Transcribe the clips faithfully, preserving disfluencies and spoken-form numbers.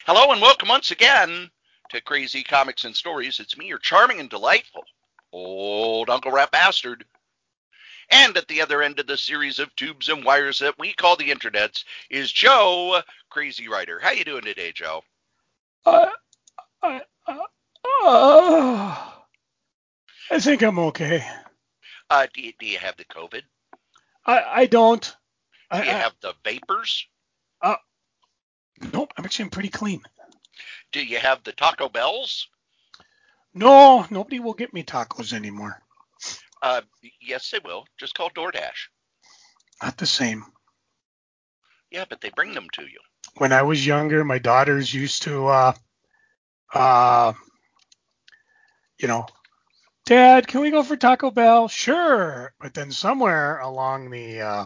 Hello and welcome once again to Crazy Comics and Stories. It's me, your charming and delightful old Uncle Rat Bastard. And at the other end of the series of tubes and wires that we call the internets is Joe, Crazy Writer. How you doing today, Joe? Uh, I, uh, uh, I think I'm okay. Uh, do you, do you have the COVID? I, I don't. Do I, you I, have the vapors? uh, nope. I'm actually pretty clean. Do you have the Taco Bells? No, nobody will get me tacos anymore. Uh, yes, they will. Just call DoorDash. Not the same. Yeah, but they bring them to you. When I was younger, my daughters used to, uh, uh, you know, Dad, can we go for Taco Bell? Sure. But then somewhere along the, uh,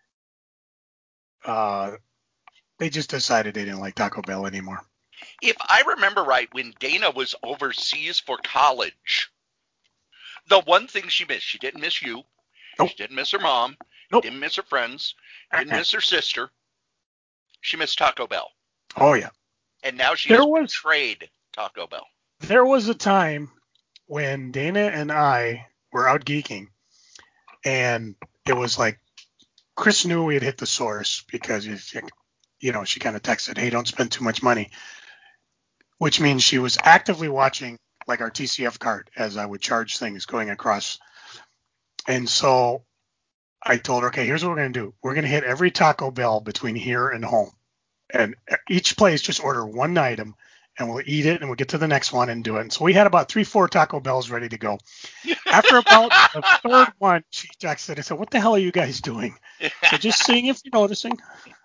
uh, they just decided they didn't like Taco Bell anymore. If I remember right, when Dana was overseas for college, the one thing she missed, she didn't miss you. Nope. She didn't miss her mom. Nope. Didn't miss her friends. Didn't Uh-uh. miss her sister. She missed Taco Bell. Oh, yeah. And now she There has was betrayed Taco Bell. there was a time when Dana and I were out geeking, and it was like Chris knew we had hit the source because you know she kind of texted, "Hey, don't spend too much money," which means she was actively watching like our T C F card as I would charge things going across. And so I told her, "Okay, here's what we're gonna do. We're gonna hit every Taco Bell between here and home, and each place just order one item." And we'll eat it and we'll get to the next one and do it. And so we had about three, four Taco Bells ready to go. After about the third one, she texted and said, "What the hell are you guys doing?" So just seeing if you're noticing.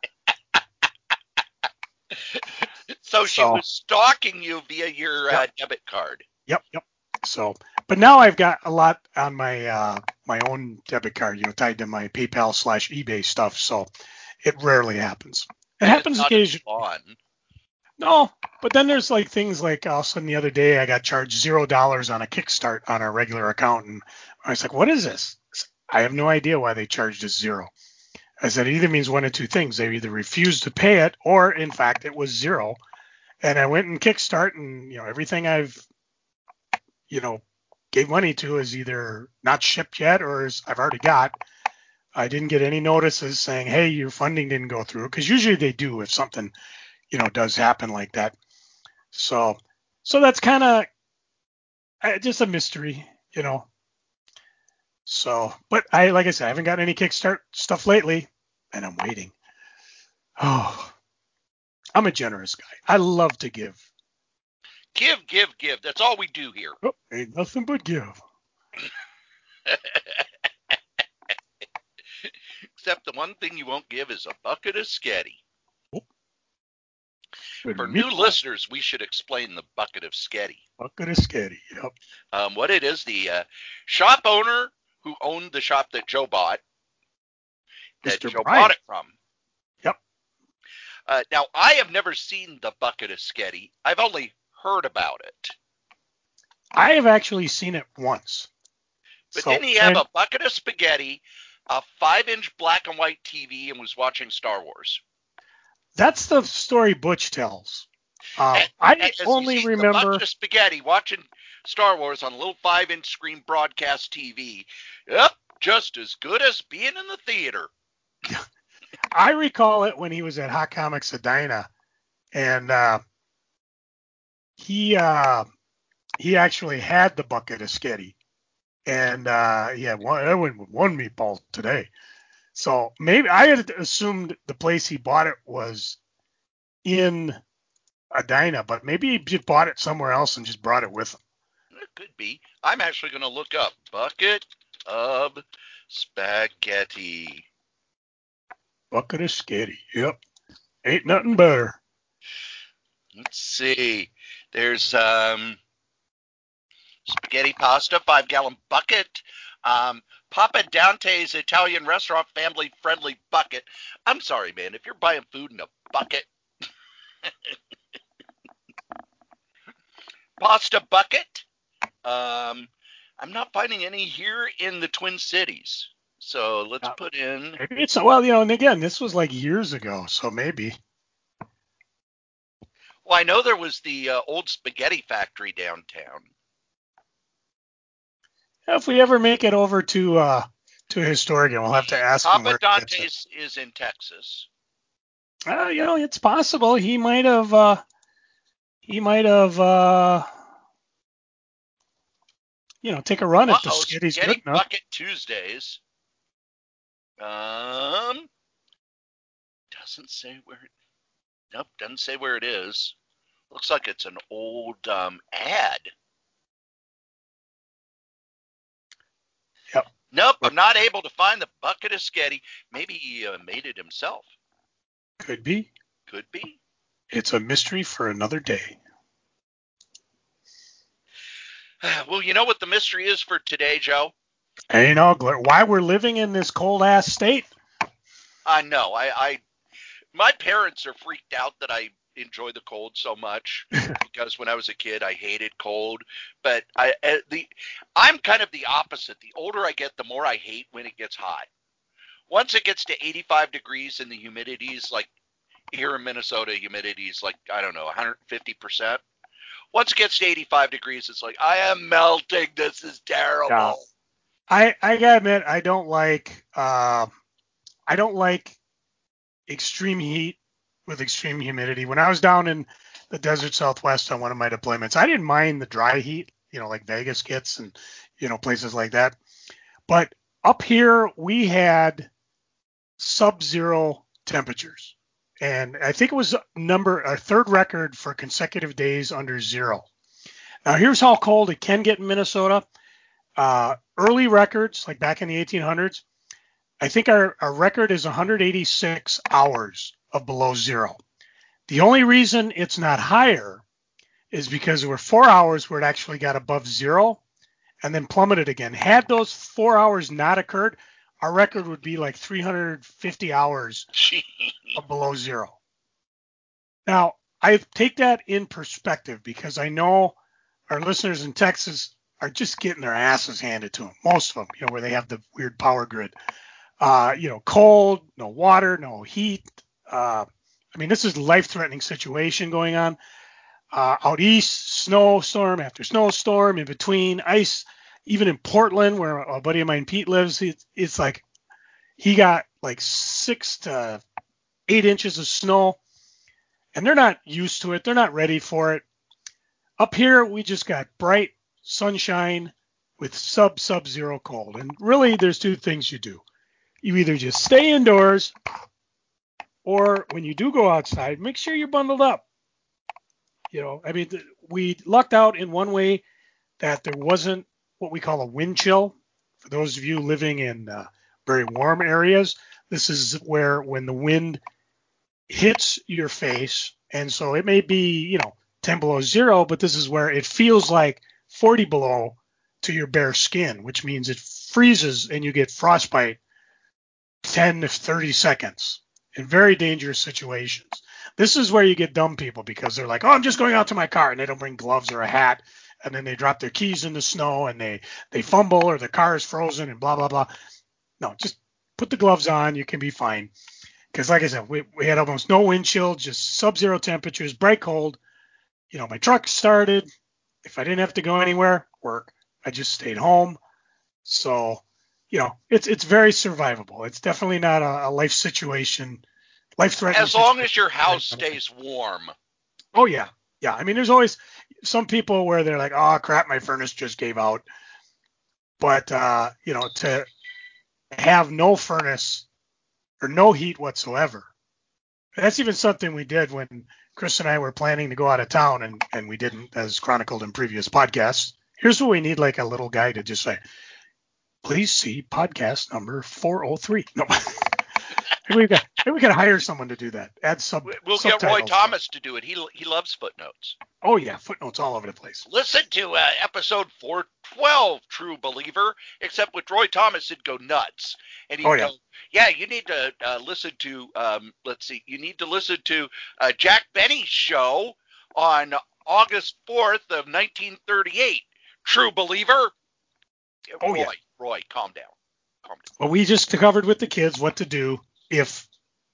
So she So, was stalking you via your yep, uh, debit card. yep, yep. So, but now I've got a lot on my uh, my own debit card, you know, tied to my PayPal slash eBay stuff. So it rarely happens. It And it's happens not as occasionally. fun. No, but then there's like things like all of a sudden the other day I got charged zero dollars on a Kickstart on a regular account, and I was like, "What is this?" I have no idea why they charged us zero. I said it either means one of two things. They either refused to pay it, or in fact it was zero. And I went and Kickstart, and you know everything I've you know gave money to is either not shipped yet or is I've already got. I didn't get any notices saying, "Hey, your funding didn't go through," because usually they do if something you know does happen like that. So, so that's kind of uh, just a mystery, you know. So, but I, like I said, I haven't got any Kickstart stuff lately, and I'm waiting. Oh, I'm a generous guy. I love to give. Give, give, give. That's all we do here. Oh, ain't nothing but give. Except the one thing you won't give is a bucket of sketty. Oh, For meatball. new listeners, we should explain the bucket of sketty. Bucket of sketty. Yep. Um, what it is, the uh, shop owner who owned the shop that Joe bought, that Mister Joe Brian. bought it from. Yep. Uh, now, I have never seen the bucket of sketty. I've only heard about it. I have actually seen it once. But So, didn't he have and a bucket of spaghetti, a five-inch black and white T V, and was watching Star Wars? that's the story Butch tells. Um, And, I and as he's only eating a bunch remember. of spaghetti, watching Star Wars on a little five-inch screen broadcast T V. Yep, just as good as being in the theater. I recall it when he was at Hot Comics Edina, and uh, he uh, he actually had the bucket of sketty, and uh, he had one. I went with one meatball today. So maybe I had assumed the place he bought it was in Edina, but maybe he just bought it somewhere else and just brought it with him. It could be. I'm actually going to look up bucket of spaghetti. Bucket of sketty. Yep. Ain't nothing better. Let's see. There's um, spaghetti pasta, five gallon bucket. Um, Papa Dante's Italian restaurant family friendly bucket. I'm sorry, man. If you're buying food in a bucket, pasta bucket. Um, I'm not finding any here in the Twin Cities. So let's Uh, put in. maybe it's well, you know, and again, this was like years ago, so maybe. Well, I know there was the uh, old spaghetti factory downtown. If we ever make it over to uh, to Historian, we'll have to ask him Papa where he gets it. Dante's is in Texas. Uh, you know, it's possible he might have uh, he might have uh, you know take a run at the Uh-oh, skitty's good Spaghetti enough. Bucket Tuesdays. Um, doesn't say where. It, nope, doesn't say where it is. Looks like it's an old um, ad. Yep. Nope, I'm not able to find the bucket of sketty. Maybe he uh, made it himself. Could be. Could be. It's a mystery for another day. Well, you know what the mystery is for today, Joe? And you know why we're living in this cold ass state. I know. I, I, my parents are freaked out that I enjoy the cold so much because when I was a kid, I hated cold. But I, the, I'm kind of the opposite. The older I get, the more I hate when it gets hot. Once it gets to eighty-five degrees and the humidity is like here in Minnesota, humidity is like, I don't know, one hundred fifty percent. Once it gets to eighty-five degrees, it's like, I am melting. This is terrible. Yeah. I, I gotta admit, I don't like, uh, I don't like extreme heat with extreme humidity. When I was down in the desert Southwest on one of my deployments, I didn't mind the dry heat, you know, like Vegas gets and, you know, places like that. But up here, we had sub-zero temperatures. And I think it was number a third record for consecutive days under zero. Now, here's how cold it can get in Minnesota. Uh, early records, like back in the eighteen hundreds, I think our, our record is one hundred eighty-six hours of below zero. The only reason it's not higher is because there were four hours where it actually got above zero and then plummeted again. Had those four hours not occurred, our record would be like three hundred fifty hours of below zero. Now, I take that in perspective because I know our listeners in Texas are just getting their asses handed to them. Most of them, you know, where they have the weird power grid. Uh, you know, cold, no water, no heat. Uh, I mean, this is a life-threatening situation going on. Uh, out east, snowstorm after snowstorm, in between, ice. Even in Portland, where a buddy of mine, Pete, lives, it's, it's like he got like six to eight inches of snow, and they're not used to it. They're not ready for it. Up here, we just got bright sunshine with sub sub zero cold. And really, there's two things you do. You either just stay indoors, or when you do go outside, make sure you're bundled up. You know, I mean, we lucked out in one way that there wasn't what we call a wind chill. For those of you living in uh, very warm areas, this is where when the wind hits your face, and so it may be, you know, ten below zero, but this is where it feels like forty below to your bare skin, which means it freezes and you get frostbite ten to thirty seconds in very dangerous situations. This is where you get dumb people because they're like, oh, I'm just going out to my car, and they don't bring gloves or a hat, and then they drop their keys in the snow and they, they fumble or the car is frozen and blah, blah, blah. No, just put the gloves on. You can be fine. Because like I said, we, we had almost no wind chill, just sub-zero temperatures, bright cold. You know, my truck started. If I didn't have to go anywhere, work, I just stayed home. So, you know, it's it's very survivable. It's definitely not a, a life situation, life-threatening As long situation. as your house stays warm. Oh, yeah. Yeah. I mean, there's always some people where they're like, oh, crap, my furnace just gave out. But, uh, you know, to have no furnace or no heat whatsoever. That's even something we did when Chris and I were planning to go out of town, and, and we didn't, as chronicled in previous podcasts. Here's what we need, like a little guy to just say, please see podcast number four oh three. No. maybe, we got, maybe we can hire someone to do that. Add sub We'll get Roy Thomas to do it. He he loves footnotes. Oh, yeah, footnotes all over the place. Listen to uh, episode four twelve, True Believer, except with Roy Thomas, it'd go nuts. And he'd Oh, yeah. go, yeah, you need to uh, listen to, um, let's see, you need to listen to uh, Jack Benny's show on August fourth of nineteen thirty-eight. True Believer. Oh, Roy, yeah. Roy, calm down. Calm down. Well, we just covered with the kids what to do if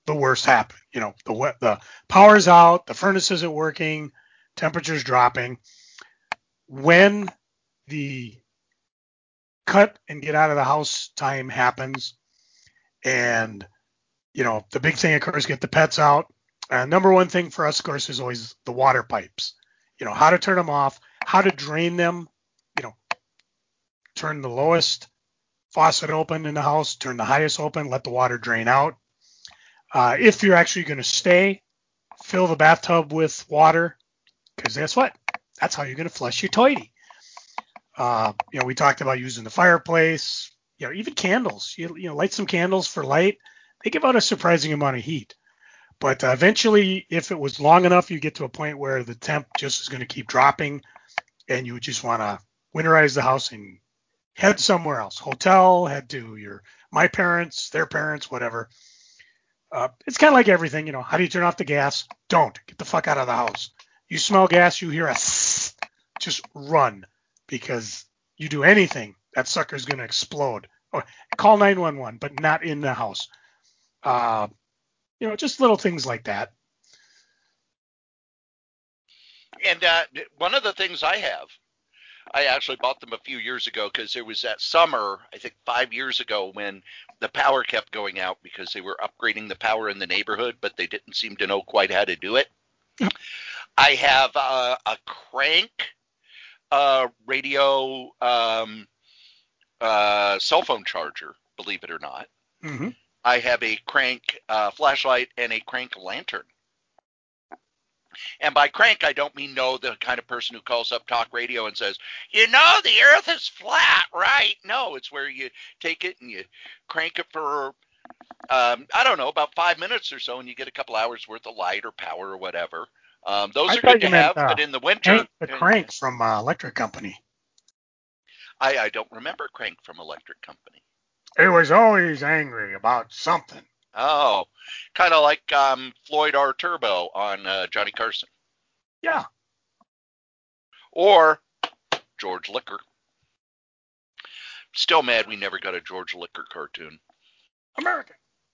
the worst happen. You know, the we- the power's out, the furnace isn't working, temperature's dropping. When the cut and get out of the house time happens, and you know the big thing, of course, get the pets out. Uh, number one thing for us, of course, is always the water pipes. You know, how to turn them off, how to drain them. You know, turn the lowest faucet open in the house, turn the highest open, let the water drain out. Uh, if you're actually going to stay, fill the bathtub with water, because guess what? That's how you're going to flush your toilet. Uh, you know, we talked about using the fireplace, you know, even candles. You, you know, light some candles for light. They give out a surprising amount of heat. But uh, eventually, if it was long enough, you get to a point where the temp just is going to keep dropping, and you would just want to winterize the house and head somewhere else. Hotel, head to your my parents, their parents, whatever. Uh, it's kind of like everything, you know. How do you turn off the gas? Don't. Get the fuck out of the house. You smell gas, you hear a sss, just run, because you do anything, that sucker's going to explode. Or call nine one one, but not in the house. Uh, you know, just little things like that. And uh, one of the things I have, I actually bought them a few years ago because there was that summer, I think five years ago, when the power kept going out because they were upgrading the power in the neighborhood, but they didn't seem to know quite how to do it. Yep. I have uh, a crank uh, radio um, uh, cell phone charger, believe it or not. Mm-hmm. I have a crank uh, flashlight and a crank lantern. And by crank, I don't mean no, the kind of person who calls up talk radio and says, you know, the earth is flat, right? No, it's where you take it and you crank it for, um, I don't know, about five minutes or so, and you get a couple hours worth of light or power or whatever. Um, those I are good to meant, have, uh, but in the winter. Hank the Crank from uh, Electric Company. I, I don't remember Crank from Electric Company. He was always angry about something. Oh, kind of like um, Floyd R. Turbo on uh, Johnny Carson. Yeah. Or George Liquor. Still mad we never got a George Liquor cartoon. American.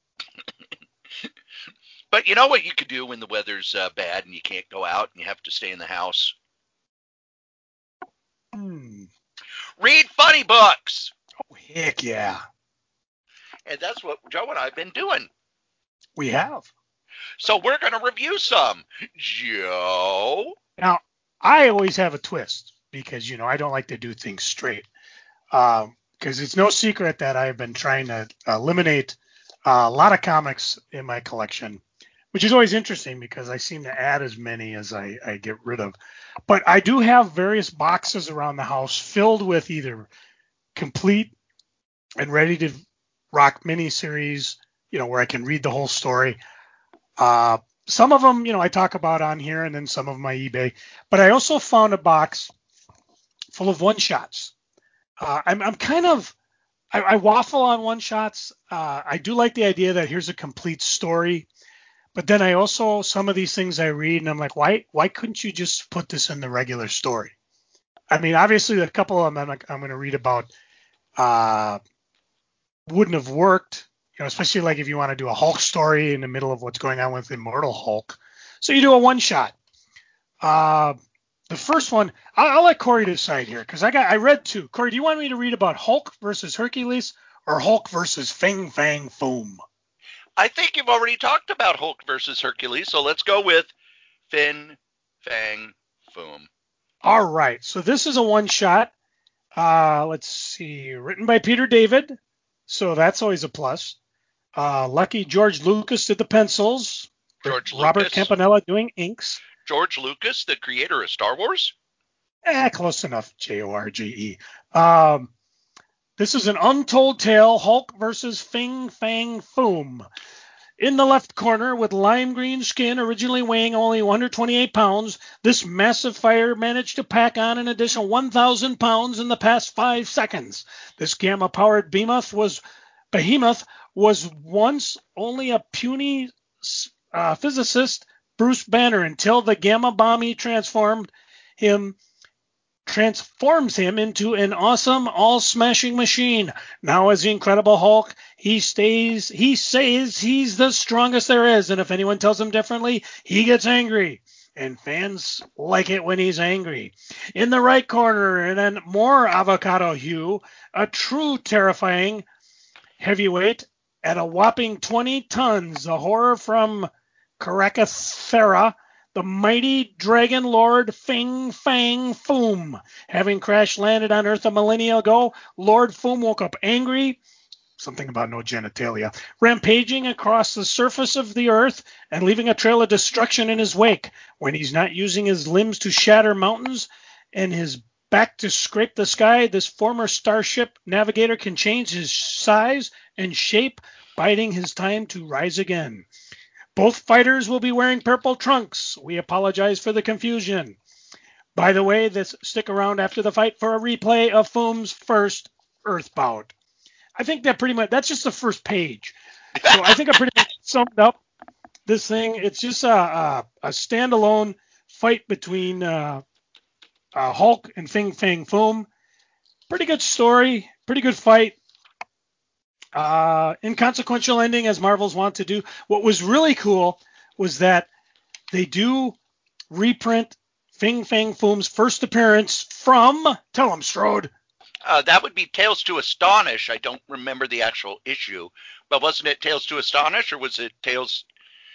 But you know what you could do when the weather's uh, bad and you can't go out and you have to stay in the house? Hmm. Read funny books. Oh, heck yeah. And that's what Joe and I have been doing. We have. So we're going to review some. Joe? Now, I always have a twist because, you know, I don't like to do things straight. Because um, it's no secret that I've been trying to eliminate uh, a lot of comics in my collection, which is always interesting because I seem to add as many as I, I get rid of. But I do have various boxes around the house filled with either complete and ready to rock miniseries, you know, where I can read the whole story. Uh, some of them, you know, I talk about on here, and then some of my eBay. But I also found a box full of one-shots. Uh, I'm, I'm kind of, I, I waffle on one-shots. Uh, I do like the idea that here's a complete story. But then I also, some of these things I read, and I'm like, why, why couldn't you just put this in the regular story? I mean, obviously, a couple of them I'm, I'm going to read about uh, wouldn't have worked, you know, especially like if you want to do a Hulk story in the middle of what's going on with Immortal Hulk. So you do a one shot. Uh, the first one, I'll, I'll let Corey decide here because I got I read two. Corey, do you want me to read about Hulk versus Hercules or Hulk versus Fing Fang Foom? I think you've already talked about Hulk versus Hercules, so let's go with Fin Fang Foom. All right, so this is a one shot. Uh, let's see, written by Peter David. So that's always a plus. Uh, lucky George Lucas did the pencils. George Robert Lucas. Campanella doing inks. George Lucas, the creator of Star Wars? Eh, close enough. J O R G E. Um, this is an untold tale. Hulk versus Fing Fang Foom. In the left corner, with lime green skin, originally weighing only one hundred twenty-eight pounds, this massive fire managed to pack on an additional one thousand pounds in the past five seconds. This gamma-powered behemoth was behemoth was once only a puny uh, physicist, Bruce Banner, until the gamma bomb he transformed him transforms him into an awesome, all-smashing machine. Now, as the Incredible Hulk, he stays, he says he's the strongest there is, and if anyone tells him differently, he gets angry. And fans like it when he's angry. In the right corner, and then more avocado hue, a true terrifying heavyweight at a whopping twenty tons, the horror from Carcassera, the mighty Dragon Lord Fing Fang Foom. Having crash landed on Earth a millennia ago, Lord Foom woke up angry, something about no genitalia, rampaging across the surface of the Earth and leaving a trail of destruction in his wake. When he's not using his limbs to shatter mountains and his back to scrape the sky, this former starship navigator can change his size and shape, biding his time to rise again. Both fighters will be wearing purple trunks. We apologize for the confusion. By the way, this stick around after the fight for a replay of Foom's first Earthbound. I think that pretty much, that's just the first page. So I think I pretty much summed up this thing. It's just a, a, a standalone fight between uh, uh, Hulk and Fing Fang Foom. Pretty good story, pretty good fight. Uh, inconsequential ending, as Marvels want to do. What was really cool was that they do reprint Fing Fang Foom's first appearance from, tell him, Strode. Uh, that would be Tales to Astonish. I don't remember the actual issue, but wasn't it Tales to Astonish, or was it Tales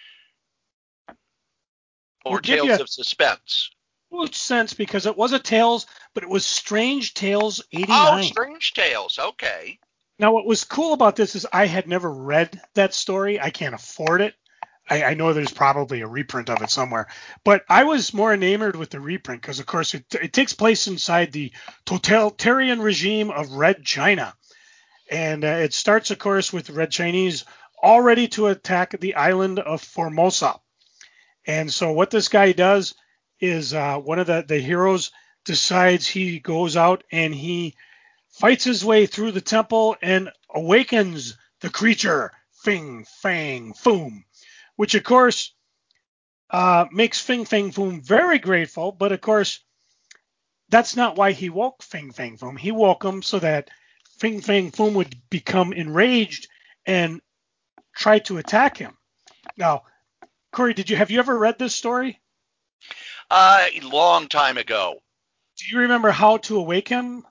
or We'll give Tales you of Suspense? Which sense, because it was a Tales, but it was Strange Tales Oh, eighty-nine. Strange Tales. Okay. Now, what was cool about this is I had never read that story. I can't afford it. I, I know there's probably a reprint of it somewhere, but I was more enamored with the reprint because, of course, it, it takes place inside the totalitarian regime of Red China. And uh, it starts, of course, with the Red Chinese all ready to attack the island of Formosa. And so what this guy does is uh, one of the, the heroes decides he goes out and he fights his way through the temple and awakens the creature, Fing Fang Foom, which, of course, uh, makes Fing Fang Foom very grateful. But, of course, that's not why he woke Fing Fang Foom. He woke him so that Fing Fang Foom would become enraged and try to attack him. Now, Corey, did you have you ever read this story? Uh, a long time ago. Do you remember how to awake him?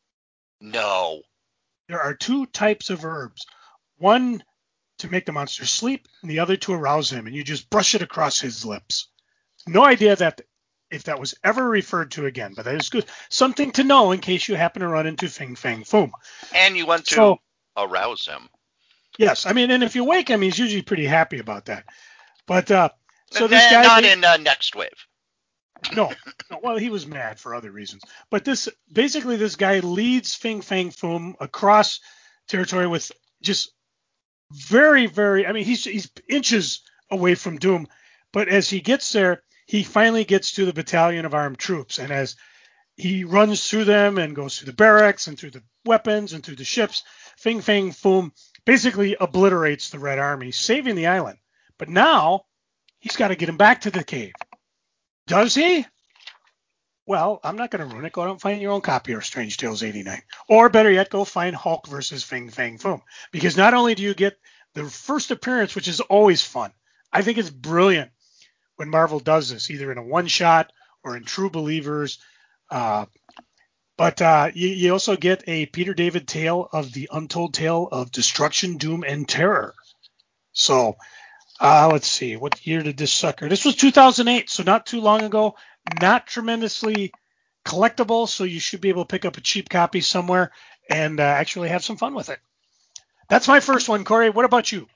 No. There are two types of herbs. One to make the monster sleep, and the other to arouse him, and you just brush it across his lips. No idea that if that was ever referred to again, but that is good. Something to know in case you happen to run into Fing Fang Foom. And you want to so, arouse him. Yes, I mean, and if you wake him, he's usually pretty happy about that. But uh, so this Nah, guy, not they, in uh, Next Wave. no, no, well, he was mad for other reasons. But this basically, this guy leads Fing Fang Foom across territory with just very, very. I mean, he's he's inches away from doom, but as he gets there, he finally gets to the battalion of armed troops, and as he runs through them and goes through the barracks and through the weapons and through the ships, Fing Fang Foom basically obliterates the Red Army, saving the island. But now he's got to get him back to the cave. Does he? Well, I'm not going to ruin it. Go out and find your own copy of Strange Tales eighty-nine. Or better yet, go find Hulk versus Fing Fang Foom. Because not only do you get the first appearance, which is always fun. I think it's brilliant when Marvel does this, either in a one-shot or in True Believers. Uh, but uh, you, you also get a Peter David tale of the untold tale of destruction, doom, and terror. So uh, let's see. What year did this sucker? This was two thousand eight, so not too long ago. Not tremendously collectible, so you should be able to pick up a cheap copy somewhere and uh, actually have some fun with it. That's my first one, Corey. What about you?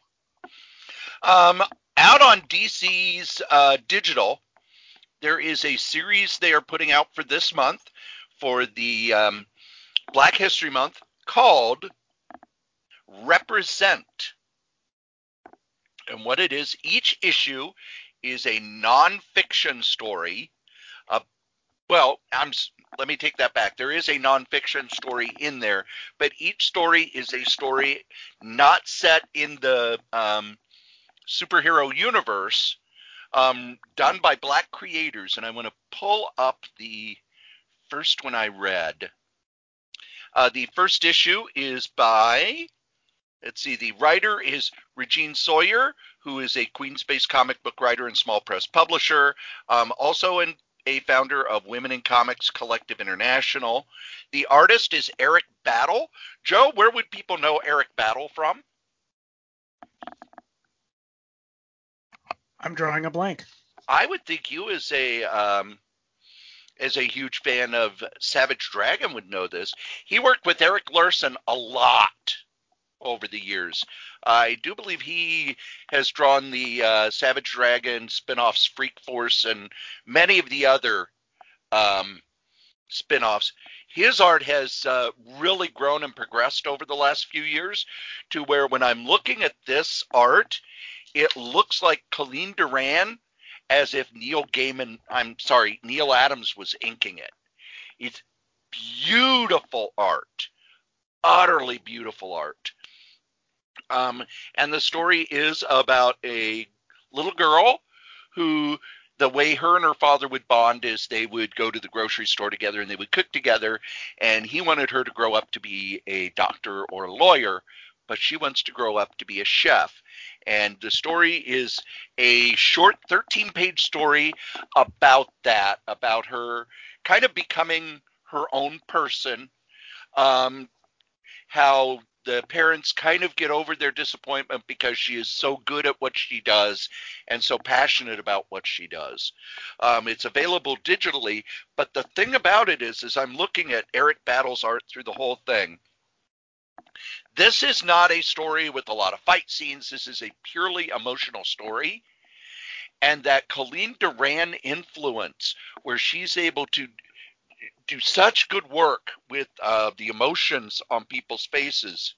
Um, out on D C's uh, digital, there is a series they are putting out for this month for the um, Black History Month called Represent. And what it is, each issue is a nonfiction story. Uh, well, I'm. Let me take that back. There is a nonfiction story in there, but each story is a story not set in the um, superhero universe, um, done by Black creators. And I want to pull up the first one I read. Uh, the first issue is by, let's see, the writer is Regine Sawyer, who is a Queens-based comic book writer and small press publisher, um, also in, a founder of Women in Comics Collective International. The artist is Eric Battle. Joe, where would people know Eric Battle from? I'm drawing a blank. I would think you as a um, as a huge fan of Savage Dragon would know this. He worked with Eric Larson a lot over the years. I do believe he has drawn the uh, Savage Dragon spin-offs Freak Force and many of the other um, spin-offs. His art has uh, really grown and progressed over the last few years to where when I'm looking at this art, it looks like Colleen Duran as if Neil Gaiman, I'm sorry, Neil Adams was inking it. It's beautiful art, utterly beautiful art. Um, and the story is about a little girl who, the way her and her father would bond is they would go to the grocery store together and they would cook together. And he wanted her to grow up to be a doctor or a lawyer, but she wants to grow up to be a chef. And the story is a short thirteen-page story about that, about her kind of becoming her own person, um, how the parents kind of get over their disappointment because she is so good at what she does and so passionate about what she does. Um, it's available digitally, but the thing about it is, as I'm looking at Eric Battle's art through the whole thing, this is not a story with a lot of fight scenes. This is a purely emotional story. And that Colleen Duran influence, where she's able to do such good work with uh, the emotions on people's faces,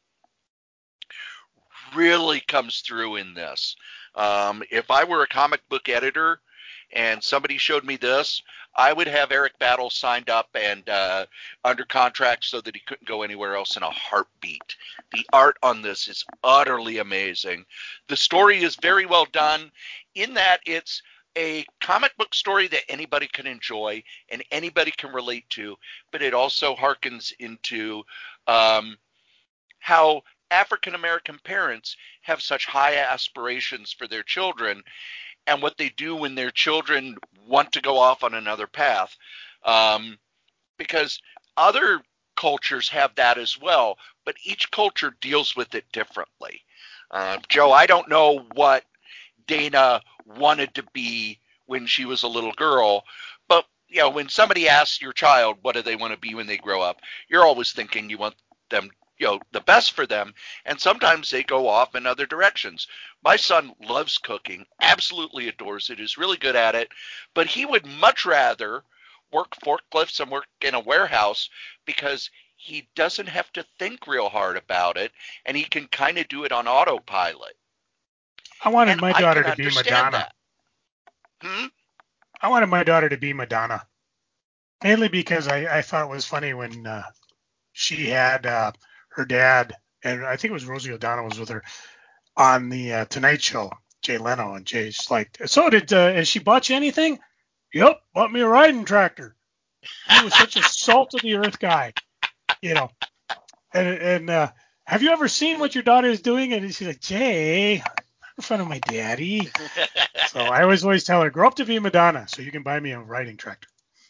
really comes through in this. Um, if I were a comic book editor and somebody showed me this, I would have Eric Battle signed up and uh, under contract so that he couldn't go anywhere else in a heartbeat. The art on this is utterly amazing. The story is very well done in that it's a comic book story that anybody can enjoy and anybody can relate to, but it also harkens into um, how African-American parents have such high aspirations for their children and what they do when their children want to go off on another path. Um, because other cultures have that as well, but each culture deals with it differently. Uh, Joe, I don't know what Dana wanted to be when she was a little girl, but you know, when somebody asks your child what do they want to be when they grow up, you're always thinking you want them, you know, the best for them, and sometimes they go off in other directions. My son loves cooking, absolutely adores it, is really good at it, but he would much rather work forklifts and work in a warehouse because he doesn't have to think real hard about it, and he can kind of do it on autopilot. I wanted And my I daughter can to be understand Madonna. that. Hmm? I wanted my daughter to be Madonna, mainly because I, I thought it was funny when uh, she had uh, her dad, and I think it was Rosie O'Donnell was with her on the uh, Tonight Show, Jay Leno, and Jay's like, so did uh, has she bought you anything? Yep, bought me a riding tractor. He was such a salt of the earth guy, you know. And and uh, have you ever seen what your daughter is doing? And she's like, Jay, in front of my daddy. So I always always tell her, grow up to be Madonna, so you can buy me a riding tractor.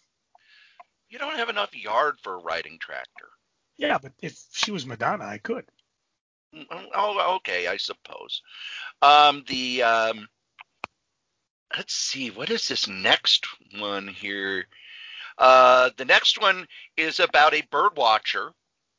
You don't have enough yard for a riding tractor. Yeah, but if she was Madonna, I could. Oh, okay, I suppose. Um, the um, let's see, what is this next one here? Uh, the next one is about a bird watcher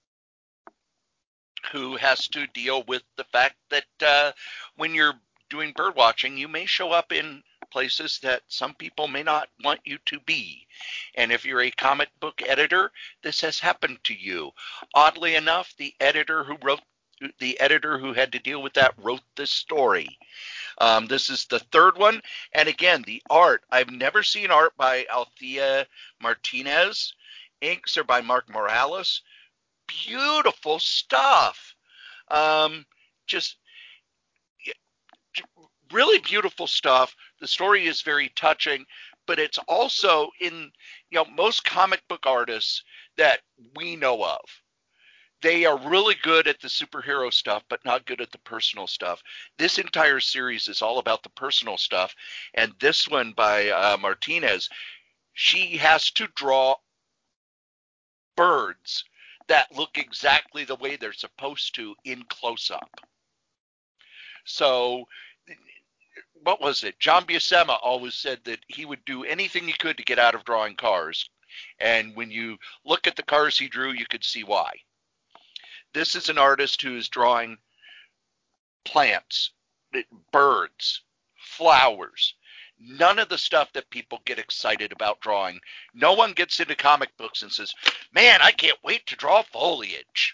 who has to deal with the fact that uh, when you're doing bird watching, you may show up in places that some people may not want you to be. And if you're a comic book editor, this has happened to you. Oddly enough, the editor who wrote the editor who had to deal with that wrote this story. Um, this is the third one. And again, the art, I've never seen art by Althea Martinez. Inks are by Mark Morales. Beautiful stuff. Um, just really beautiful stuff. The story is very touching, but it's also in, you know, most comic book artists that we know of. They are really good at the superhero stuff, but not good at the personal stuff. This entire series is all about the personal stuff. And this one by uh, Martinez, she has to draw birds that look exactly the way they're supposed to in close-up. So, what was it? John Buscema always said that he would do anything he could to get out of drawing cars. And when you look at the cars he drew, you could see why. This is an artist who is drawing plants, birds, flowers, none of the stuff that people get excited about drawing. No one gets into comic books and says, man, I can't wait to draw foliage.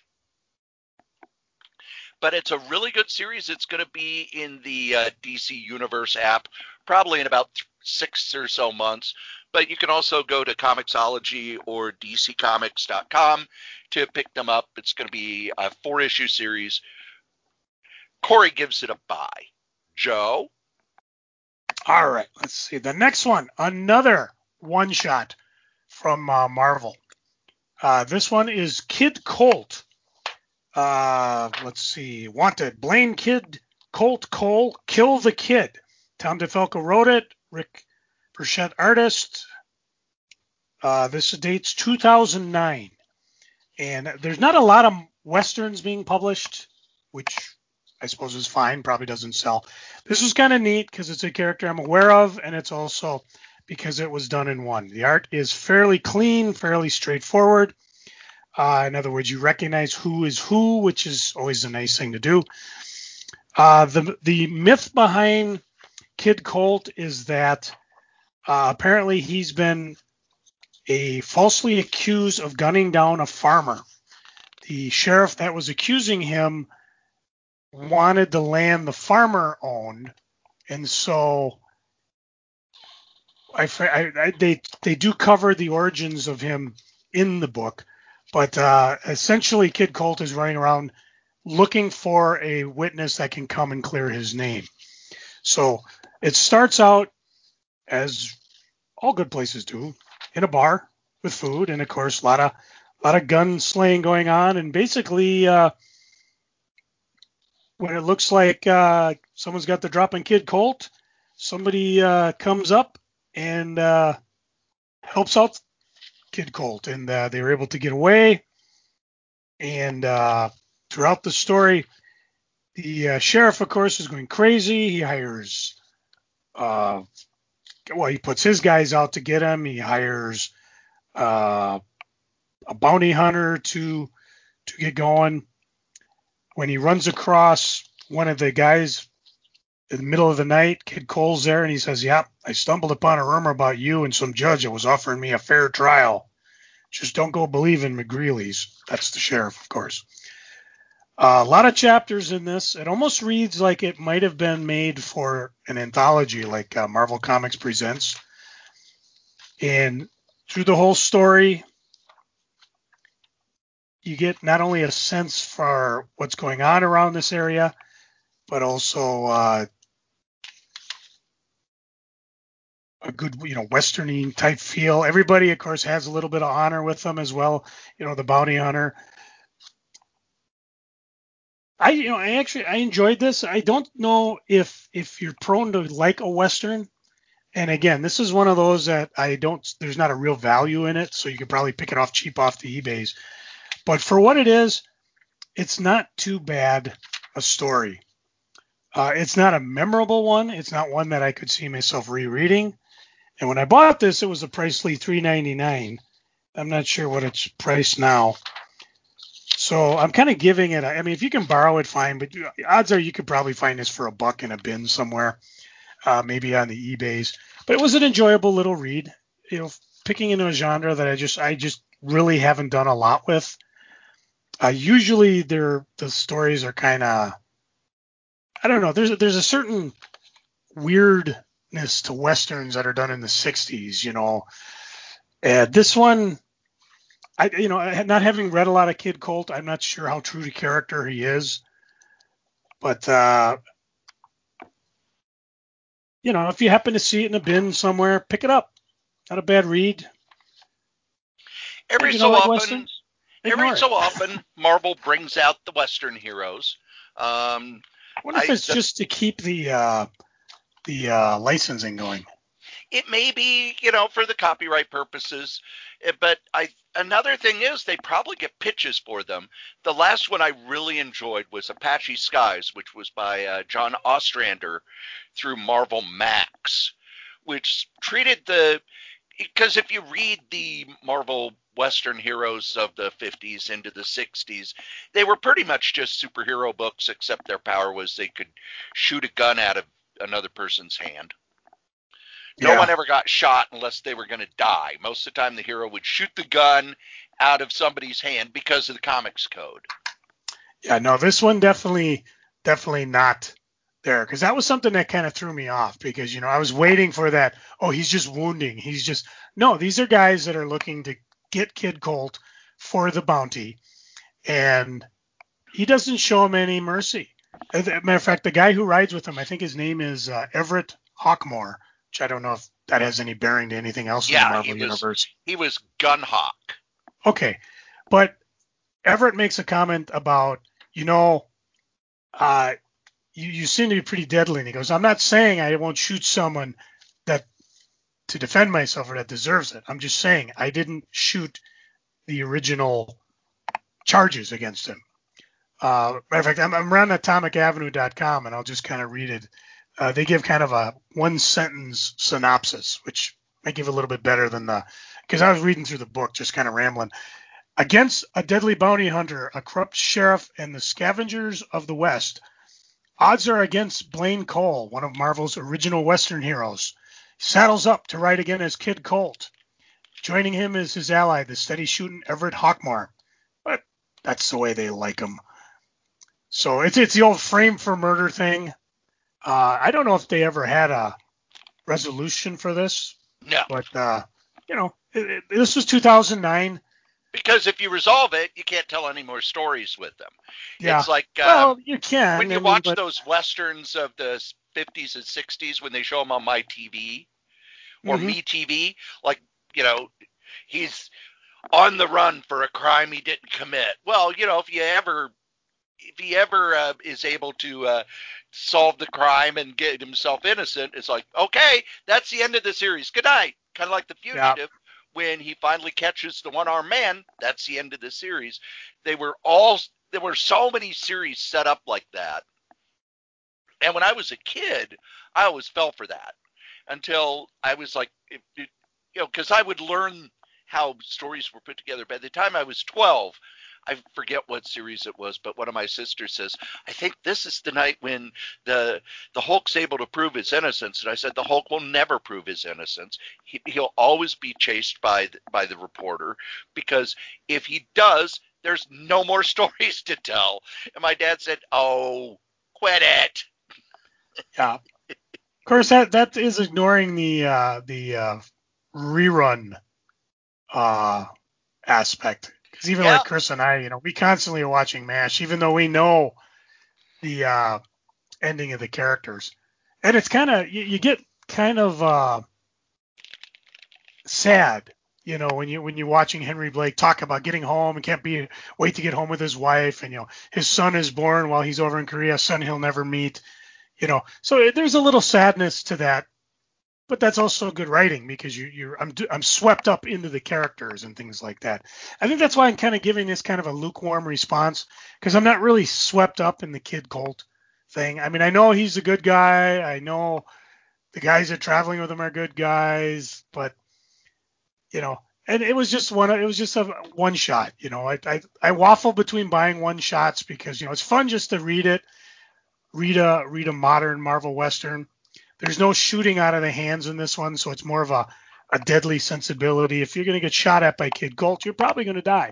But it's a really good series. It's going to be in the uh, D C Universe app probably in about th- six or so months. But you can also go to Comixology or D C Comics dot com to pick them up. It's going to be a four-issue series. Corey gives it a buy. Joe? All right, let's see. The next one, another one-shot from uh, Marvel. Uh, this one is Kid Colt. Uh, let's see. Wanted. Blaine Kid Colt Cole, Kill the Kid. Tom DeFalco wrote it. Rick Burchett artist. Uh, this dates two thousand nine. And there's not a lot of Westerns being published, which I suppose is fine. Probably doesn't sell. This was kind of neat because it's a character I'm aware of, and it's also because it was done in one. The art is fairly clean, fairly straightforward. Uh, in other words, you recognize who is who, which is always a nice thing to do. Uh, the the myth behind Kid Colt is that uh, apparently he's been a falsely accused of gunning down a farmer. The sheriff that was accusing him wanted the land the farmer owned, and so I, I, I they they do cover the origins of him in the book. But uh, essentially, Kid Colt is running around looking for a witness that can come and clear his name. So it starts out, as all good places do, in a bar with food, and of course, a lot of a lot of gun slaying going on. And basically, uh, when it looks like uh, someone's got the drop on Kid Colt, somebody uh, comes up and uh, helps out Kid Colt, and uh, they were able to get away. And uh, throughout the story, the uh, sheriff, of course, is going crazy. He hires, uh, well, he puts his guys out to get him. He hires uh, a bounty hunter to to get going. When he runs across one of the guys in the middle of the night, Kid Cole's there, and he says, "Yep, I stumbled upon a rumor about you and some judge that was offering me a fair trial. Just don't go believing McGreely's." That's the sheriff, of course. Uh, a lot of chapters in this. It almost reads like it might have been made for an anthology like uh, Marvel Comics Presents. And through the whole story, you get not only a sense for what's going on around this area, but also uh, a good, you know, westerny type feel. Everybody, of course, has a little bit of honor with them as well. You know, the bounty hunter. I, you know, I actually I enjoyed this. I don't know if if you're prone to like a western. And again, this is one of those that I don't. There's not a real value in it, so you could probably pick it off cheap off the eBays. But for what it is, it's not too bad a story. Uh, it's not a memorable one. It's not one that I could see myself rereading. And when I bought this, it was a pricely three ninety-nine. I'm not sure what it's priced now. So I'm kind of giving it. I mean, if you can borrow it, fine. But odds are you could probably find this for a buck in a bin somewhere, uh, maybe on the eBays. But it was an enjoyable little read. You know, picking into a genre that I just I just really haven't done a lot with. Uh, usually, they're the stories are kind of I don't know. There's a, there's a certain weirdness to westerns that are done in the sixties. You know, and this one. I, you know, not having read a lot of Kid Colt, I'm not sure how true to character he is. But, uh, you know, if you happen to see it in a bin somewhere, pick it up. Not a bad read. Every You know, so like often, westerns. every Ignore it. so often, Marvel brings out the Western heroes. Um, I wonder if I it's the, just to keep the uh, the uh, licensing going. it may be, you know, for the copyright purposes, eh, but I another thing is they probably get pitches for them. The last one I really enjoyed was Apache Skies, which was by uh, John Ostrander through Marvel Max, which treated the because if you read the Marvel Western heroes of the fifties into the sixties, they were pretty much just superhero books, except their power was they could shoot a gun out of another person's hand. No Yeah. one ever got shot unless they were going to die. Most of the time, the hero would shoot the gun out of somebody's hand because of the comics code. Yeah, no, this one definitely, definitely not there, because that was something that kind of threw me off, because, you know, I was waiting for that. Oh, he's just wounding. He's just, no, these are guys that are looking to get Kid Colt for the bounty, and he doesn't show him any mercy. As a matter of fact, the guy who rides with him, I think his name is uh, Everett Hawkmore, which I don't know if that has any bearing to anything else in the Yeah, he Marvel was universe. he was Gunhawk. Okay, but Everett makes a comment about, you know, uh, you, you seem to be pretty deadly. And he goes, I'm not saying I won't shoot someone that to defend myself or that deserves it. I'm just saying I didn't shoot the original charges against him. Uh, matter of fact, I'm, I'm around atomic avenue dot com, and I'll just kind of read it. Uh, they give kind of a one sentence synopsis, which may give a little bit better than the, because I was reading through the book, just kind of rambling. Against a deadly bounty hunter, a corrupt sheriff, and the scavengers of the West, odds are against Blaine Cole, one of Marvel's original Western heroes. He saddles up to ride again as Kid Colt. Joining him is his ally, the steady shooting Everett Hawkmore. But that's the way they like him. So it's it's the old frame for murder thing. Uh, I don't know if they ever had a resolution for this, No, but uh, you know, it, it, this was two thousand nine. because if you resolve it, you can't tell any more stories with them. Yeah. It's like um, Well, you can. when I you mean, watch but those westerns of the fifties and sixties when they show them on my T V or mm-hmm. Me T V, like, you know, he's on the run for a crime he didn't commit. Well, you know, if you ever if he ever uh, is able to uh, solve the crime and get himself innocent, it's like, okay, that's the end of the series. Good night. Kind of like The Yeah. Fugitive. When he finally catches the one-armed man, that's the end of the series. They were all there were so many series set up like that. And when I was a kid, I always fell for that until I was like, it, it, you know, because I would learn how stories were put together. By the time I was twelve, I forget what series it was, but one of my sisters says, I think this is the night when the the Hulk's able to prove his innocence. And I said, the Hulk will never prove his innocence. He, he'll always be chased by by the reporter, because if he does, there's no more stories to tell. And my dad said, oh, quit it. Yeah. Of course, that that is ignoring the uh, the uh, rerun uh, aspect. Because even Yeah. like Chris and I, you know, we constantly are watching MASH, even though we know the uh, ending of the characters, and it's kind of you, you get kind of uh, sad, you know, when you when you're watching Henry Blake talk about getting home and can't be wait to get home with his wife, and you know his son is born while he's over in Korea, a son he'll never meet, you know. So there's a little sadness to that, but that's also good writing, because you you're I'm I'm swept up into the characters and things like that. I think that's why I'm kind of giving this kind of a lukewarm response, because I'm not really swept up in the Kid Colt thing. I mean, I know he's a good guy. I know the guys that are traveling with him are good guys, but you know, and it was just one. It was just a one shot. You know, I I, I waffle between buying one shots, because you know it's fun just to read it, read a read a modern Marvel Western. There's no shooting out of the hands in this one, so it's more of a, a deadly sensibility. If you're going to get shot at by Kid Colt, you're probably going to die.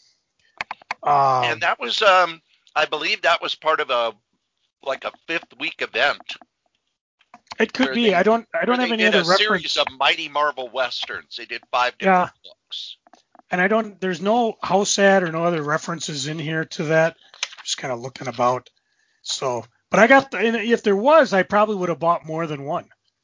And Um, that was, um, I believe that was part of a like a fifth week event it could where be. they I don't. I where don't have they any did other a series reference. of Mighty Marvel Westerns. They did five different Yeah, books. and I don't. There's no house ad or no other references in here to that. Just kind of looking about. So, but I got. And if there was, I probably would have bought more than one,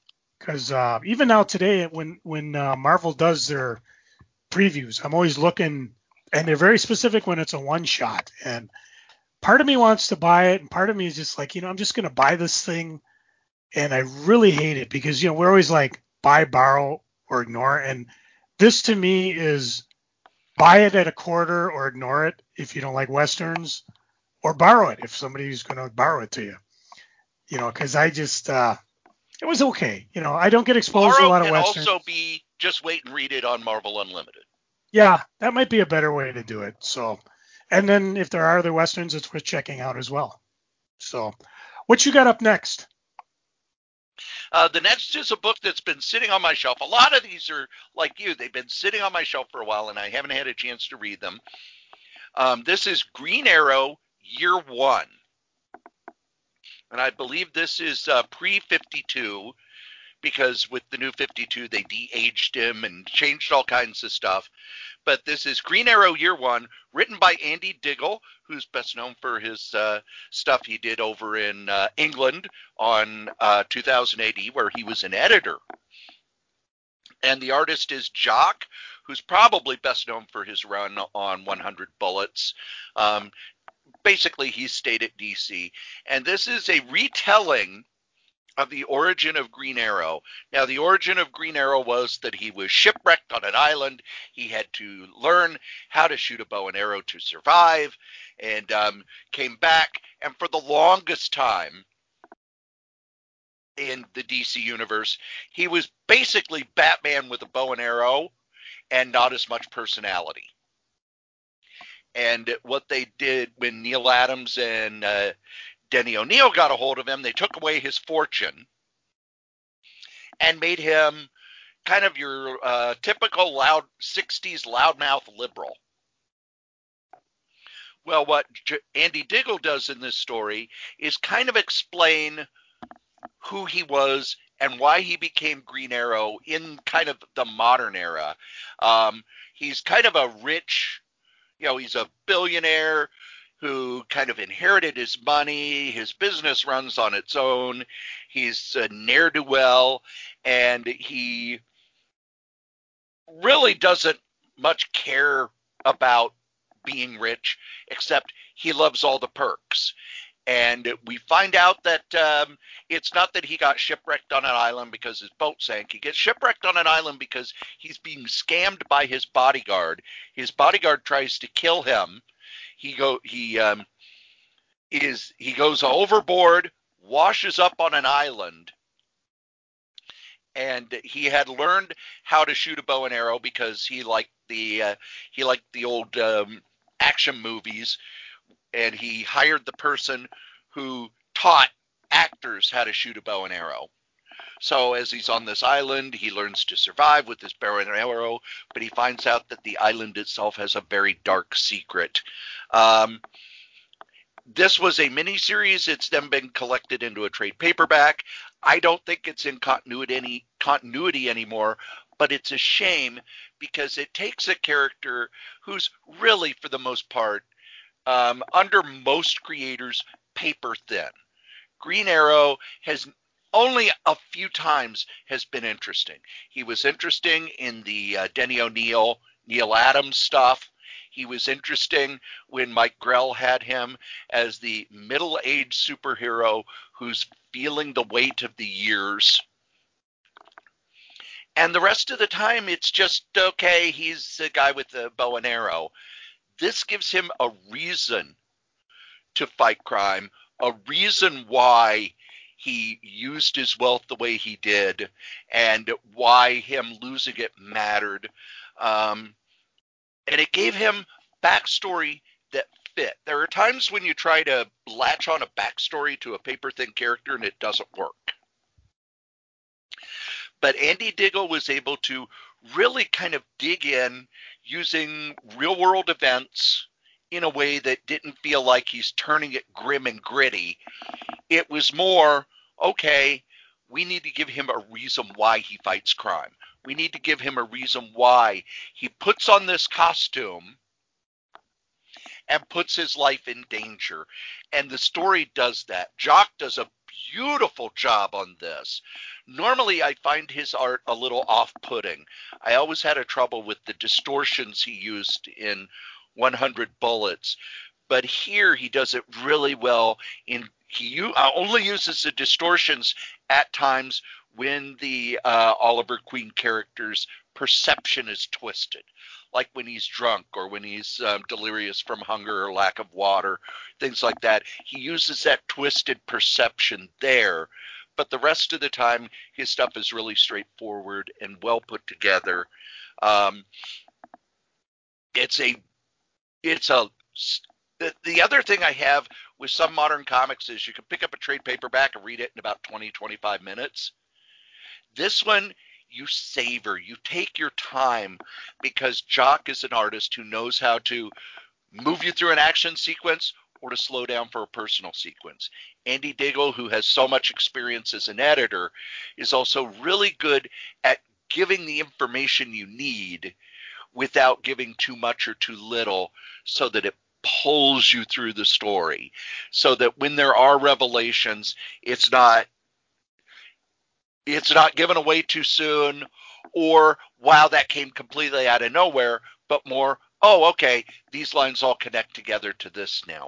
Because uh, even now today, when when uh, Marvel does their previews, I'm always looking, and they're very specific when it's a one shot. And part of me wants to buy it, and part of me is just like, you know, I'm just gonna buy this thing, and I really hate it because you know we're always like buy, borrow, or ignore, and this to me is buy it at a quarter or ignore it if you don't like westerns, or borrow it if somebody's gonna borrow it to you. You know, because I just uh, it was okay. You know, I don't get exposed to a Borrow lot of can westerns. also be just wait and read it on Marvel Unlimited. Yeah, that might be a better way to do it. So, and then if there are other westerns, it's worth checking out as well. So, what you got up next? Uh, the next is a book that's been sitting on my shelf. A lot of these are like you; they've been sitting on my shelf for a while, and I haven't had a chance to read them. Um, this is Green Arrow Year One, and I believe this is uh, pre fifty-two. Because with the new fifty-two, they de-aged him and changed all kinds of stuff. But this is Green Arrow Year One, written by Andy Diggle, who's best known for his uh, stuff he did over in uh, England on uh, two thousand A D, where he was an editor. And the artist is Jock, who's probably best known for his run on one hundred Bullets. Um, basically, he stayed at D C. And this is a retelling of the origin of Green Arrow. Now, the origin of Green Arrow was that he was shipwrecked on an island. He had to learn how to shoot a bow and arrow to survive, and um, came back. And for the longest time in the D C universe, he was basically Batman with a bow and arrow and not as much personality. And what they did when Neil Adams and uh, Denny O'Neil got a hold of him, they took away his fortune and made him kind of your uh, typical loud sixties loudmouth liberal. Well, what J- Andy Diggle does in this story is kind of explain who he was and why he became Green Arrow in kind of the modern era. Um, he's kind of a rich, you know, he's a billionaire who kind of inherited his money. His business runs on its own. He's a ne'er-do-well, and he really doesn't much care about being rich, except he loves all the perks. And we find out that um, it's not that he got shipwrecked on an island because his boat sank. He gets shipwrecked on an island because he's being scammed by his bodyguard. His bodyguard tries to kill him. He go he um, is he goes overboard, washes up on an island, and he had learned how to shoot a bow and arrow because he liked the uh, he liked the old um, action movies, and he hired the person who taught actors how to shoot a bow and arrow. So as he's on this island, he learns to survive with his bow and arrow, but he finds out that the island itself has a very dark secret. Um, this was a miniseries. It's then been collected into a trade paperback. I don't think it's in continuity any continuity anymore, but it's a shame because it takes a character who's really, for the most part, um, under most creators, paper thin. Green Arrow has only a few times has been interesting. He was interesting in the uh, Denny O'Neil, Neil Adams stuff. He was interesting when Mike Grell had him as the middle-aged superhero who's feeling the weight of the years. And the rest of the time, it's just, okay, he's a guy with a bow and arrow. This gives him a reason to fight crime, a reason why he used his wealth the way he did, and why him losing it mattered. Um, and it gave him backstory that fit. There are times when you try to latch on a backstory to a paper-thin character and it doesn't work. But Andy Diggle was able to really kind of dig in using real-world events in a way that didn't feel like he's turning it grim and gritty. It was more, okay, we need to give him a reason why he fights crime. We need to give him a reason why he puts on this costume and puts his life in danger. And the story does that. Jock does a beautiful job on this. Normally, I find his art a little off-putting. I always had a trouble with the distortions he used in one hundred Bullets, but here he does it really well. In he uh, only uses the distortions at times when the uh, Oliver Queen character's perception is twisted, like when he's drunk or when he's um, delirious from hunger or lack of water, things like that. He uses that twisted perception there, but the rest of the time his stuff is really straightforward and well put together. Um, it's a it's a the, the other thing I have with some modern comics is you can pick up a trade paperback and read it in about twenty, twenty-five minutes. This one, you savor, you take your time, because Jock is an artist who knows how to move you through an action sequence or to slow down for a personal sequence. Andy Diggle, who has so much experience as an editor, is also really good at giving the information you need without giving too much or too little, so that it pulls you through the story, so that when there are revelations, it's not it's not given away too soon, or wow, that came completely out of nowhere, but more, oh, okay, these lines all connect together to this now.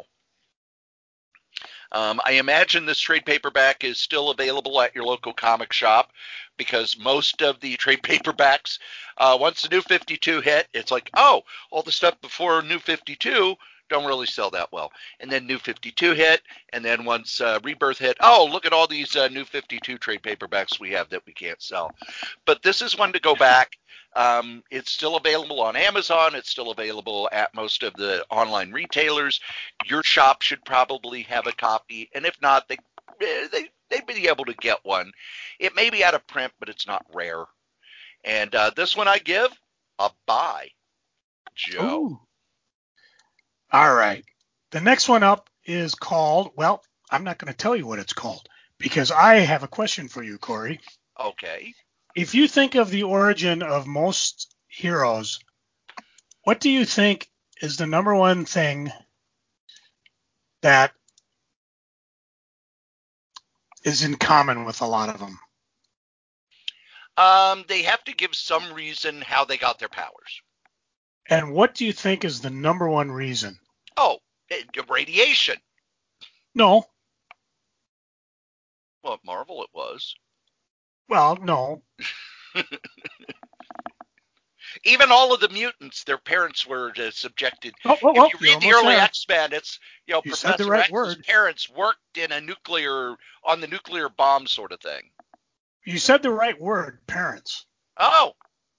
Um, I imagine this trade paperback is still available at your local comic shop, because most of the trade paperbacks, uh, once the New fifty-two hit, it's like, oh, all the stuff before New fifty-two don't really sell that well. And then New fifty-two hit, and then once uh, Rebirth hit, oh, look at all these uh, New fifty-two trade paperbacks we have that we can't sell. But this is one to go back. Um, it's still available on Amazon. It's still available at most of the online retailers. Your shop should probably have a copy, and if not, they they they'd be able to get one. It may be out of print, but it's not rare. And uh, this one I give a buy. Joe. Ooh. All right. The next one up is called, well, I'm not going to tell you what it's called, because I have a question for you, Corey. Okay. If you think of the origin of most heroes, what do you think is the number one thing that is in common with a lot of them? Um, they have to give some reason how they got their powers. And what do you think is the number one reason? Oh, radiation. No. Well, at Marvel it was. Well, no. Even all of the mutants, their parents were uh, subjected. Oh, oh, oh, if you read the early X-Men, it's, you know, you said the Professor right X's word. parents worked in a nuclear, on the nuclear bomb sort of thing. You said the right word, parents. Oh.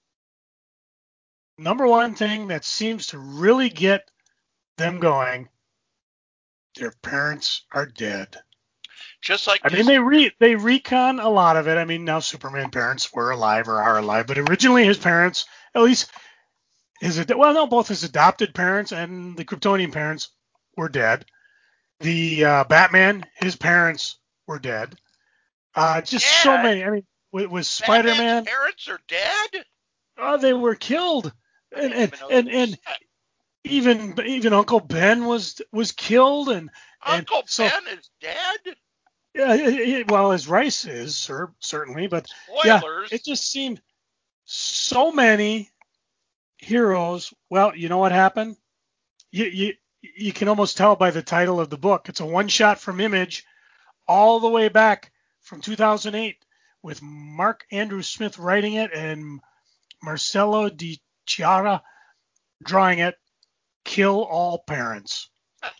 Number one thing that seems to really get them going, their parents are dead. Just like I Disney. mean, they re they recon a lot of it. I mean, now Superman parents were alive or are alive, but originally his parents, at least his well, no, both his adopted parents and the Kryptonian parents were dead. The uh, Batman, his parents were dead. Uh, just dead? so many. I mean, with, with Spider-Man, parents are dead. Oh, they were killed, and and and, and even even Uncle Ben was was killed, and Uncle and so, Ben is dead. Yeah, it, it, well, as Rice is, sir, certainly, but Spoilers. Yeah, it just seemed so many heroes. Well, you know what happened? You you you can almost tell by the title of the book. It's a one shot from Image, all the way back from two thousand eight, with Mark Andrew Smith writing it and Marcelo Di Chiara drawing it. Kill all parents.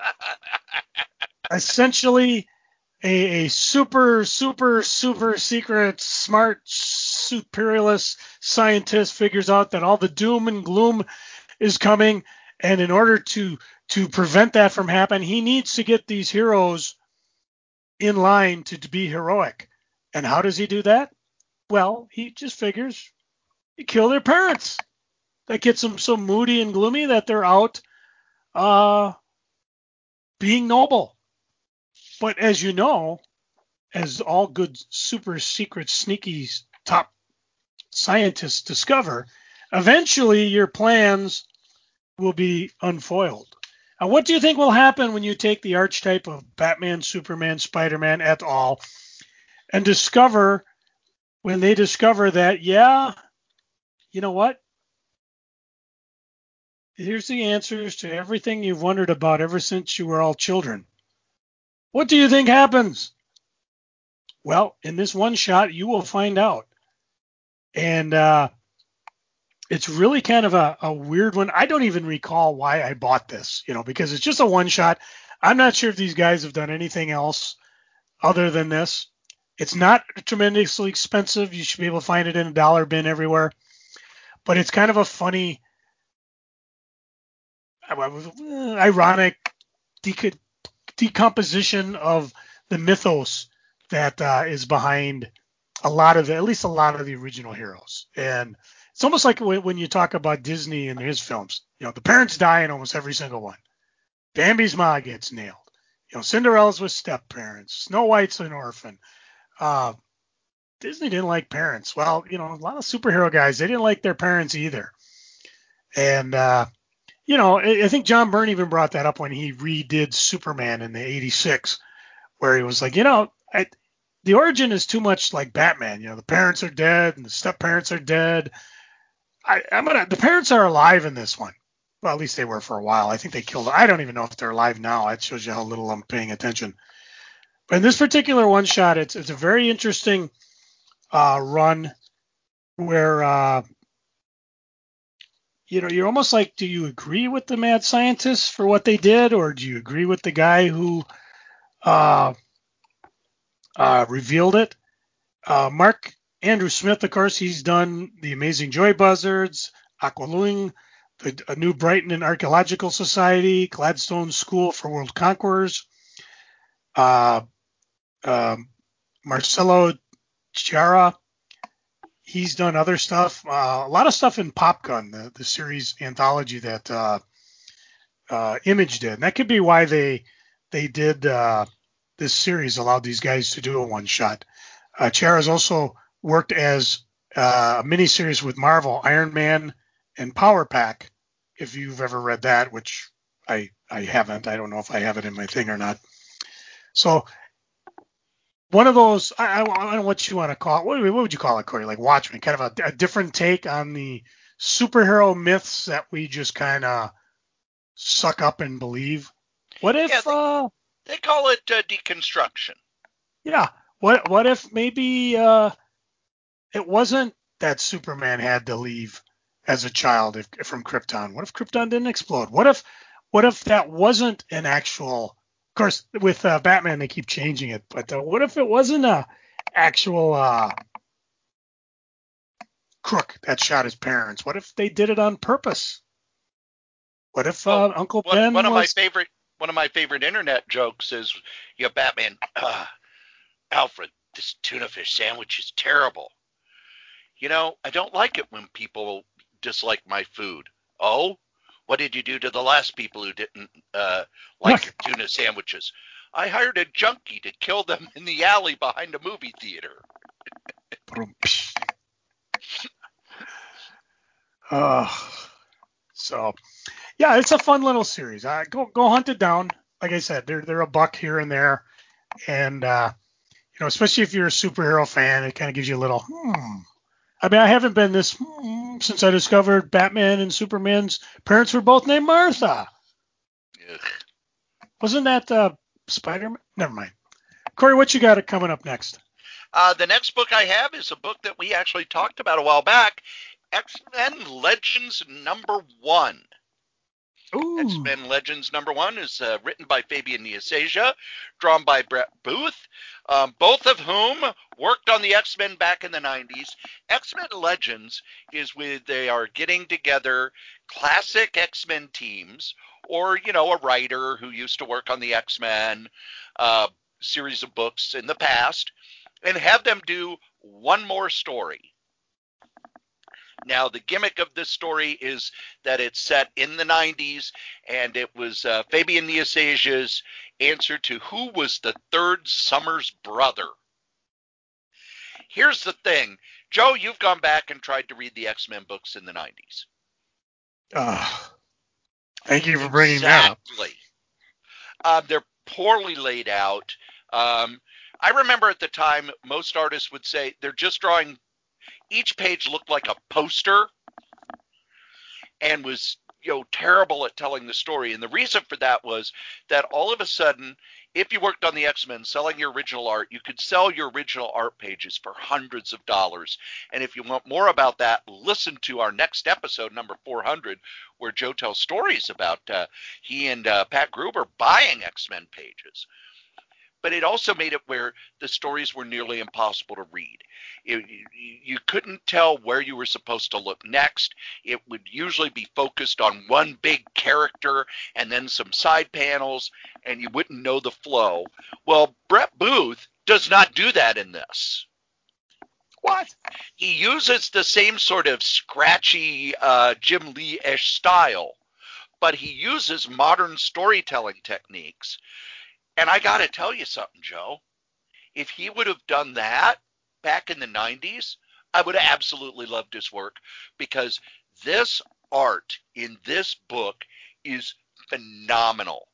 Essentially, A, a super, super, super secret, smart, superiorist scientist figures out that all the doom and gloom is coming, and in order to to prevent that from happening, he needs to get these heroes in line to, to be heroic. And how does he do that? Well, he just figures you kill their parents. That gets them so moody and gloomy that they're out uh, being noble. But as you know, as all good super secret sneaky top scientists discover, eventually your plans will be unfoiled. Uh, what do you think will happen when you take the archetype of Batman, Superman, Spider-Man et al. And discover, when they discover that, yeah, you know what? Here's the answers to everything you've wondered about ever since you were all children. What do you think happens? Well, in this one shot, you will find out. And uh, it's really kind of a, a weird one. I don't even recall why I bought this, you know, because it's just a one shot. I'm not sure if these guys have done anything else other than this. It's not tremendously expensive. You should be able to find it in a dollar bin everywhere. But it's kind of a funny, ironic de- decomposition of the mythos that uh, is behind a lot of the, at least a lot of the original heroes. And it's almost like when, when you talk about Disney and his films, you know, the parents die in almost every single one. Bambi's ma gets nailed. You know, Cinderella's with step parents. Snow White's an orphan. Uh, Disney didn't like parents. Well, you know, a lot of superhero guys, they didn't like their parents either. And, uh, you know, I, I think John Byrne even brought that up when he redid Superman in the eighty-six, where he was like, you know, I, the origin is too much like Batman. You know, the parents are dead and the step parents are dead. I, I'm gonna. The parents are alive in this one. Well, at least they were for a while. I think they killed. I don't even know if they're alive now. It shows you how little I'm paying attention. But in this particular one shot, it's it's a very interesting uh, run where uh, you know you're almost like, do you agree with the mad scientists for what they did, or do you agree with the guy who uh, uh, revealed it? Uh, Mark Andrew Smith, of course, he's done The Amazing Joy Buzzards, Aqualung, the a New Brighton and Archaeological Society, Gladstone School for World Conquerors, uh, um, Marcelo Chiara. He's done other stuff, uh, a lot of stuff in Pop Gun, the, the series anthology that uh, uh, Image did. And that could be why they they did uh, this series, allowed these guys to do a one shot. Uh, Chiara's also worked as uh, a miniseries with Marvel, Iron Man and Power Pack, if you've ever read that, which I I haven't. I don't know if I have it in my thing or not. So one of those, I, I, I don't know what you want to call it. What, what would you call it, Corey? Like Watchmen, kind of a, a different take on the superhero myths that we just kind of suck up and believe. What if, Yeah, they, uh, they call it uh, deconstruction. yeah, what what if maybe uh, it wasn't that Superman had to leave as a child if, from Krypton? What if Krypton didn't explode? What if what if that wasn't an actual? Of course, with uh, Batman they keep changing it, but uh, what if it wasn't a actual uh, crook that shot his parents? What if they did it on purpose? What if Well, uh, Uncle one Ben one of my was? favorite one of my favorite internet jokes is, you know, Batman, uh, Alfred, this tuna fish sandwich is terrible. You know, I don't like it when people dislike my food. Oh, what did you do to the last people who didn't uh, like your tuna sandwiches? I hired a junkie to kill them in the alley behind a movie theater. Uh, so yeah, it's a fun little series. Uh, go go hunt it down. Like I said, they're they're a buck here and there, and uh, you know, especially if you're a superhero fan, it kind of gives you a little. Hmm. I mean, I haven't been this hmm, since I discovered Batman and Superman's parents were both named Martha. Ugh. Wasn't that uh, Spider-Man? Never mind. Corey, what you got coming up next? Uh, the next book I have is a book that we actually talked about a while back, X-Men Legends number one. Ooh. X-Men Legends number one is uh, written by Fabian Nicieza, drawn by Brett Booth, um, both of whom worked on the X-Men back in the nineties. X-Men Legends is with, they are getting together classic X-Men teams, or, you know, a writer who used to work on the X-Men uh, series of books in the past, and have them do one more story. Now, the gimmick of this story is that it's set in the nineties, and it was uh, Fabian Niceza's answer to who was the third Summers brother. Here's the thing. Joe, you've gone back and tried to read the X-Men books in the nineties. Uh, Thank you for bringing that up. Exactly. Um, they're poorly laid out. Um, I remember at the time, most artists would say they're just drawing, each page looked like a poster and was, you know, terrible at telling the story. And the reason for that was that all of a sudden, if you worked on the X-Men selling your original art, you could sell your original art pages for hundreds of dollars. And if you want more about that, listen to our next episode, number four hundred, where Joe tells stories about uh, he and uh, Pat Gruber buying X-Men pages. But it also made it where the stories were nearly impossible to read. It, you, you couldn't tell where you were supposed to look next. It would usually be focused on one big character and then some side panels, and you wouldn't know the flow. Well, Brett Booth does not do that in this. What? He uses the same sort of scratchy uh, Jim Lee-ish style, but he uses modern storytelling techniques. And I got to tell you something, Joe. If he would have done that back in the nineties, I would have absolutely loved his work, because this art in this book is phenomenal.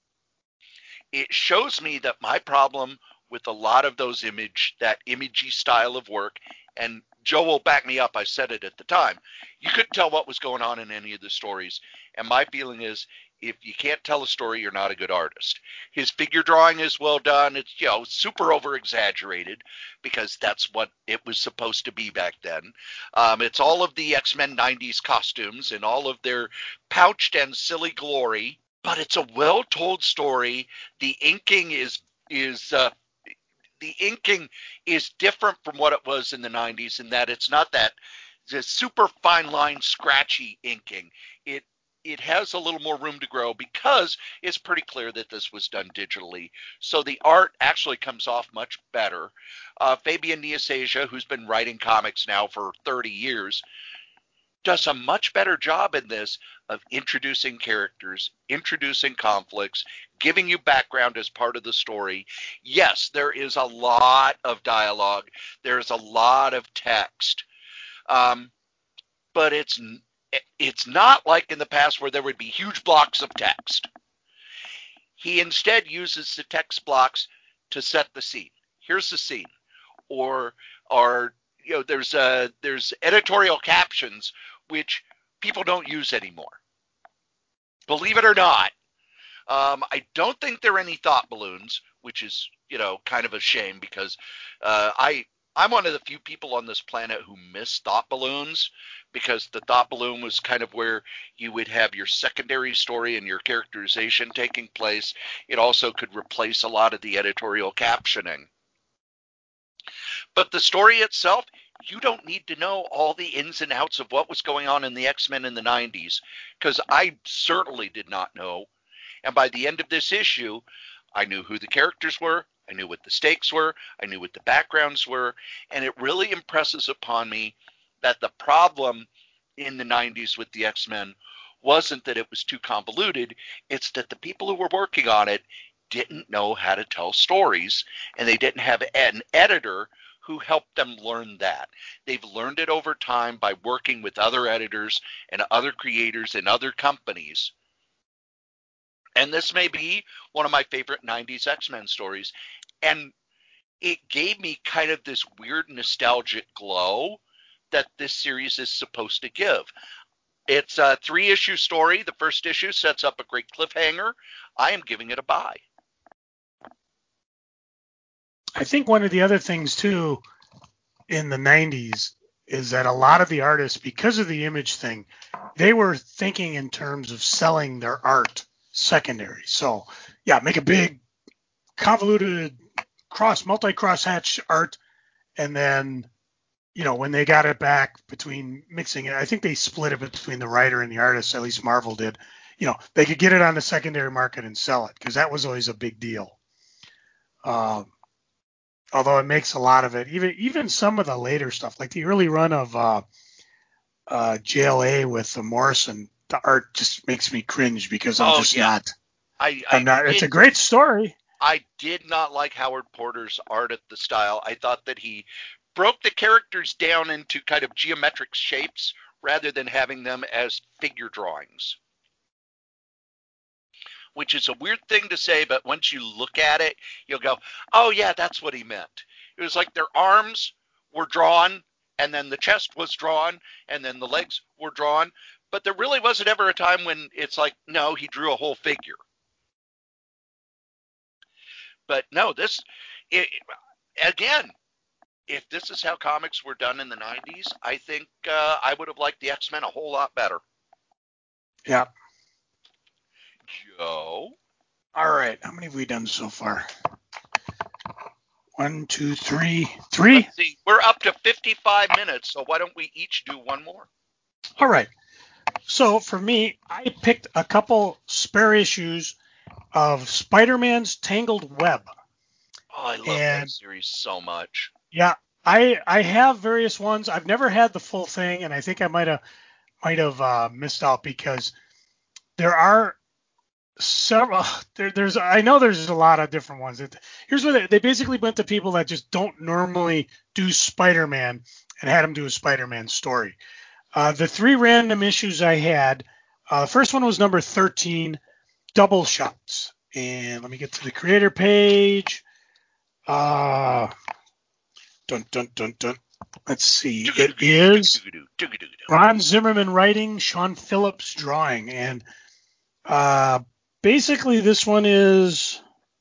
It shows me that my problem with a lot of those image, that imagey style of work, and Joe will back me up, I said it at the time, you couldn't tell what was going on in any of the stories. And my feeling is, if you can't tell a story, you're not a good artist. His figure drawing is well done. It's, you know, super over exaggerated, because that's what it was supposed to be back then. Um, it's all of the X-Men nineties costumes and all of their pouched and silly glory, but it's a well told story. The inking is is uh, the inking is different from what it was in the nineties, in that it's not that it's super fine line scratchy inking. It it has a little more room to grow, because it's pretty clear that this was done digitally. So the art actually comes off much better. Uh, Fabian Nicieza, who's been writing comics now for thirty years, does a much better job in this of introducing characters, introducing conflicts, giving you background as part of the story. Yes, there is a lot of dialogue. There's a lot of text. Um, but it's it's not like in the past where there would be huge blocks of text. He instead uses the text blocks to set the scene. Here's the scene. Or or you know, there's uh there's editorial captions which people don't use anymore. Believe it or not. Um, I don't think there are any thought balloons, which is, you know, kind of a shame, because uh, I I'm one of the few people on this planet who miss thought balloons, because the thought balloon was kind of where you would have your secondary story and your characterization taking place. It also could replace a lot of the editorial captioning. But the story itself, you don't need to know all the ins and outs of what was going on in the X-Men in the nineties, because I certainly did not know. And by the end of this issue, I knew who the characters were, I knew what the stakes were, I knew what the backgrounds were, and it really impresses upon me that the problem in the nineties with the X-Men wasn't that it was too convoluted, it's that the people who were working on it didn't know how to tell stories, and they didn't have an editor who helped them learn that. They've learned it over time by working with other editors and other creators in other companies. And this may be one of my favorite nineties X-Men stories. And it gave me kind of this weird nostalgic glow that this series is supposed to give. It's a three-issue story. The first issue sets up a great cliffhanger. I am giving it a buy. I think one of the other things, too, in the nineties is that a lot of the artists, because of the image thing, they were thinking in terms of selling their art secondary. So, yeah, make a big, convoluted, cross, multi-cross hatch art, and then, you know, when they got it back between mixing it, I think they split it between the writer and the artist, at least Marvel did. You know, they could get it on the secondary market and sell it, because that was always a big deal. Um, although it makes a lot of it, even even some of the later stuff, like the early run of uh, uh, J L A with uh, Morrison, the art just makes me cringe, because I'm Oh, just yeah. not. I, I I'm not. It's did, a great story. I did not like Howard Porter's art at the style. I thought that he broke the characters down into kind of geometric shapes rather than having them as figure drawings. which is a weird thing to say, but once you look at it, you'll go, oh, yeah, that's what he meant. It was like their arms were drawn, and then the chest was drawn, and then the legs were drawn. But there really wasn't ever a time when it's like, no, he drew a whole figure. But no, this, it, again, if this is how comics were done in the nineties, I think uh, I would have liked the X-Men a whole lot better. Yeah. Joe? All right. How many have we done so far? One, two, three. Three? Let's see. We're up to fifty-five minutes, so why don't we each do one more? All right. So for me, I picked a couple spare issues of Spider-Man's Tangled Web. Oh, I love and, that series so much. Yeah, I I have various ones. I've never had the full thing, and I think I might have might have uh, missed out because there are several. There, there's I know there's a lot of different ones. It, here's what they, they basically went to people that just don't normally do Spider-Man and had them do a Spider-Man story. Uh, the three random issues I had, uh, the first one was number thirteen, Double Shots. And let me get to the creator page. Uh, dun, dun, dun, dun. Let's see. It is Ron Zimmerman writing, Sean Phillips drawing. And uh, basically this one is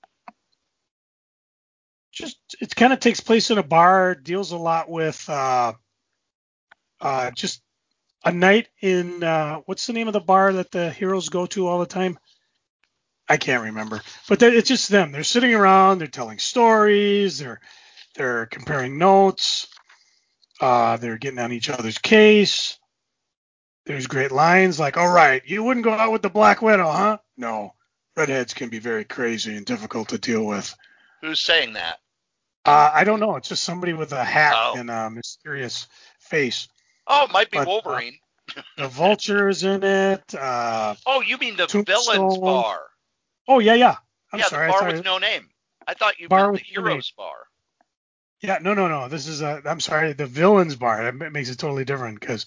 just, it kind of takes place in a bar, deals a lot with uh, uh, just a night in, uh, what's the name of the bar that the heroes go to all the time? I can't remember, but it's just them. They're sitting around, they're telling stories, they're they're comparing notes, uh, they're getting on each other's case. There's great lines like, "All right, you wouldn't go out with the Black Widow, huh?" No, redheads can be very crazy and difficult to deal with. Who's saying that? Uh, I don't know. It's just somebody with a hat oh. and a mysterious face. Oh, it might be but, Wolverine. Uh, the Vulture's in it. Uh, oh, you mean the Tombstone. Villains Bar? Oh, yeah, yeah. I'm yeah, sorry. the bar I with it, no name. I thought you bar meant with the Heroes Bar. Yeah, no, no, no. This is a, I'm sorry, the Villains Bar. That makes it totally different because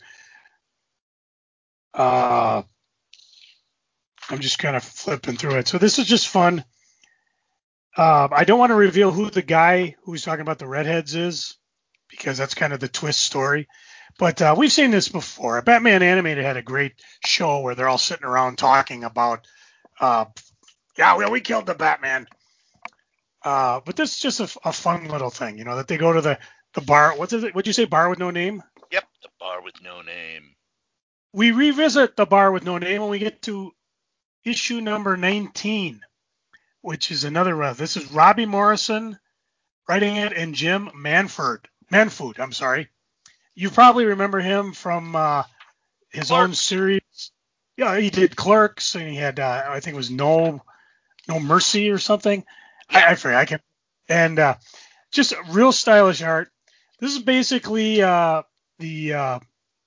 uh, I'm just kind of flipping through it. So this is just fun. Uh, I don't want to reveal who the guy who's talking about the redheads is because that's kind of the twist story. But uh, we've seen this before. Batman Animated had a great show where they're all sitting around talking about, uh, yeah, well, we killed the Batman. Uh, but this is just a, a fun little thing, you know, that they go to the, the bar. What's it? What'd you say? Bar with no name? Yep, the bar with no name. We revisit the bar with no name when we get to issue number nineteen, which is another. Uh, this is Robbie Morrison writing it and Jim Manford. Manfood, I'm sorry. You probably remember him from uh, his Clerks. own series. Yeah, he did Clerks, and he had uh, I think it was No No Mercy or something. Yeah. I, I forget. I can and uh, just real stylish art. This is basically uh, the uh,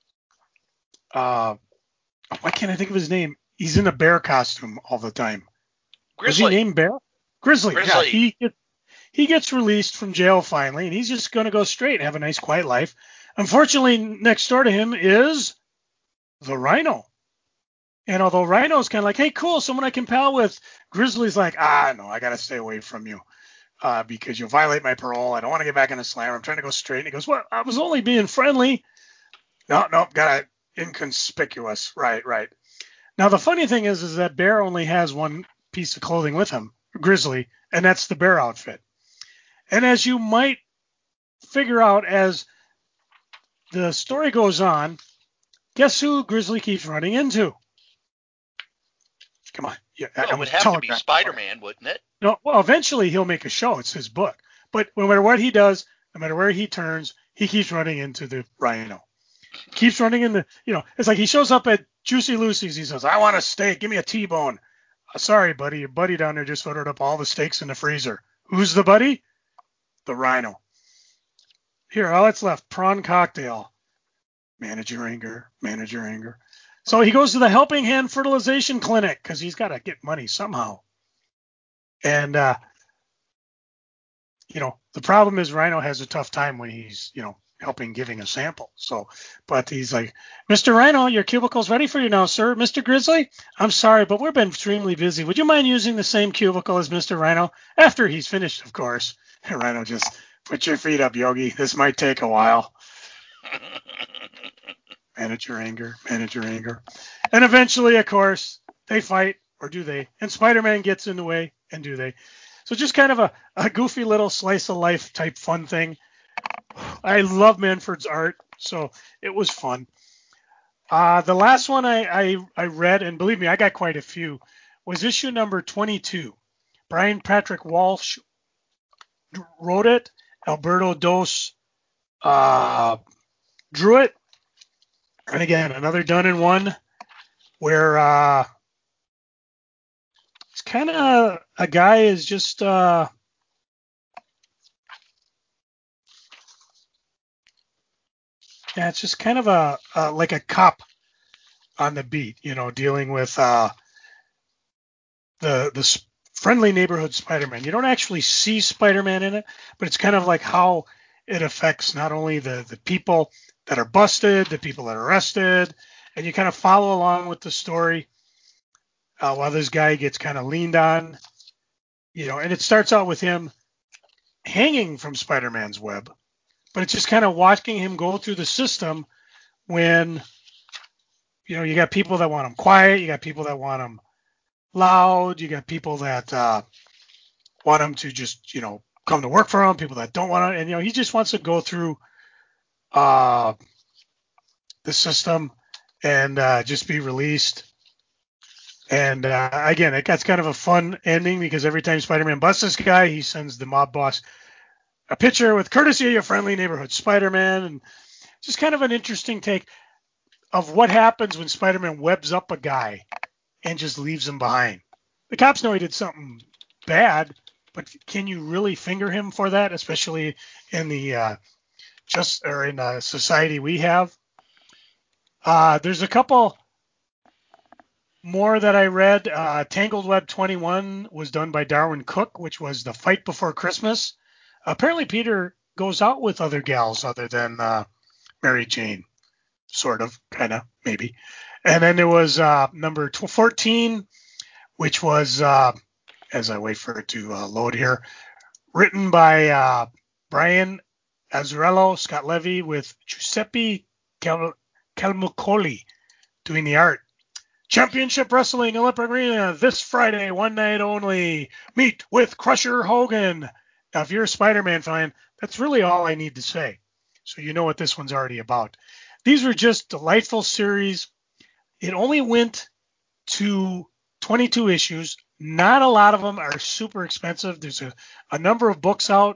uh, why can't I think of his name? He's in a bear costume all the time. Grizzly. Was he named Bear? Grizzly. Grizzly. Yeah, he get, he gets released from jail finally, and he's just going to go straight and have a nice quiet life. Unfortunately, next door to him is the Rhino. And although Rhino's kind of like, hey, cool, someone I can pal with, Grizzly's like, ah, no, I got to stay away from you uh, because you'll violate my parole. I don't want to get back in a slammer. I'm trying to go straight. And he goes, well, I was only being friendly. No, no, got it. Inconspicuous. Right, right. Now, the funny thing is, is that Bear only has one piece of clothing with him, Grizzly, and that's the bear outfit. And as you might figure out as the story goes on, guess who Grizzly keeps running into? Come on. Yeah, well, I it would have to be Spider-Man, wouldn't it? No, well, eventually he'll make a show. It's his book. But no matter what he does, no matter where he turns, he keeps running into the Rhino. Keeps running into, you know, it's like he shows up at Juicy Lucy's. He says, I want a steak. Give me a T-bone. Uh, sorry, buddy. Your buddy down there just ordered up all the steaks in the freezer. Who's the buddy? The Rhino. Here, all that's left, prawn cocktail. Manage your anger. Manage your anger. So he goes to the Helping Hand Fertilization Clinic because he's got to get money somehow. And, uh, you know, the problem is Rhino has a tough time when he's, you know, helping giving a sample. So, but he's like, Mister Rhino, your cubicle's ready for you now, sir. Mister Grizzly, I'm sorry, but we've been extremely busy. Would you mind using the same cubicle as Mister Rhino? After he's finished, of course. And Rhino just, put your feet up, Yogi. This might take a while. Manage your anger, manage your anger. And eventually, of course, they fight, or do they? And Spider-Man gets in the way, and do they? So just kind of a, a goofy little slice of life type fun thing. I love Manfred's art, so it was fun. Uh, the last one I, I, I read, and believe me, I got quite a few, was issue number twenty-two. Brian Patrick Walsh wrote it. Alberto Dos uh, drew it. And again, another done in one where uh, it's kind of a guy is just... Uh, Yeah, it's just kind of a uh, like a cop on the beat, you know, dealing with uh, the the s- friendly neighborhood Spider-Man. You don't actually see Spider-Man in it, but it's kind of like how it affects not only the the people that are busted, the people that are arrested, and you kind of follow along with the story uh, while this guy gets kind of leaned on, you know. And it starts out with him hanging from Spider-Man's web, but it's just kind of watching him go through the system when you know, you got people that want him quiet. You got people that want him loud. You got people that uh, want him to just, you know, come to work for him. People that don't want to. And, you know, he just wants to go through uh, the system and uh, just be released. And uh, again, it gets kind of a fun ending because every time Spider-Man busts this guy, he sends the mob boss a picture with courtesy of your friendly neighborhood Spider-Man. And just kind of an interesting take of what happens when Spider-Man webs up a guy and just leaves him behind. The cops know he did something bad, but can you really finger him for that, especially in the uh, just or in a society we have? Uh, there's a couple more that I read. Uh, Tangled Web twenty-one was done by Darwin Cook, which was the fight before Christmas. Apparently, Peter goes out with other gals other than uh, Mary Jane, sort of, kind of, maybe. And then there was uh, number fourteen, which was, uh, as I wait for it to uh, load here, written by uh, Brian Azzarello, Scott Levy, with Giuseppe Cal- Calmucoli doing the art. Championship Wrestling Olympic Arena this Friday, one night only. Meet with Crusher Hogan. Now, if you're a Spider-Man fan, that's really all I need to say. So you know what this one's already about. These were just delightful series. It only went to twenty-two issues. Not a lot of them are super expensive. There's a, a number of books out.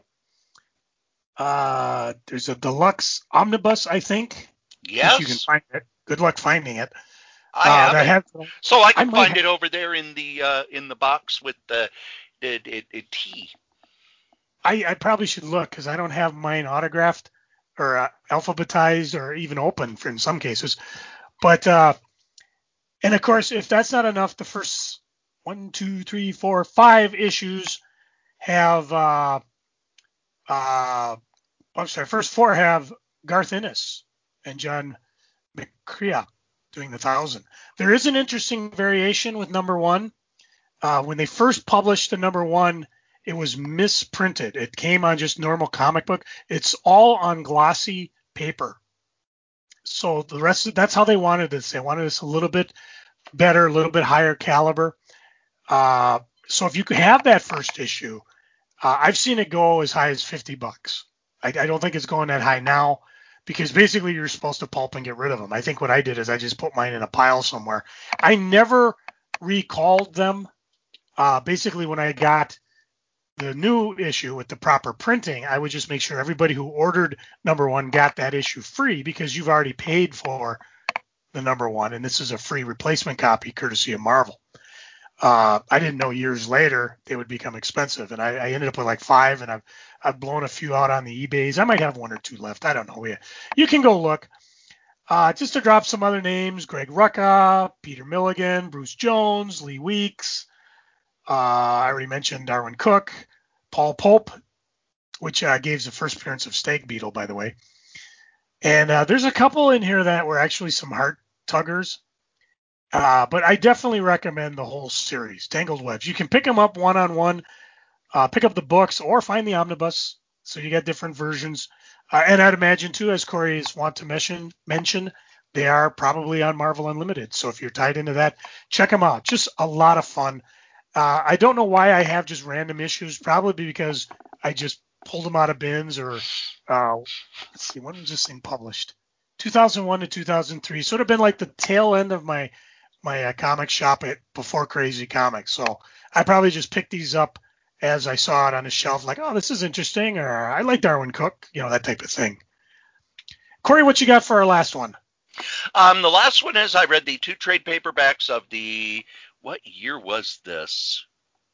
Uh, there's a deluxe omnibus, I think, if you can Yes, find it. Good luck finding it. I Uh, have that it. has, So I I can might find have, it over there in the uh, in the box with the it, it, it T. I, I probably should look because I don't have mine autographed or uh, alphabetized or even open for in some cases. But uh, and of course, if that's not enough, the first one, two, three, four, five issues have uh, uh, I'm sorry, first four have Garth Ennis and John McCrea doing the thousand. There is an interesting variation with number one. Uh, when they first published the number one, it was misprinted. It came on just normal comic book. It's all on glossy paper. So the rest of that's how they wanted this. They wanted this a little bit better, a little bit higher caliber. Uh, so if you could have that first issue, uh, I've seen it go as high as fifty bucks. I, I don't think it's going that high now because basically you're supposed to pulp and get rid of them. I think what I did is I just put mine in a pile somewhere. I never recalled them. Uh, basically, when I got the new issue with the proper printing, I would just make sure everybody who ordered number one got that issue free because you've already paid for the number one, and this is a free replacement copy courtesy of Marvel. Uh, I didn't know years later they would become expensive, and I, I ended up with like five, and I've I've blown a few out on the eBays. I might have one or two left. I don't know. You, you can go look. Uh, just to drop some other names: Greg Rucka, Peter Milligan, Bruce Jones, Lee Weeks. Uh, I already mentioned Darwin Cook, Paul Pope, which uh, gave the first appearance of Stag Beetle, by the way. And uh, there's a couple in here that were actually some heart tuggers. Uh, but I definitely recommend the whole series, Tangled Webs. You can pick them up one on one, uh, pick up the books, or find the omnibus. So you got different versions. Uh, and I'd imagine too, as Corey's want to mention, mention, they are probably on Marvel Unlimited. So if you're tied into that, check them out. Just a lot of fun. Uh, I don't know why I have just random issues. Probably because I just pulled them out of bins or uh, let's see, when was this thing published? two thousand one to two thousand three. Sort of been like the tail end of my my uh, comic shop at before Crazy Comics. So I probably just picked these up as I saw it on the shelf, like, oh, this is interesting, or I like Darwin Cook, you know, that type of thing. Corey, what you got for our last one? Um, the last one is I read the two trade paperbacks of the, what year was this?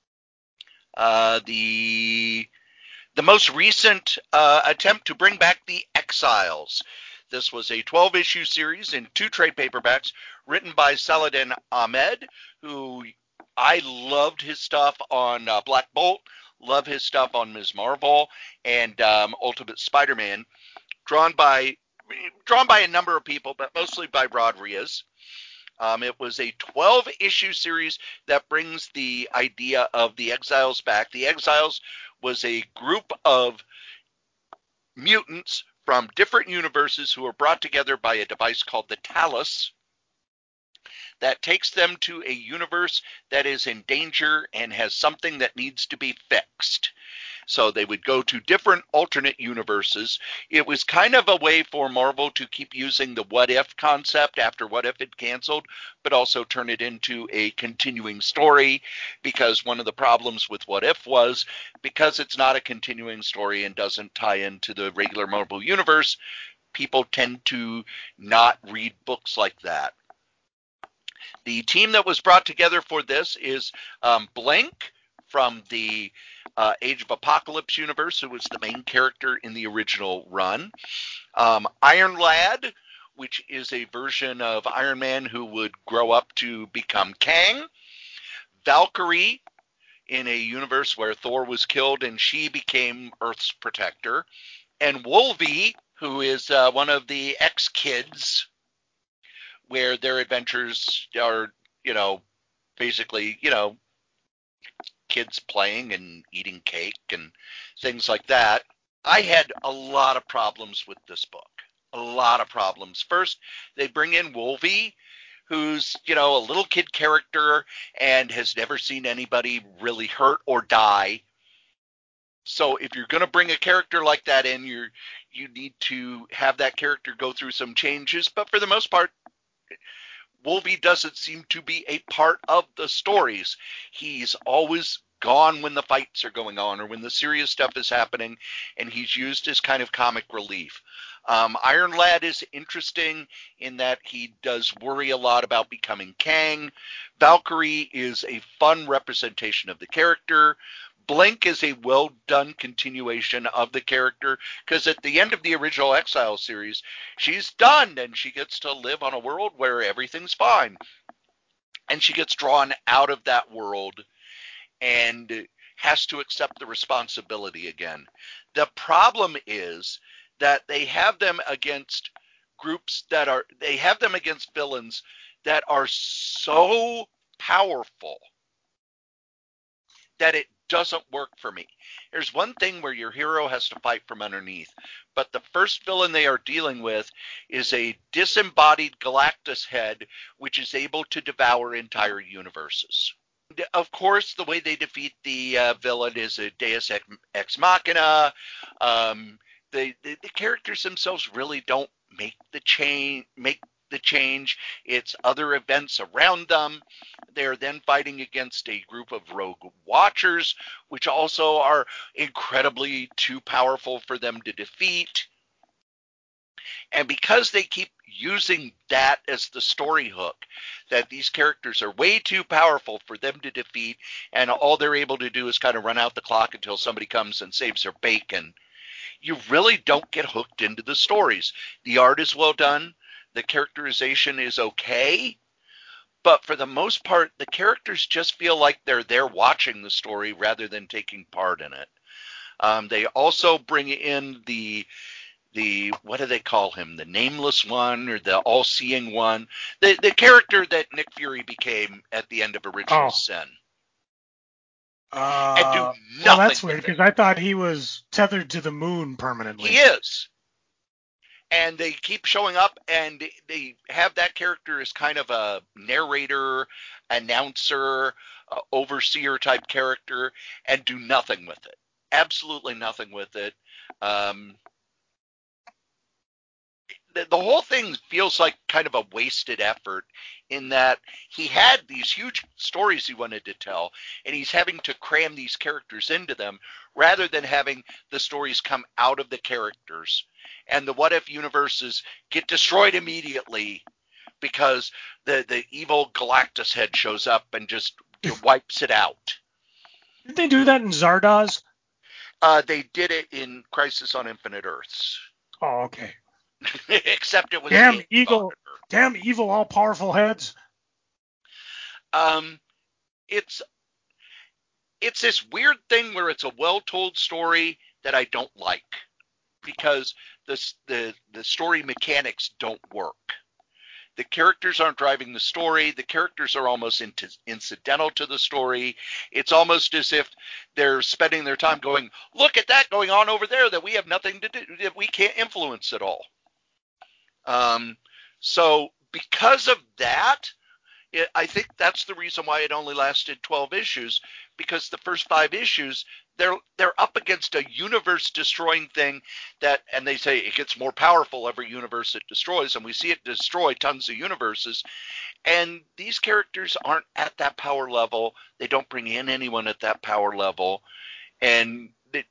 Uh, the the most recent uh, attempt to bring back the Exiles. This was a twelve-issue series in two trade paperbacks written by Saladin Ahmed, who I loved his stuff on uh, Black Bolt, love his stuff on Miz Marvel, and um, Ultimate Spider-Man, drawn by drawn by a number of people, but mostly by Rod Reis. Um, it was a twelve-issue series that brings the idea of the Exiles back. The Exiles was a group of mutants from different universes who are brought together by a device called the Talus that takes them to a universe that is in danger and has something that needs to be fixed. So they would go to different alternate universes. It was kind of a way for Marvel to keep using the what if concept after What If had canceled, but also turn it into a continuing story, because one of the problems with What If was because it's not a continuing story and doesn't tie into the regular Marvel universe, people tend to not read books like that. The team that was brought together for this is um, Blink from the uh, Age of Apocalypse universe, who was the main character in the original run. Um, Iron Lad, which is a version of Iron Man who would grow up to become Kang. Valkyrie, in a universe where Thor was killed and she became Earth's protector. And Wolvie, who is uh, one of the X-Kids, where their adventures are, you know, basically, you know, kids playing and eating cake and things like that. I had a lot of problems with this book. A lot of problems. First, they bring in Wolvie, who's, you know, a little kid character and has never seen anybody really hurt or die. So if you're going to bring a character like that in, you're you need to have that character go through some changes. But for the most part, Wolvie doesn't seem to be a part of the stories. He's always gone when the fights are going on or when the serious stuff is happening, and he's used as kind of comic relief. Um, Iron Lad is interesting in that he does worry a lot about becoming Kang. Valkyrie is a fun representation of the character. Blink is a well-done continuation of the character, because at the end of the original Exile series, she's done and she gets to live on a world where everything's fine. And she gets drawn out of that world and has to accept the responsibility again. The problem is that they have them against groups that are, they have them against villains that are so powerful that it doesn't work for me. There's one thing where your hero has to fight from underneath, but the first villain they are dealing with is a disembodied Galactus head, which is able to devour entire universes. Of course, the way they defeat the uh, villain is a Deus Ex Machina. Um, the, the the characters themselves really don't make the change. Make the change. It's other events around them. They're then fighting against a group of rogue watchers, which also are incredibly too powerful for them to defeat. And because they keep using that as the story hook, that these characters are way too powerful for them to defeat, and all they're able to do is kind of run out the clock until somebody comes and saves their bacon, you really don't get hooked into the stories. The art is well done. The characterization is okay. But for the most part, the characters just feel like they're there watching the story rather than taking part in it. Um, they also bring in the the, what do they call him? The nameless one or the all-seeing one? The the character that Nick Fury became at the end of Original Oh. Sin. Uh, And do well, nothing that's weird with it. because I thought he was tethered to the moon permanently. He is. And they keep showing up, and they have that character as kind of a narrator, announcer, uh, overseer type character, and do nothing with it. Absolutely nothing with it. Um, the, the whole thing feels like kind of a wasted effort in that he had these huge stories he wanted to tell, and he's having to cram these characters into them rather than having the stories come out of the characters. And the what if universes get destroyed immediately because the, the evil Galactus head shows up and just wipes it out. Did they do that in Zardoz? Uh, they did it in Crisis on Infinite Earths. Oh, okay. Except it was damn the evil, damn evil, all-powerful heads. Um, it's it's this weird thing where it's a well-told story that I don't like because the the the story mechanics don't work. The characters aren't driving the story. The characters are almost into, incidental to the story. It's almost as if they're spending their time going, look at that going on over there that we have nothing to do, that we can't influence at all. Um, so because of that, it, I think that's the reason why it only lasted twelve issues, because the first five issues, they're they're up against a universe-destroying thing that, and they say it gets more powerful every universe it destroys, and we see it destroy tons of universes, and these characters aren't at that power level. They don't bring in anyone at that power level, and it,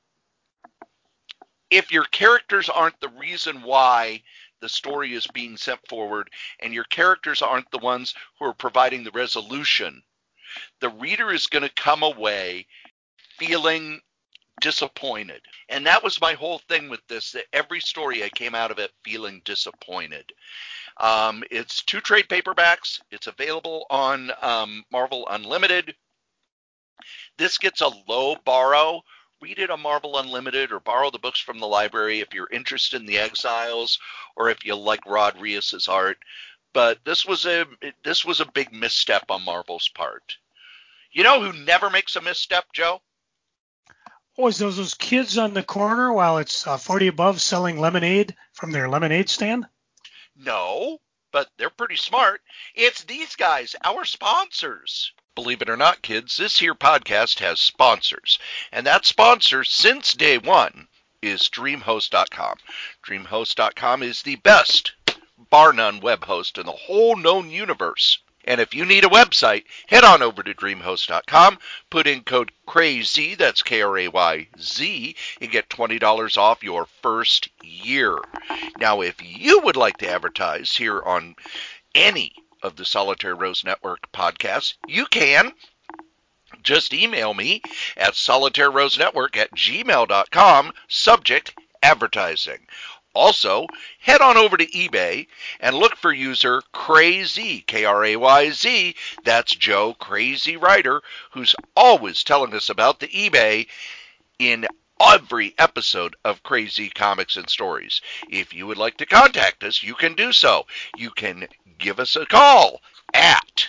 if your characters aren't the reason why the story is being sent forward, and your characters aren't the ones who are providing the resolution, the reader is going to come away feeling disappointed. And that was my whole thing with this, that every story I came out of it feeling disappointed. Um, it's two trade paperbacks. It's available on um, Marvel Unlimited. This gets a low borrow. Read it on Marvel Unlimited or borrow the books from the library if you're interested in the Exiles or if you like Rod Reis's art. But this was a this was a big misstep on Marvel's part. You know who never makes a misstep, Joe? Oh, is those those kids on the corner while it's uh, forty above selling lemonade from their lemonade stand? No, but they're pretty smart. It's these guys, our sponsors. Believe it or not, kids, this here podcast has sponsors. And that sponsor, since day one, is DreamHost dot com. DreamHost dot com is the best, bar none, web host in the whole known universe. And if you need a website, head on over to DreamHost dot com, put in code CRAYZ, that's K R A Y Z, and get twenty dollars off your first year. Now, if you would like to advertise here on any of the Solitaire Rose Network podcasts, you can. Just email me at solitaire rose network at gmail dot com, subject advertising. Also, head on over to eBay and look for user Crazy, K R A Y Z. That's Joe Crazy Writer, who's always telling us about the eBay in every episode of Crazy Comics and Stories. If you would like to contact us, you can do so. You can give us a call at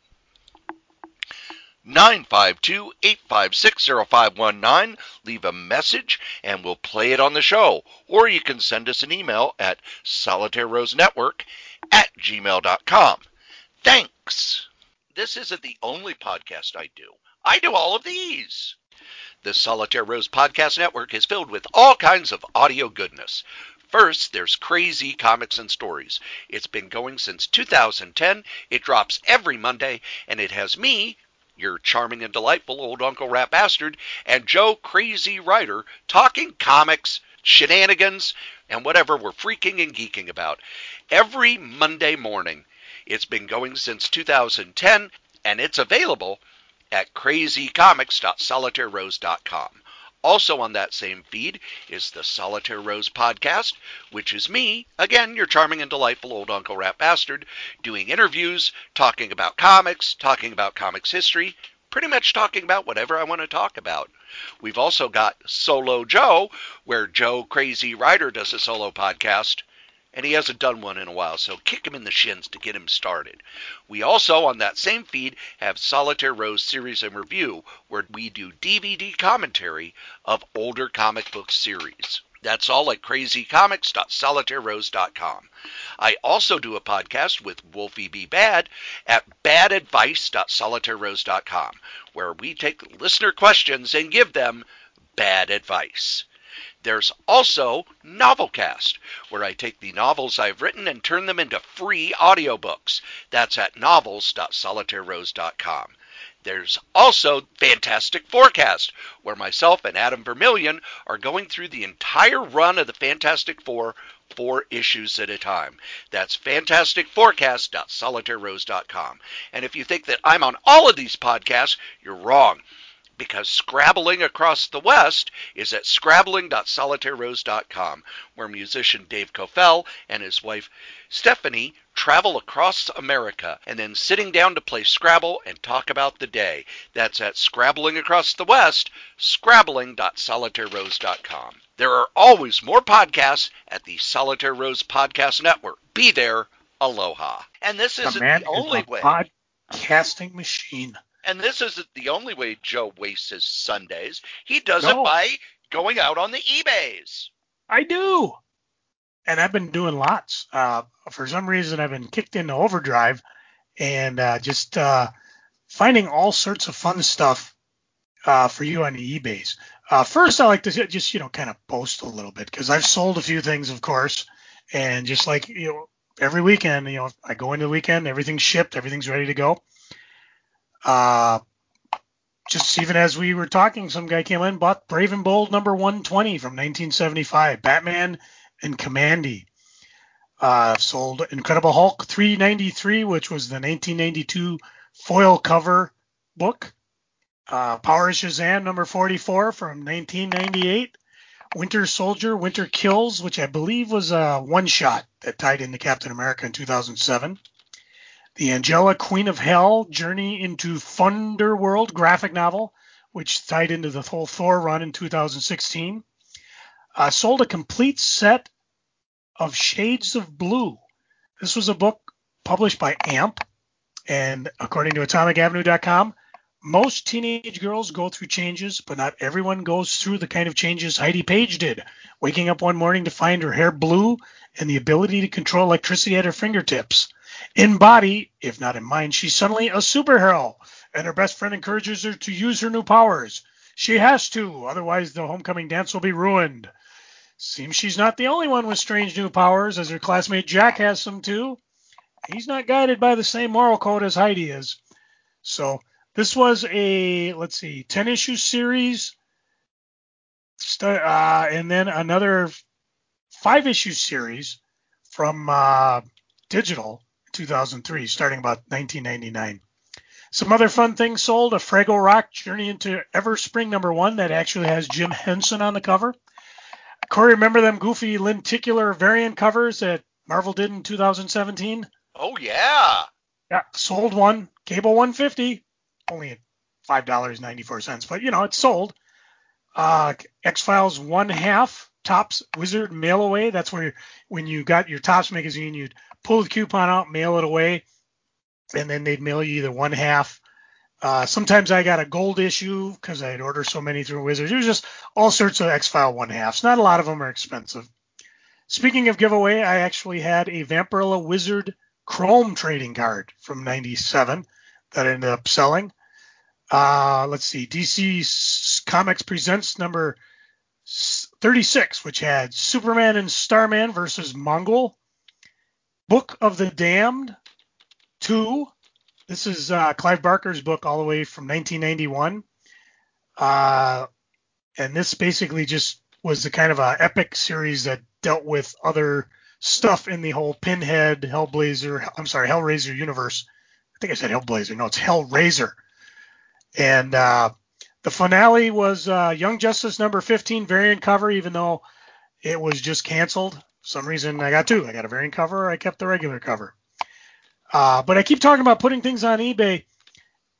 nine five two, eight five six, zero five one nine. Leave a message and we'll play it on the show. Or you can send us an email at solitaire rose network at gmail dot com. Thanks. This isn't the only podcast I do. I do all of these. The Solitaire Rose Podcast Network is filled with all kinds of audio goodness. First, there's Crazy Comics and Stories. It's been going since two thousand ten. It drops every Monday, and it has me, your charming and delightful old Uncle Rat Bastard, and Joe Crazy Writer talking comics, shenanigans, and whatever we're freaking and geeking about. Every Monday morning. It's been going since two thousand ten, and it's available at crazy comics dot solitaire rose dot com. Also on that same feed is the Solitaire Rose Podcast, which is me, again, your charming and delightful old Uncle Rat Bastard, doing interviews, talking about comics, talking about comics history, pretty much talking about whatever I want to talk about. We've also got Solo Joe, where Joe Crazy Rider does a solo podcast, and he hasn't done one in a while, so kick him in the shins to get him started. We also, on that same feed, have Solitaire Rose Series and Review, where we do D V D commentary of older comic book series. That's all at crazy comics dot solitaire rose dot com. I also do a podcast with Wolfie B. Bad at bad advice dot solitaire rose dot com, where we take listener questions and give them bad advice. There's also Novelcast, where I take the novels I've written and turn them into free audiobooks. That's at novels dot solitaire rose dot com. There's also Fantastic Forecast, where myself and Adam Vermillion are going through the entire run of the Fantastic Four, four issues at a time. That's fantastic forecast dot solitaire rose dot com. And if you think that I'm on all of these podcasts, you're wrong, because Scrabbling Across the West is at scrabbling dot solitaire rose dot com, where musician Dave Cofell and his wife Stephanie travel across America and then sitting down to play Scrabble and talk about the day. That's at Scrabbling Across the West, scrabbling dot solitaire rose dot com. There are always more podcasts at the Solitaire Rose Podcast Network. Be there. Aloha. And this isn't the, man the only is a way. Podcasting machine. And this isn't the only way Joe wastes his Sundays. He does No. it by going out on the eBays. I do. And I've been doing lots. Uh, for some reason, I've been kicked into overdrive and uh, just uh, finding all sorts of fun stuff uh, for you on the eBays. Uh, first, I like to just, you know, kind of boast a little bit because I've sold a few things, of course. And just like, you know, every weekend, you know, I go into the weekend, everything's shipped, everything's ready to go. Uh, just even as we were talking, some guy came in, bought Brave and Bold number one twenty from nineteen seventy-five, Batman and Commandy. Uh, sold Incredible Hulk three ninety-three, which was the nineteen ninety-two foil cover book. Uh, Power Shazam number forty-four from nineteen ninety-eight. Winter Soldier, Winter Kills, which I believe was a one-shot that tied into Captain America in two thousand seven. The Angela, Queen of Hell, Journey into Thunderworld graphic novel, which tied into the whole Thor run in two thousand sixteen. Uh, sold a complete set of Shades of Blue. This was a book published by A M P, and according to atomic avenue dot com, most teenage girls go through changes, but not everyone goes through the kind of changes Heidi Page did, waking up one morning to find her hair blue and the ability to control electricity at her fingertips. In body, if not in mind, she's suddenly a superhero, and her best friend encourages her to use her new powers. She has to, otherwise the homecoming dance will be ruined. Seems she's not the only one with strange new powers, as her classmate Jack has some too. He's not guided by the same moral code as Heidi is. So this was a, let's see, ten-issue series, uh, and then another five-issue series from uh, Digital, two thousand three, starting about nineteen ninety-nine. Some other fun things sold: a Fraggle Rock Journey into Everspring number one that actually has Jim Henson on the cover. Corey, remember them goofy lenticular variant covers that Marvel did in two thousand seventeen? Oh, yeah. Yeah, sold one. Cable one fifty, only at five dollars and ninety-four cents, but, you know, it's sold. Uh, X-Files one half, Topps Wizard mail away. That's where when you got your Topps magazine, you'd pull the coupon out, mail it away, and then they'd mail you either one half. Uh, sometimes I got a gold issue because I'd order so many through Wizards. It was just all sorts of X-File one halves. Not a lot of them are expensive. Speaking of giveaway, I actually had a Vampirella Wizard Chrome trading card from ninety-seven that I ended up selling. Uh, let's see, D C Comics Presents number thirty-six, which had Superman and Starman versus Mongol. Book of the Damned two. This is uh, Clive Barker's book all the way from nineteen ninety-one. Uh, and this basically just was the kind of a epic series that dealt with other stuff in the whole Pinhead, Hellblazer, I'm sorry, Hellraiser universe. I think I said Hellblazer. No, it's Hellraiser. And uh, the finale was uh, Young Justice number fifteen variant cover, even though it was just canceled. For some reason I got two. I got a variant cover. I kept the regular cover. Uh, but I keep talking about putting things on eBay.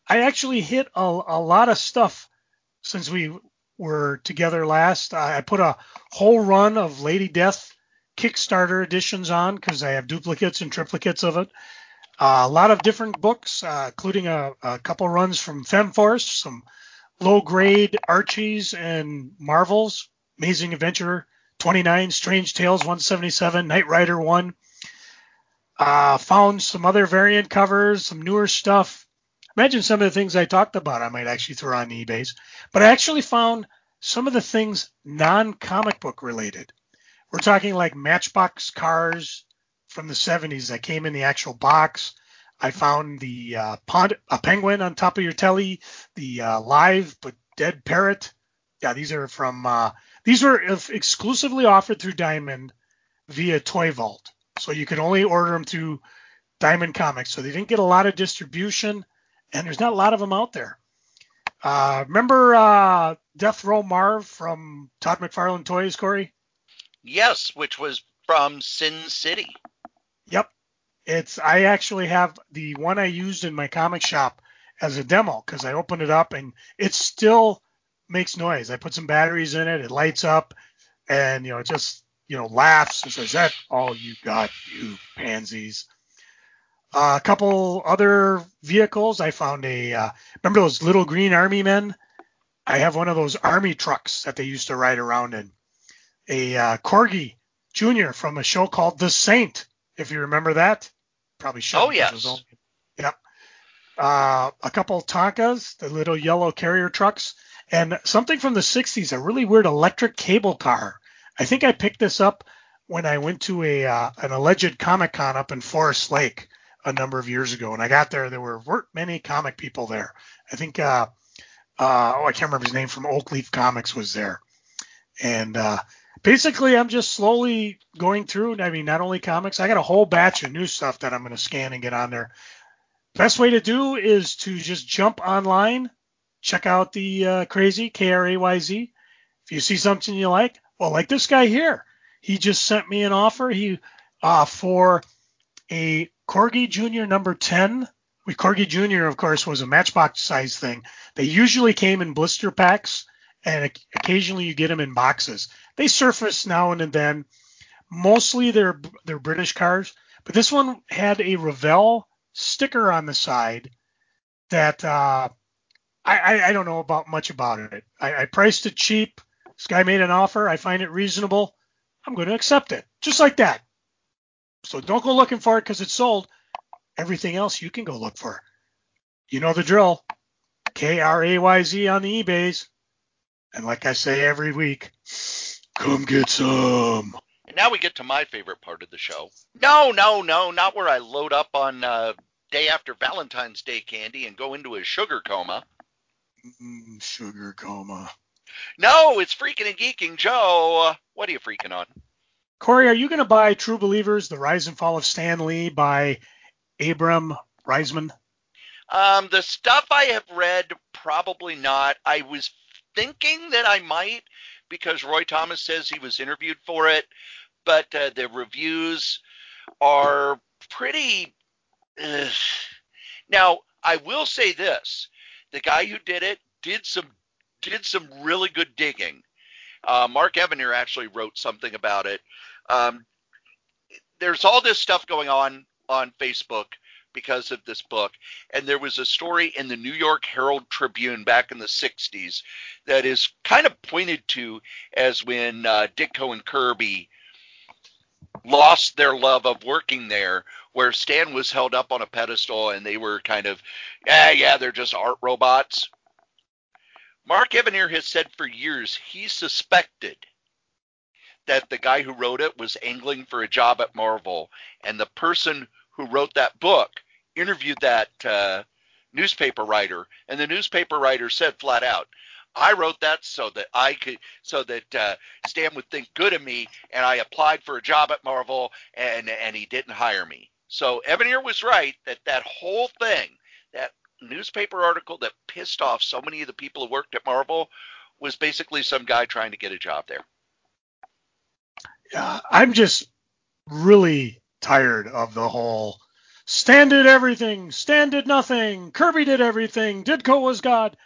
I actually hit a, a lot of stuff since we were together last. I put a whole run of Lady Death Kickstarter editions on because I have duplicates and triplicates of it. Uh, a lot of different books, uh, including a, a couple runs from FemForce, some low-grade Archies and Marvels, Amazing Adventure twenty-nine, Strange Tales one seventy-seven, Knight Rider one. Uh, found some other variant covers, some newer stuff. Imagine some of the things I talked about I might actually throw on eBays. But I actually found some of the things non-comic book related. We're talking like Matchbox cars from the seventies that came in the actual box. I found the uh, pond, a penguin on top of your telly, the uh, live but dead parrot. Yeah, these are from, uh, these were exclusively offered through Diamond via Toy Vault. So you could only order them through Diamond Comics. So they didn't get a lot of distribution, and there's not a lot of them out there. Uh, remember uh, Death Row Marv from Todd McFarlane Toys, Corey? Yes, which was from Sin City. Yep. It's I actually have the one I used in my comic shop as a demo because I opened it up and it still makes noise. I put some batteries in it. It lights up and, you know, it just, you know, laughs and says, "That all you got, you pansies." Uh, a couple other vehicles. I found a, uh, remember those little green army men? I have one of those army trucks that they used to ride around in. A uh, Corgi Junior from a show called The Saint, if you remember that. Probably shouldn't. Oh, yes. It was only, yep. Uh, a couple Tonkas, the little yellow carrier trucks, and something from the sixties, a really weird electric cable car. I think I picked this up when I went to a uh, an alleged Comic-Con up in Forest Lake a number of years ago. And I got there, there were, weren't many comic people there. I think, uh, uh, oh, I can't remember his name, from Oakleaf Comics was there. And uh, basically, I'm just slowly going through. I mean, not only comics, I got a whole batch of new stuff that I'm going to scan and get on there. Best way to do is to just jump online, check out the uh, Crazy, K R A Y Z. If you see something you like, well, like this guy here, he just sent me an offer. He uh, for a Corgi Junior number ten. We Corgi Junior, of course, was a Matchbox size thing. They usually came in blister packs, and occasionally you get them in boxes. They surface now and then. Mostly they're they're British cars, but this one had a Revell sticker on the side that uh, I, I I don't know about much about it. I, I priced it cheap. This guy made an offer. I find it reasonable. I'm going to accept it, just like that. So don't go looking for it because it's sold. Everything else you can go look for. You know the drill. K R A Y Z on the eBays. And like I say every week, come get some. And now we get to my favorite part of the show. No, no, no, not where I load up on uh, day after Valentine's Day candy and go into a sugar coma. Mm, sugar coma. No, it's Freaking and Geeking. Joe, what are you freaking on? Corey, are you going to buy True Believers, The Rise and Fall of Stan Lee by Abram Reisman? Um, the stuff I have read, probably not. I was thinking that I might because Roy Thomas says he was interviewed for it, but uh, the reviews are pretty. Uh, now, I will say this: the guy who did it did some did some really good digging. Uh, Mark Evanier actually wrote something about it. Um, there's all this stuff going on on Facebook because of this book, and there was a story in the New York Herald Tribune back in the sixties that is kind of pointed to as when uh, Ditko and Kirby lost their love of working there, where Stan was held up on a pedestal and they were kind of, yeah, yeah, they're just art robots. Mark Evanier has said for years he suspected that the guy who wrote it was angling for a job at Marvel, and the person who wrote that book interviewed that uh, newspaper writer, and the newspaper writer said flat out, I wrote that so that I could, so that uh, Stan would think good of me, and I applied for a job at Marvel, and and he didn't hire me. So Evanier was right that that whole thing, that newspaper article that pissed off so many of the people who worked at Marvel, was basically some guy trying to get a job there. Yeah, I'm just really tired of the whole Stan did everything. Stan did nothing. Kirby did everything. Ditko was God.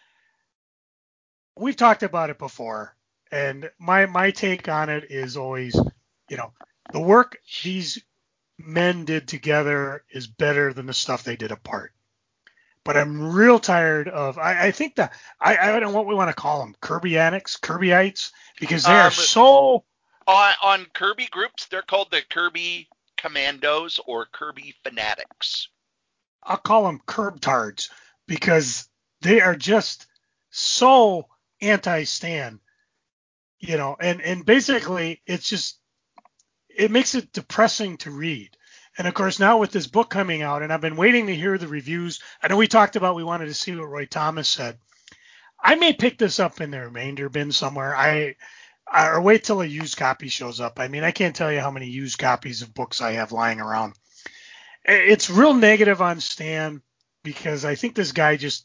We've talked about it before, and my my take on it is always, you know, the work these men did together is better than the stuff they did apart. But I'm real tired of, I, I think that, I, I don't know what we want to call them, Kirbyanics, Kirbyites, because they are Um, so, on, on Kirby groups, they're called the Kirby Commandos or Kirby Fanatics. I'll call them Kirbtards, because they are just so anti-Stan, you know, and, and basically it's just, it makes it depressing to read. And of course, now with this book coming out, and I've been waiting to hear the reviews. I know we talked about we wanted to see what Roy Thomas said. I may pick this up in the remainder bin somewhere. I or wait till a used copy shows up. I mean, I can't tell you how many used copies of books I have lying around. It's real negative on Stan because I think this guy just.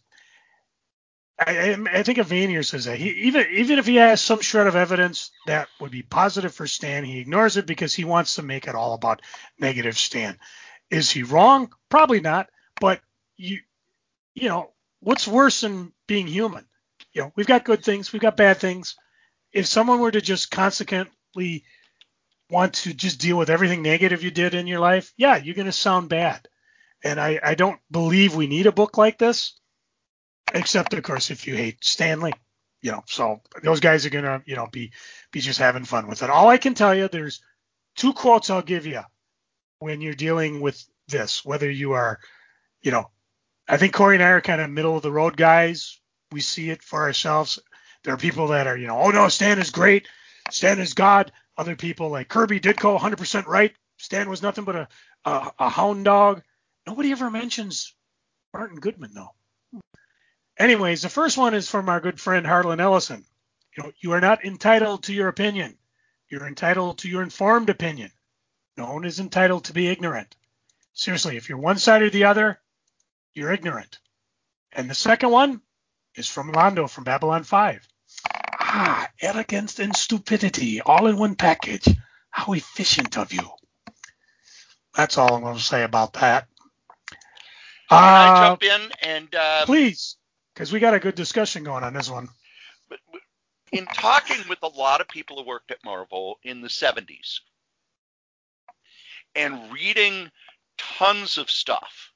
I, I think Evanier says that he, even even if he has some shred of evidence that would be positive for Stan, he ignores it because he wants to make it all about negative Stan. Is he wrong? Probably not. But you you know what's worse than being human? You know, we've got good things, we've got bad things. If someone were to just consequently want to just deal with everything negative you did in your life, yeah, you're going to sound bad. And I, I don't believe we need a book like this. Except, of course, if you hate Stanley, you know, so those guys are going to, you know, be, be just having fun with it. All I can tell you, there's two quotes I'll give you when you're dealing with this, whether you are, you know, I think Corey and I are kind of middle of the road guys. We see it for ourselves. There are people that are, you know, oh no, Stan is great. Stan is God. Other people like Kirby Ditko, one hundred percent right. Stan was nothing but a, a, a hound dog. Nobody ever mentions Martin Goodman, though. Anyways, the first one is from our good friend Harlan Ellison. You know, you are not entitled to your opinion. You're entitled to your informed opinion. No one is entitled to be ignorant. Seriously, if you're one side or the other, you're ignorant. And the second one is from Londo from Babylon five. Ah, arrogance and stupidity all in one package. How efficient of you. That's all I'm going to say about that. Can uh, I uh, jump in and um, please, because we got a good discussion going on this one. But in talking with a lot of people who worked at Marvel in the seventies and reading tons of stuff,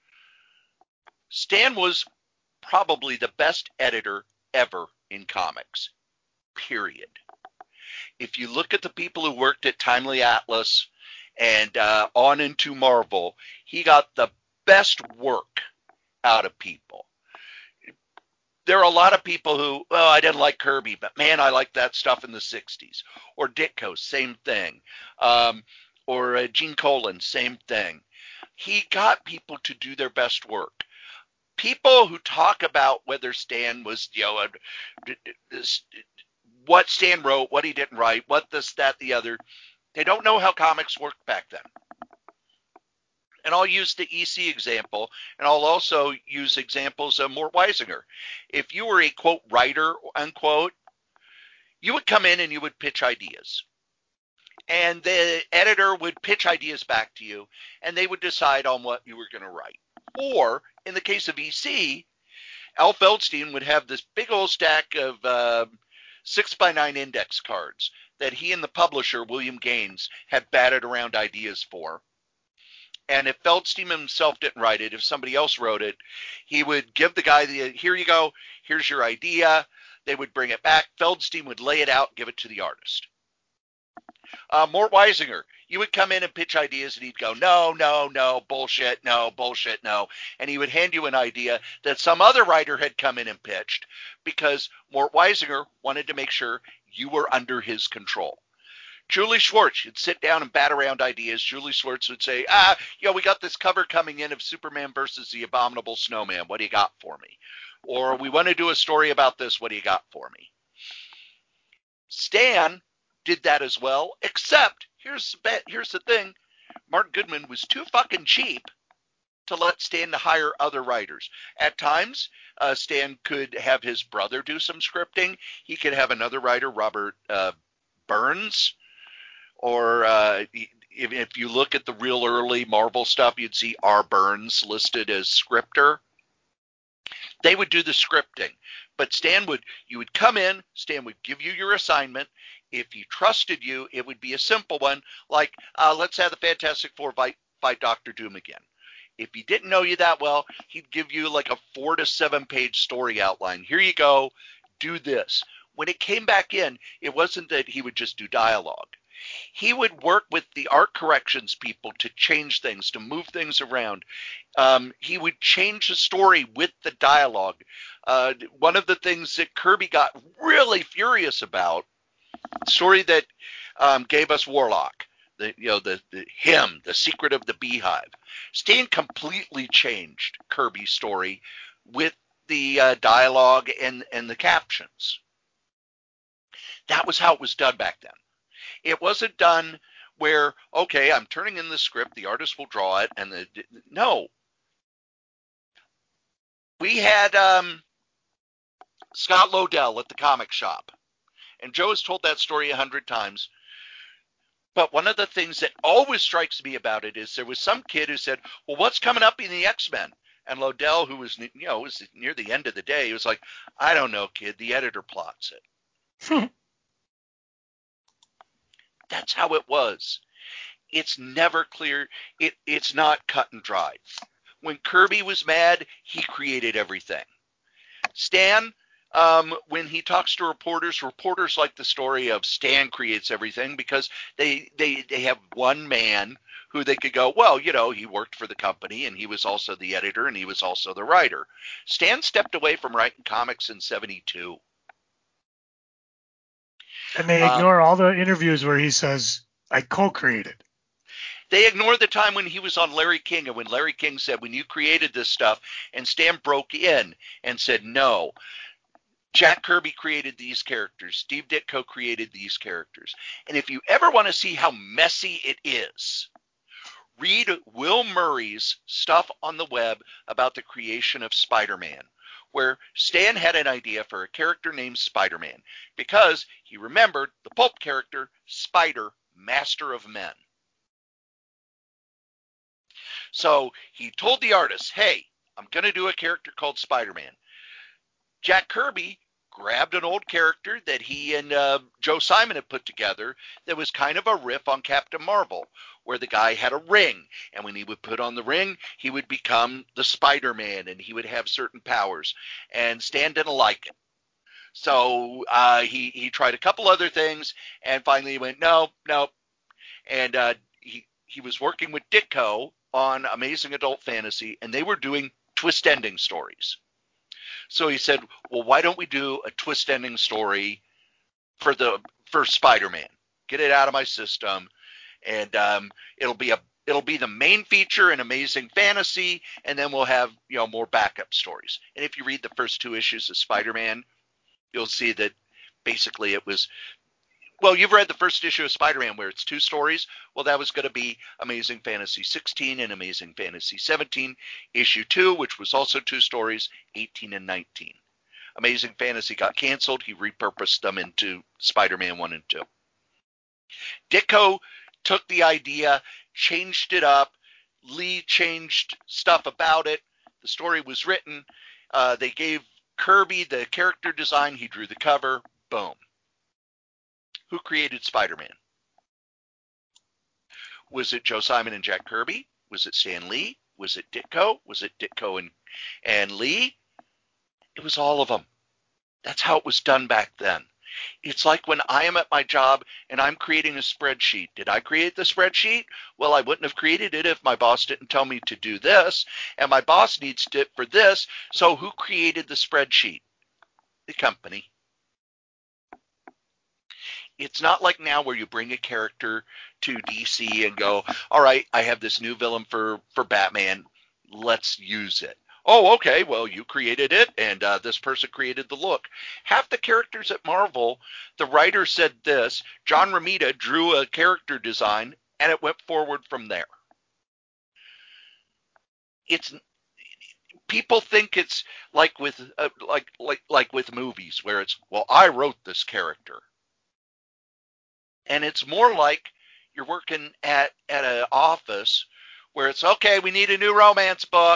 Stan was probably the best editor ever in comics, period. If you look at the people who worked at Timely Atlas and uh, on into Marvel, he got the best work out of people. There are a lot of people who, well, I didn't like Kirby, but man, I like that stuff in the sixties. Or Ditko, same thing. Um, or uh, Gene Colan, same thing. He got people to do their best work. People who talk about whether Stan was, you know, this, what Stan wrote, what he didn't write, what this, that, the other, they don't know how comics worked back then. And I'll use the E C example, and I'll also use examples of Mort Weisinger. If you were a, quote, writer, unquote, you would come in and you would pitch ideas. And the editor would pitch ideas back to you, and they would decide on what you were going to write. Or, in the case of E C, Al Feldstein would have this big old stack of uh, six by nine index cards that he and the publisher, William Gaines, had batted around ideas for. And if Feldstein himself didn't write it, if somebody else wrote it, he would give the guy the, here you go, here's your idea. They would bring it back. Feldstein would lay it out, give it to the artist. Uh, Mort Weisinger, you would come in and pitch ideas, and he'd go, no, no, no, bullshit, no, bullshit, no. And he would hand you an idea that some other writer had come in and pitched because Mort Weisinger wanted to make sure you were under his control. Julie Schwartz, you'd sit down and bat around ideas. Julie Schwartz would say, ah, you know, we got this cover coming in of Superman versus the Abominable Snowman. What do you got for me? Or we want to do a story about this. What do you got for me? Stan did that as well, except here's the, here's the thing. Martin Goodman was too fucking cheap to let Stan hire other writers. At times, uh, Stan could have his brother do some scripting. He could have another writer, Robert uh, Burns, or uh, if, if you look at the real early Marvel stuff, you'd see R. Burns listed as scripter. They would do the scripting, but Stan would, you would come in, Stan would give you your assignment. If he trusted you, it would be a simple one, like, uh, let's have the Fantastic Four fight, fight Doctor Doom again. If he didn't know you that well, he'd give you like a four to seven page story outline. Here you go, do this. When it came back in, it wasn't that he would just do dialogue. He would work with the art corrections people to change things, to move things around. Um, he would change the story with the dialogue. Uh, one of the things that Kirby got really furious about, story that um, gave us Warlock, the, you know, the, the him, the secret of the Beehive. Stan completely changed Kirby's story with the uh, dialogue and, and the captions. That was how it was done back then. It wasn't done where, okay, I'm turning in the script, the artist will draw it, and the no. We had um, Scott Lobdell at the comic shop, and Joe has told that story a hundred times. But one of the things that always strikes me about it is there was some kid who said, well, what's coming up in the X-Men? And Lobdell, who was, you know, was near the end of the day, he was like, I don't know, kid, the editor plots it. That's how it was. It's never clear. It, it's not cut and dry. When Kirby was mad, he created everything. Stan, um, when he talks to reporters, reporters like the story of Stan creates everything because they, they, they have one man who they could go, well, you know, he worked for the company and he was also the editor and he was also the writer. Stan stepped away from writing comics in seventy-two. And they ignore um, all the interviews where he says, I co-created. They ignore the time when he was on Larry King and when Larry King said, when you created this stuff, and Stan broke in and said, no, Jack Kirby created these characters. Steve Ditko created these characters. And if you ever want to see how messy it is, read Will Murray's stuff on the web about the creation of Spider-Man, where Stan had an idea for a character named Spider-Man because he remembered the pulp character Spider, Master of Men. So he told the artist, hey, I'm going to do a character called Spider-Man. Jack Kirby grabbed an old character that he and uh, Joe Simon had put together that was kind of a riff on Captain Marvel, where the guy had a ring, and when he would put on the ring, he would become the Spider-Man, and he would have certain powers. And Stan didn't like it. So uh, he, he tried a couple other things, and finally he went, no, no. And uh, he, he was working with Ditko on Amazing Adult Fantasy, and they were doing twist ending stories. So he said, well, why don't we do a twist ending story for the for Spider-Man? Get it out of my system, and um, it'll be a it'll be the main feature in Amazing Fantasy, and then we'll have, you know, more backup stories. And if you read the first two issues of Spider-Man, you'll see that basically it was, well, you've read the first issue of Spider-Man where it's two stories. Well, that was going to be Amazing Fantasy sixteen and Amazing Fantasy seventeen. Issue two, which was also two stories, eighteen and nineteen. Amazing Fantasy got canceled. He repurposed them into Spider-Man one and two. Ditko took the idea, changed it up. Lee changed stuff about it. The story was written. Uh, they gave Kirby the character design. He drew the cover. Boom. Who created Spider-Man? Was it Joe Simon and Jack Kirby? Was it Stan Lee? Was it Ditko? Was it Ditko and, and Lee? It was all of them. That's how it was done back then. It's like when I am at my job and I'm creating a spreadsheet. Did I create the spreadsheet? Well, I wouldn't have created it if my boss didn't tell me to do this, and my boss needs it for this. So who created the spreadsheet? The company. It's not like now where you bring a character to D C and go, all right, I have this new villain for, for Batman. Let's use it. Oh, okay, well, you created it, and uh, this person created the look. Half the characters at Marvel, the writer said this, John Romita drew a character design, and it went forward from there. It's people think it's like with uh, like like like with movies where it's, well, I wrote this character. And it's more like you're working at, at an office where it's, okay, we need a new romance book.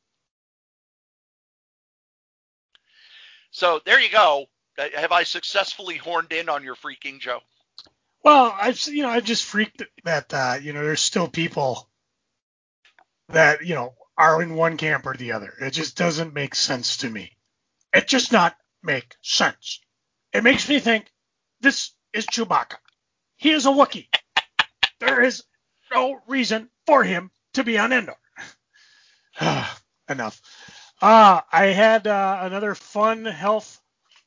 So there you go. Have I successfully horned in on your freaking, Joe? Well, I've you know I've just freaked that uh, you know there's still people that you know are in one camp or the other. It just doesn't make sense to me. It just not make sense. It makes me think this is Chewbacca. He is a Wookiee. There is no reason for him to be on Endor. Enough. Uh, I had uh, another fun health,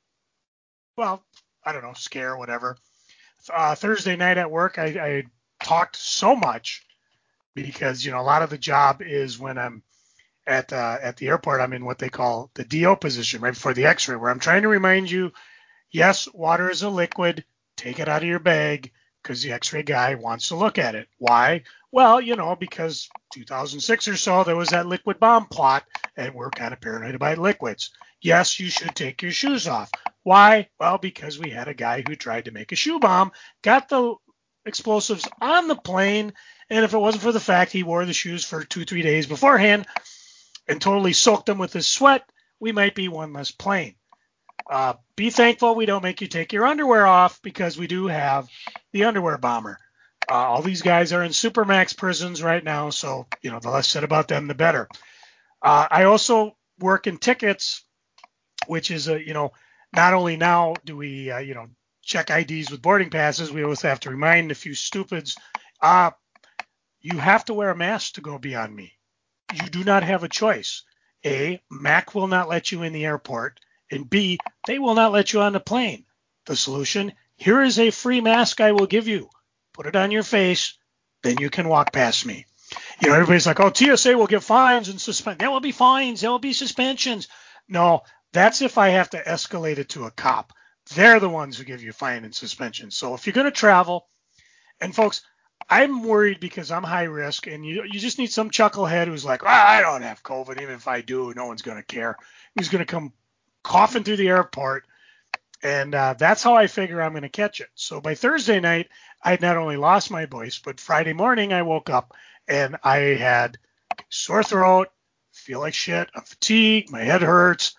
well, I don't know, scare, whatever. Uh, Thursday night at work, I, I talked so much because, you know, a lot of the job is when I'm at uh, at the airport, I'm in what they call the D O position, right before the X-ray, where I'm trying to remind you, yes, water is a liquid. Take it out of your bag because the X-ray guy wants to look at it. Why? Well, you know, because two thousand six or so, there was that liquid bomb plot, and we're kind of paranoid about liquids. Yes, you should take your shoes off. Why? Well, because we had a guy who tried to make a shoe bomb, got the explosives on the plane, and if it wasn't for the fact he wore the shoes for two, three days beforehand and totally soaked them with his sweat, we might be one less plane. Uh, be thankful we don't make you take your underwear off because we do have the underwear bomber. Uh, all these guys are in Supermax prisons right now, so, you know, the less said about them, the better. Uh, I also work in tickets, which is, a, you know, not only now do we, uh, you know, check I Ds with boarding passes, we always have to remind a few stupids, uh, you have to wear a mask to go beyond me. You do not have a choice. A, Mac will not let you in the airport. And B, they will not let you on the plane. The solution, here is a free mask I will give you. Put it on your face, then you can walk past me. You know, everybody's like, oh, T S A will give fines and suspend. There will be fines. There will be suspensions. No, that's if I have to escalate it to a cop. They're the ones who give you fine and suspension. So if you're going to travel, and folks, I'm worried because I'm high risk, and you you just need some chucklehead who's like, oh, I don't have COVID. Even if I do, no one's going to care. Who's going to come coughing through the airport, and uh, that's how I figure I'm going to catch it. So by Thursday night, I'd not only lost my voice, but Friday morning I woke up and I had sore throat, feel like shit, I'm fatigued, my head hurts,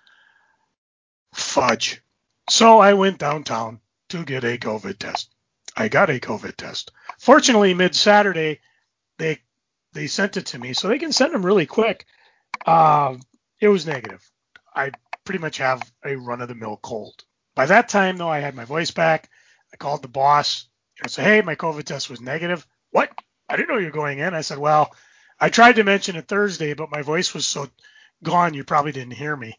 fudge. So I went downtown to get a COVID test. I got a COVID test. Fortunately, mid-Saturday, they they sent it to me, so they can send them really quick. Uh, it was negative. I pretty much have a run-of-the-mill cold. By that time, though, I had my voice back. I called the boss. I said, hey, my COVID test was negative. What? I didn't know you were going in. I said, well, I tried to mention it Thursday, but my voice was so gone you probably didn't hear me.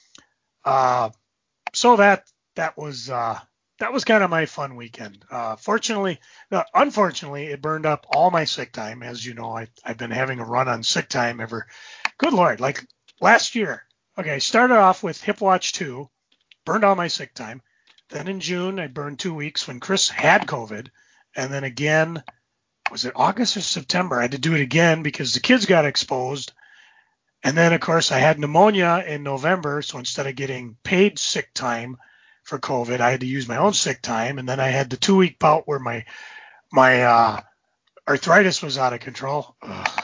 Uh, so that that was uh, that was kind of my fun weekend. Uh, fortunately, uh, unfortunately, it burned up all my sick time. As you know, I, I've been having a run on sick time ever. Good Lord, like last year. Okay, I started off with Hip Watch two, burned all my sick time. Then in June, I burned two weeks when Chris had COVID. And then again, was it August or September? I had to do it again because the kids got exposed. And then, of course, I had pneumonia in November. So instead of getting paid sick time for COVID, I had to use my own sick time. And then I had the two-week bout where my my uh, arthritis was out of control. Ugh.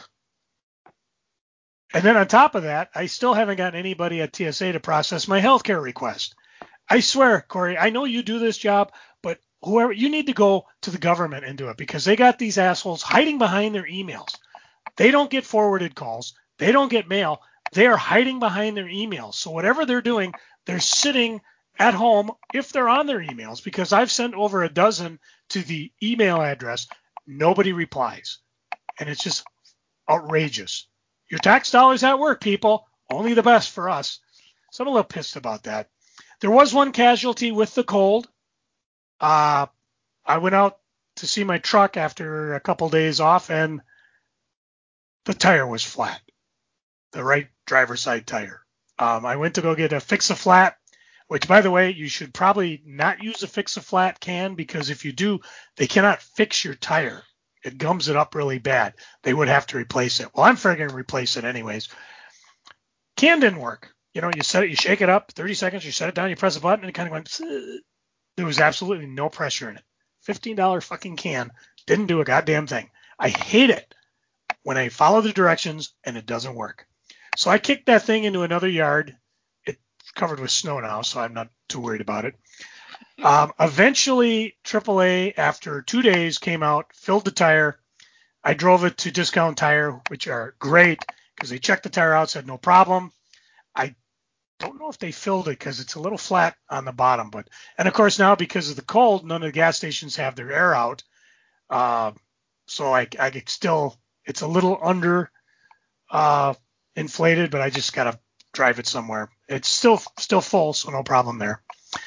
And then on top of that, I still haven't gotten anybody at T S A to process my healthcare request. I swear, Corey, I know you do this job, but whoever, you need to go to the government and do it because they got these assholes hiding behind their emails. They don't get forwarded calls. They don't get mail. They are hiding behind their emails. So whatever they're doing, they're sitting at home if they're on their emails because I've sent over a dozen to the email address. Nobody replies. And it's just outrageous. Your tax dollars at work, people. Only the best for us. So I'm a little pissed about that. There was one casualty with the cold. Uh, I went out to see my truck after a couple days off, and the tire was flat, the right driver's side tire. Um, I went to go get a Fix-A-Flat, which, by the way, you should probably not use a Fix-A-Flat can because if you do, they cannot fix your tire. It gums it up really bad. They would have to replace it. Well, I'm figuring to replace it anyways. Can didn't work. You know, you set it, you shake it up, thirty seconds, you set it down, you press a button, and it kind of went, there was absolutely no pressure in it. fifteen dollars fucking can Didn't do a goddamn thing. I hate it when I follow the directions and it doesn't work. So I kicked that thing into another yard. It's covered with snow now, so I'm not too worried about it. Um, eventually, triple A, after two days, came out, filled the tire. I drove it to Discount Tire, which are great because they checked the tire out, said no problem. I don't know if they filled it because it's a little flat on the bottom. But and of course now because of the cold, none of the gas stations have their air out. Uh, so I, I could still, it's a little under uh, inflated, but I just got to drive it somewhere. It's still still full, so no problem there.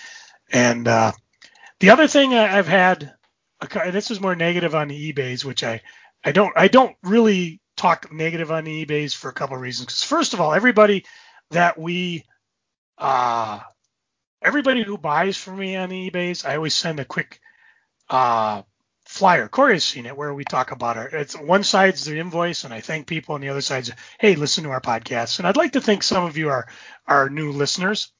And uh, the other thing I've had, and this is more negative on the eBays, which I, I don't I don't really talk negative on the eBays for a couple of reasons. Because first of all, everybody that we, uh, everybody who buys from me on the eBays, I always send a quick uh, flyer. Corey has seen it where we talk about our, it's one side's the invoice and I thank people, and the other side's, hey, listen to our podcast. And I'd like to think some of you are are new listeners.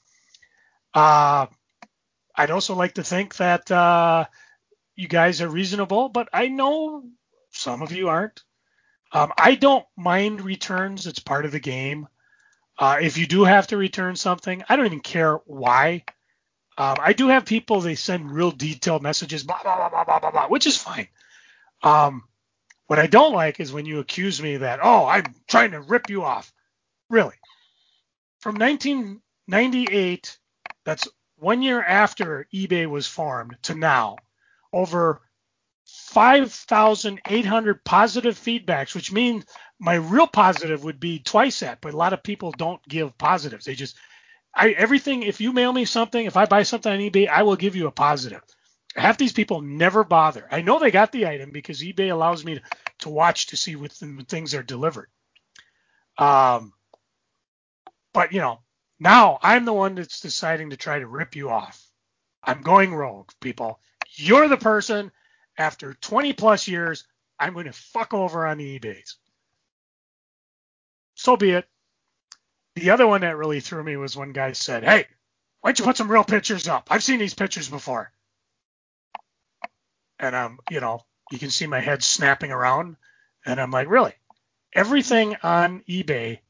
Uh, I'd also like to think that uh, you guys are reasonable, but I know some of you aren't. Um, I don't mind returns. It's part of the game. Uh, if you do have to return something, I don't even care why. Um, I do have people, they send real detailed messages, blah, blah, blah, blah, blah, blah, blah, which is fine. Um, what I don't like is when you accuse me that, oh, I'm trying to rip you off. Really? From nineteen ninety-eight, that's one year after eBay was formed, to now, over five thousand eight hundred positive feedbacks, which means my real positive would be twice that, but a lot of people don't give positives. They just, I everything, if you mail me something, if I buy something on eBay, I will give you a positive. Half these people never bother. I know they got the item because eBay allows me to, to watch to see when things are delivered. Um, but, you know, now I'm the one that's deciding to try to rip you off. I'm going rogue, people. You're the person, after twenty plus years, I'm going to fuck over on the eBays. So be it. The other one that really threw me was one guy said, hey, why don't you put some real pictures up? I've seen these pictures before. And I'm, you know, you can see my head snapping around. And I'm like, really? Everything on eBay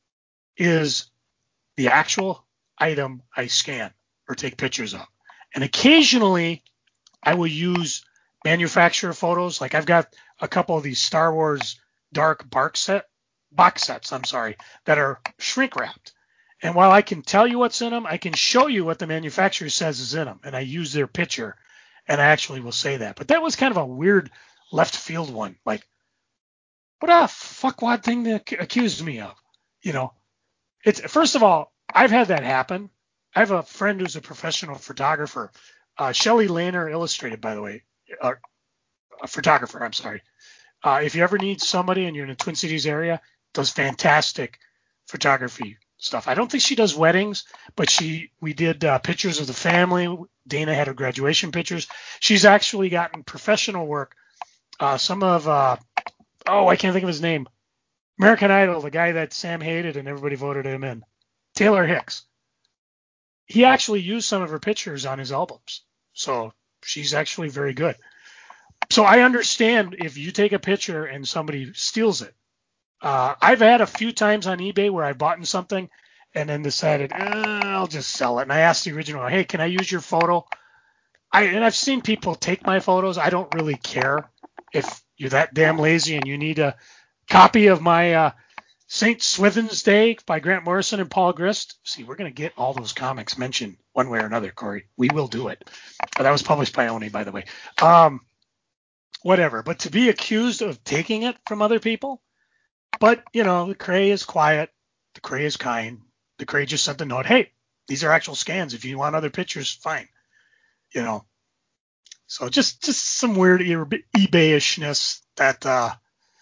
is the actual item I scan or take pictures of. And occasionally I will use manufacturer photos. Like I've got a couple of these Star Wars dark bark set, box sets, I'm sorry, that are shrink wrapped. And while I can tell you what's in them, I can show you what the manufacturer says is in them. And I use their picture, and I actually will say that. But that was kind of a weird left field one. Like, what a fuckwad thing to accuse me of. You know, it's, first of all, I've had that happen. I have a friend who's a professional photographer. Uh, Shelley Lehner Illustrated, by the way, uh, a photographer, I'm sorry. Uh, if you ever need somebody and you're in the Twin Cities area, does fantastic photography stuff. I don't think she does weddings, but she we did uh, pictures of the family. Dana had her graduation pictures. She's actually gotten professional work. Uh, some of, uh, oh, I can't think of his name. American Idol, the guy that Sam hated and everybody voted him in. Taylor Hicks. He actually used some of her pictures on his albums. So she's actually very good. So I understand if you take a picture and somebody steals it. Uh, I've had a few times on eBay where I've bought something and then decided, eh, I'll just sell it. And I asked the original, hey, can I use your photo? I And I've seen people take my photos. I don't really care if you're that damn lazy and you need a copy of my uh, Saint Swithin's Day by Grant Morrison and Paul Grist. See, we're going to get all those comics mentioned one way or another, Corey. We will do it. That was published by Oni, by the way. Um, whatever. But to be accused of taking it from other people, but, you know, the Cray is quiet. The Cray is kind. The Cray just sent a note, hey, these are actual scans. If you want other pictures, fine. You know. So just just some weird eBay-ishness that uh,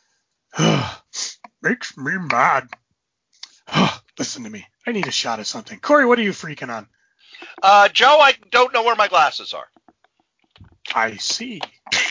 makes me mad. Listen to me. I need a shot of something. Corey, what are you freaking on? Uh, Joe, I don't know where my glasses are. I see.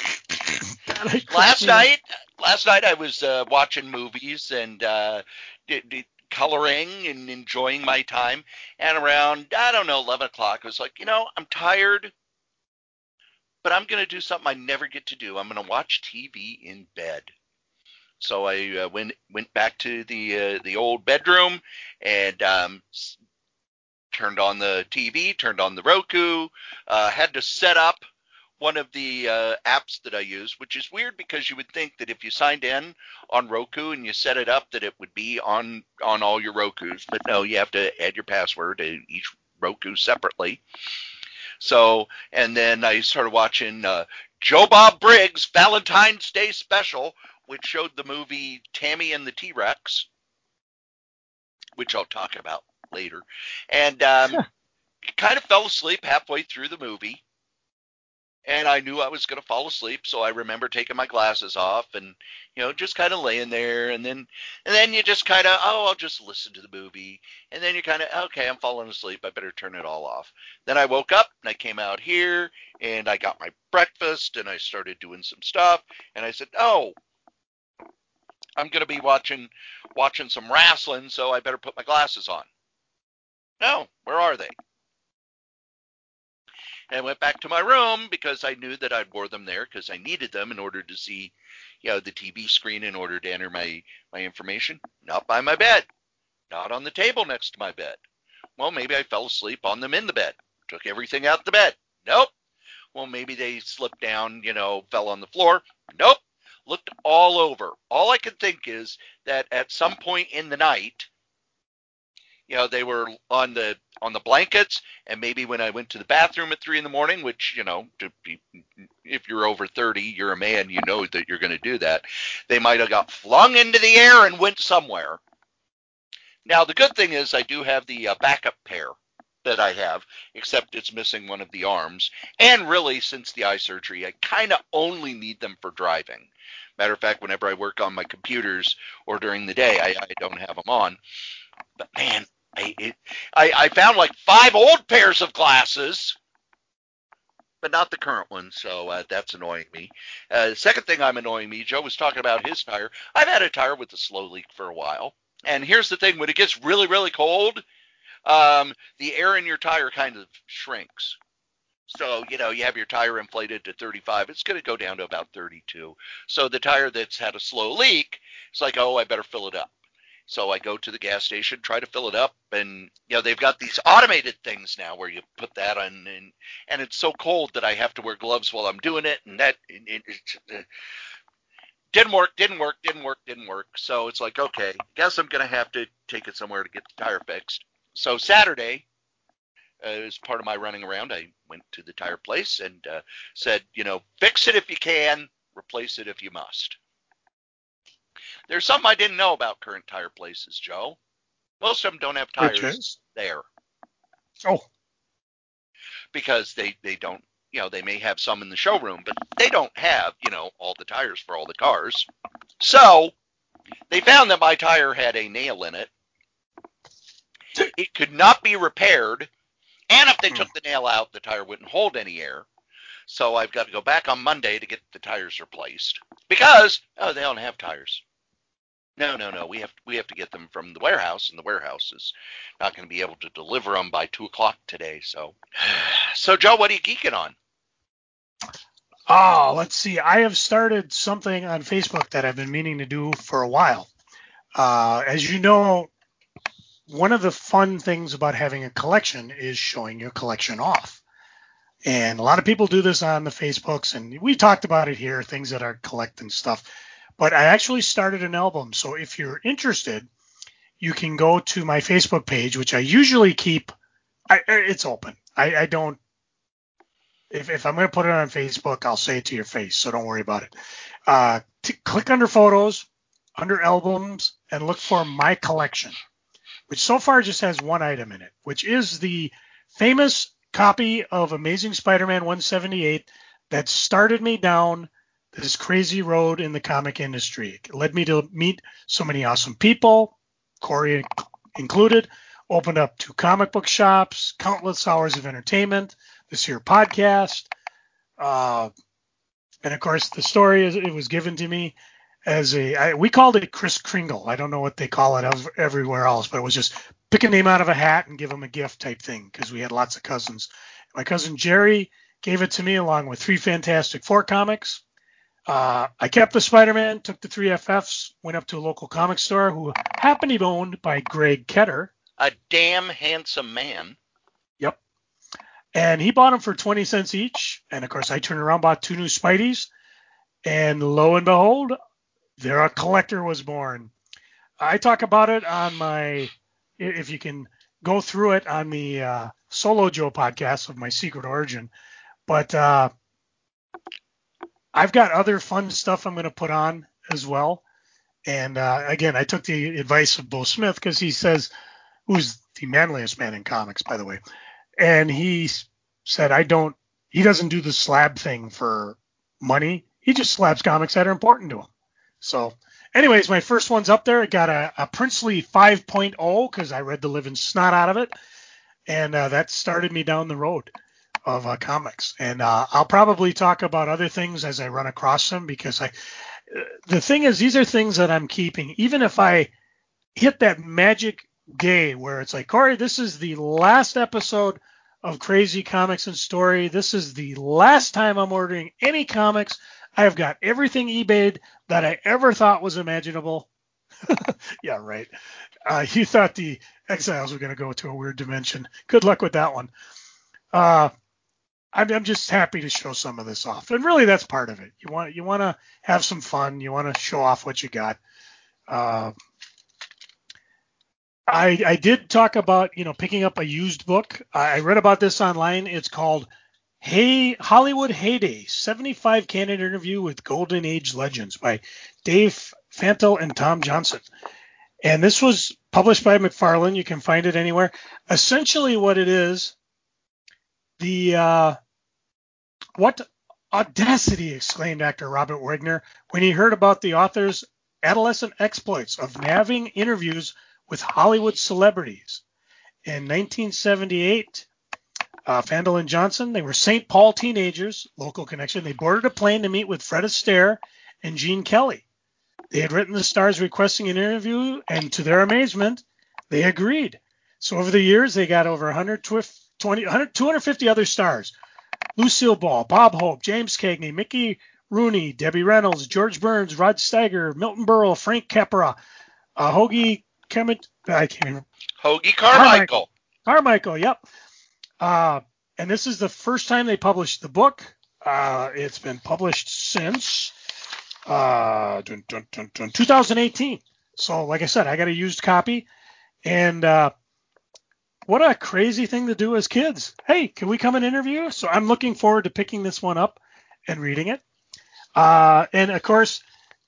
last night, last night I was uh, watching movies and uh, d- d- coloring and enjoying my time. And around, I don't know, eleven o'clock, I was like, you know, I'm tired. but I'm going to do something I never get to do. I'm going to watch T V in bed. So I uh, went went back to the uh, the old bedroom and um, turned on the T V, turned on the Roku, uh, had to set up one of the uh, apps that I use, which is weird because you would think that if you signed in on Roku and you set it up that it would be on on all your Rokus, but no, you have to add your password to each Roku separately. So, and then I started watching uh, Joe Bob Briggs' Valentine's Day special, which showed the movie Tammy and the T-Rex, which I'll talk about later. And um, kind of fell asleep halfway through the movie. And I knew I was going to fall asleep, so I remember taking my glasses off and, you know, just kind of laying there. And then, and then you just kind of, oh, I'll just listen to the movie. And then you're kind of, okay, I'm falling asleep. I better turn it all off. Then I woke up and I came out here and I got my breakfast and I started doing some stuff. And I said, oh, I'm going to be watching, watching some wrestling, so I better put my glasses on. No, where are they? And I went back to my room because I knew that I'd wore them there because I needed them in order to see, you know, the T V screen in order to enter my, my information. Not by my bed. Not on the table next to my bed. Well, maybe I fell asleep on them in the bed. Took everything out the bed. Nope. Well, maybe they slipped down, you know, fell on the floor. Nope. Looked all over. All I could think is that at some point in the night, you know, they were on the on the blankets, and maybe when I went to the bathroom at three in the morning, which, you know, to be, if you're over thirty, you're a man, you know that you're going to do that. They might have got flung into the air and went somewhere. Now, the good thing is I do have the uh, backup pair that I have, except it's missing one of the arms. And really, since the eye surgery, I kind of only need them for driving. Matter of fact, whenever I work on my computers or during the day, I, I don't have them on. But man, I, it, I, I found like five old pairs of glasses, but not the current one, so uh, that's annoying me. Uh, the second thing I'm annoying me, Joe was talking about his tire. I've had a tire with a slow leak for a while, and here's the thing: when it gets really, really cold, um, the air in your tire kind of shrinks. So, you know, you have your tire inflated to thirty-five, it's going to go down to about thirty-two. So the tire that's had a slow leak, it's like, oh, I better fill it up. So I go to the gas station, try to fill it up, and, you know, they've got these automated things now where you put that on, and, and it's so cold that I have to wear gloves while I'm doing it, and that it, it, it, uh, didn't work, didn't work, didn't work, didn't work. So it's like, okay, guess I'm going to have to take it somewhere to get the tire fixed. So Saturday, uh, as part of my running around, I went to the tire place and uh, said, you know, fix it if you can, replace it if you must. There's something I didn't know about current tire places, Joe. Most of them don't have tires there. Oh. Because they, they don't, you know, they may have some in the showroom, but they don't have, you know, all the tires for all the cars. So they found that my tire had a nail in it. It could not be repaired. And if they took the nail out, the tire wouldn't hold any air. So I've got to go back on Monday to get the tires replaced. Because, oh, they don't have tires. No, no, no. We have we have to get them from the warehouse, and the warehouse is not going to be able to deliver them by two o'clock today. So, so Joe, what are you geeking on? Oh, let's see. I have started something on Facebook that I've been meaning to do for a while. Uh, as you know, one of the fun things about having a collection is showing your collection off. And a lot of people do this on the Facebooks, and we talked about it here, things that are collecting stuff. But I actually started an album. So if you're interested, you can go to my Facebook page, which I usually keep. I, it's open. I, I don't. If, if I'm going to put it on Facebook, I'll say it to your face. So don't worry about it. Uh, t- click under photos, under albums, and look for my collection, which so far just has one item in it, which is the famous copy of Amazing Spider-Man one seventy-eight that started me down this crazy road in the comic industry. It led me to meet so many awesome people, Corey included, opened up two comic book shops, countless hours of entertainment, this here podcast. Uh, and of course, the story is it was given to me as a, I, we called it Kris Kringle. I don't know what they call it ev- everywhere else, but it was just pick a name out of a hat and give them a gift type thing because we had lots of cousins. My cousin Jerry gave it to me along with three Fantastic Four comics. Uh, I kept the Spider-Man, took the three F Fs, went up to a local comic store who happened to be owned by Greg Ketter. A damn handsome man. Yep. And he bought them for twenty cents each. And, of course, I turned around, bought two new Spideys. And lo and behold, there a collector was born. I talk about it on my, if you can go through it on the uh, Solo Joe podcast of my Secret Origin. But uh, I've got other fun stuff I'm going to put on as well. And uh, again, I took the advice of Bo Smith because he says, who's the manliest man in comics, by the way. And he said, I don't, he doesn't do the slab thing for money. He just slabs comics that are important to him. So anyways, my first one's up there. It got a, a Princely five point oh because I read the living snot out of it. And uh, that started me down the road of uh, comics. And uh, I'll probably talk about other things as I run across them because I, the thing is, these are things that I'm keeping. Even if I hit that magic day where it's like, Corey, this is the last episode of Crazy Comics and Story. This is the last time I'm ordering any comics. I have got everything eBayed that I ever thought was imaginable. Yeah, right. Uh, you thought the Exiles were going to go to a weird dimension. Good luck with that one. Uh, I'm, I'm just happy to show some of this off. And really, that's part of it. You want you want to have some fun. You want to show off what you got. Uh, I, I did talk about, you know, picking up a used book. I read about this online. It's called Hey Hollywood Heyday, seventy-five Candid Interview with Golden Age Legends by Dave Fantle and Tom Johnson. And this was published by McFarlane. You can find it anywhere. Essentially what it is, the uh, what audacity, exclaimed actor Robert Wagner when he heard about the author's adolescent exploits of nabbing interviews with Hollywood celebrities. In nineteen seventy-eight, uh, Fantle and Johnson, they were Saint Paul teenagers, local connection. They boarded a plane to meet with Fred Astaire and Gene Kelly. They had written the stars requesting an interview, and to their amazement, they agreed. So over the years, they got over one hundred twenty, one hundred, two hundred fifty other stars. Lucille Ball, Bob Hope, James Cagney, Mickey Rooney, Debbie Reynolds, George Burns, Rod Steiger, Milton Berle, Frank Capra, uh, Hoagie Kemet, I can't remember. Hoagie Carmichael. Carmichael, Carmichael yep. Uh, and this is the first time they published the book. Uh, it's been published since uh, dun, dun, dun, dun, two thousand eighteen. So, like I said, I got a used copy. And uh, what a crazy thing to do as kids. Hey, can we come and interview? So I'm looking forward to picking this one up and reading it. Uh, and, of course,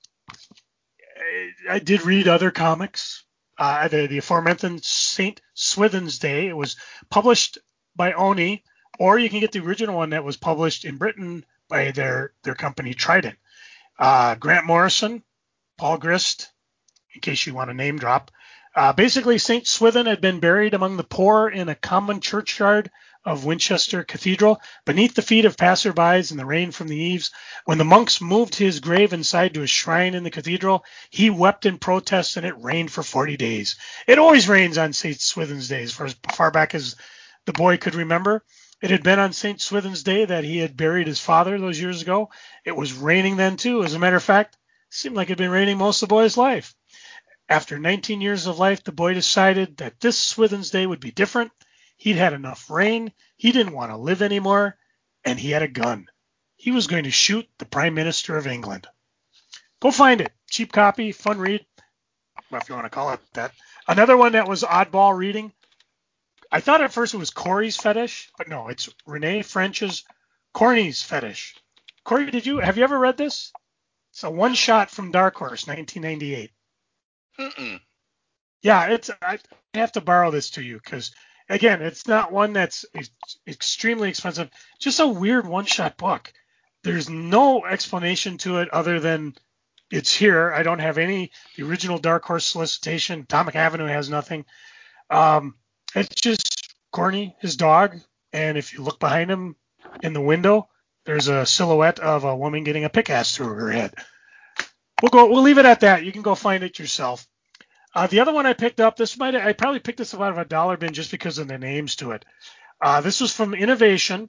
I did read other comics. Uh, the, the aforementioned Saint Swithin's Day. It was published by Oni, or you can get the original one that was published in Britain by their, their company Trident. Uh, Grant Morrison, Paul Grist, in case you want to name drop. Uh, basically, Saint Swithin had been buried among the poor in a common churchyard of Winchester Cathedral, beneath the feet of passerbys and the rain from the eaves. When the monks moved his grave inside to a shrine in the cathedral, he wept in protest, and it rained for forty days. It always rains on Saint Swithin's Day, as far, as far back as the boy could remember. It had been on Saint Swithin's Day that he had buried his father those years ago. It was raining then, too. As a matter of fact, it seemed like it had been raining most of the boy's life. After nineteen years of life, the boy decided that this Swithin's Day would be different. He'd had enough rain. He didn't want to live anymore. And he had a gun. He was going to shoot the Prime Minister of England. Go find it. Cheap copy, fun read, well, if you want to call it that. Another one that was oddball reading. I thought at first it was Corey's Fetish, but no, it's Renee French's Corny's Fetish. Corey, did you have you ever read this? It's a one shot from Dark Horse, nineteen ninety-eight. Mm-mm. Yeah, it's. I have to borrow this to you because, again, it's not one that's extremely expensive. Just a weird one-shot book. There's no explanation to it other than it's here. I don't have any. The original Dark Horse solicitation. Atomic Avenue has nothing. Um, it's just Corny, his dog, and if you look behind him in the window, there's a silhouette of a woman getting a pickaxe through her head. We'll go. We'll leave it at that. You can go find it yourself. Uh, the other one I picked up, this might I probably picked this up out of a dollar bin just because of the names to it. Uh, this was from Innovation.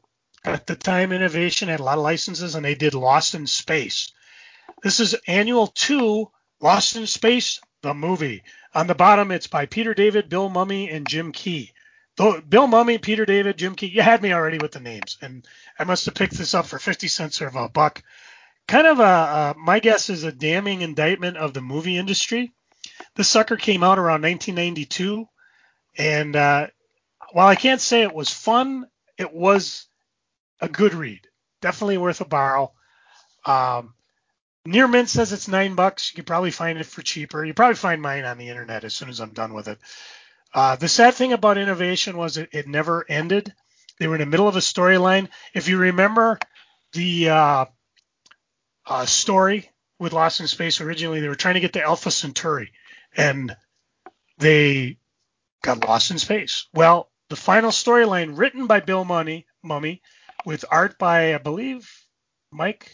At the time, Innovation had a lot of licenses, and they did Lost in Space. This is annual two, Lost in Space, the movie. On the bottom, it's by Peter David, Bill Mumy, and Jim Key. Though Bill Mumy, Peter David, Jim Key, you had me already with the names, and I must have picked this up for fifty cents or a buck. Kind of a, uh, my guess is a damning indictment of the movie industry. This sucker came out around nineteen ninety-two, and uh, while I can't say it was fun, it was a good read. Definitely worth a borrow. Um, Near Mint says it's nine bucks. You could probably find it for cheaper. You probably find mine on the internet as soon as I'm done with it. Uh, the sad thing about Innovation was it, it never ended. They were in the middle of a storyline. If you remember the uh, uh, story with Lost in Space originally, they were trying to get to Alpha Centauri, and they got lost in space. Well, the final storyline written by Bill Mumy, Mumy with art by, I believe, Mike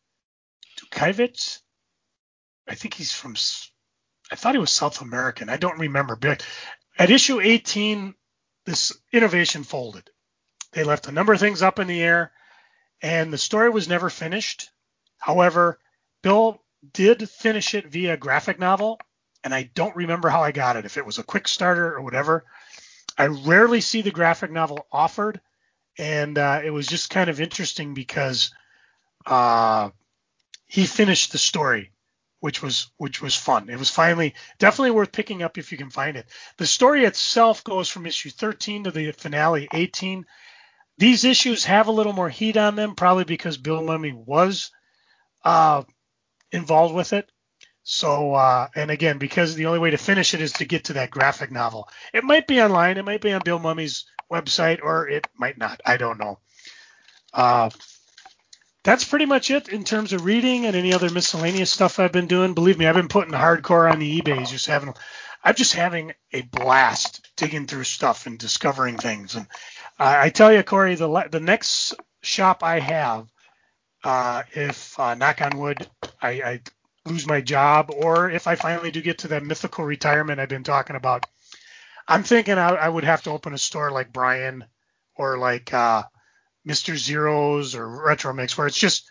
Dukakis. I think he's from, I thought he was South American. I don't remember. But at issue eighteen, this Innovation folded. They left a number of things up in the air, and the story was never finished. However, Bill did finish it via graphic novel, and I don't remember how I got it, if it was a quick starter or whatever. I rarely see the graphic novel offered, and uh, it was just kind of interesting because uh, he finished the story, which was which was fun. It was finally definitely worth picking up if you can find it. The story itself goes from issue thirteen to the finale eighteen. These issues have a little more heat on them, probably because Bill Mumy was uh, involved with it. So, uh, and again, because the only way to finish it is to get to that graphic novel. It might be online. It might be on Bill Mumy's website, or it might not. I don't know. Uh, that's pretty much it in terms of reading and any other miscellaneous stuff I've been doing. Believe me, I've been putting hardcore on the eBays, just having, I'm just having a blast digging through stuff and discovering things. And uh, I tell you, Corey, the the next shop I have, uh, if uh, knock on wood, I, I lose my job, or if I finally do get to that mythical retirement I've been talking about, I'm thinking I, I would have to open a store like Brian or like uh, Mister Zero's or Retro Mix, where it's just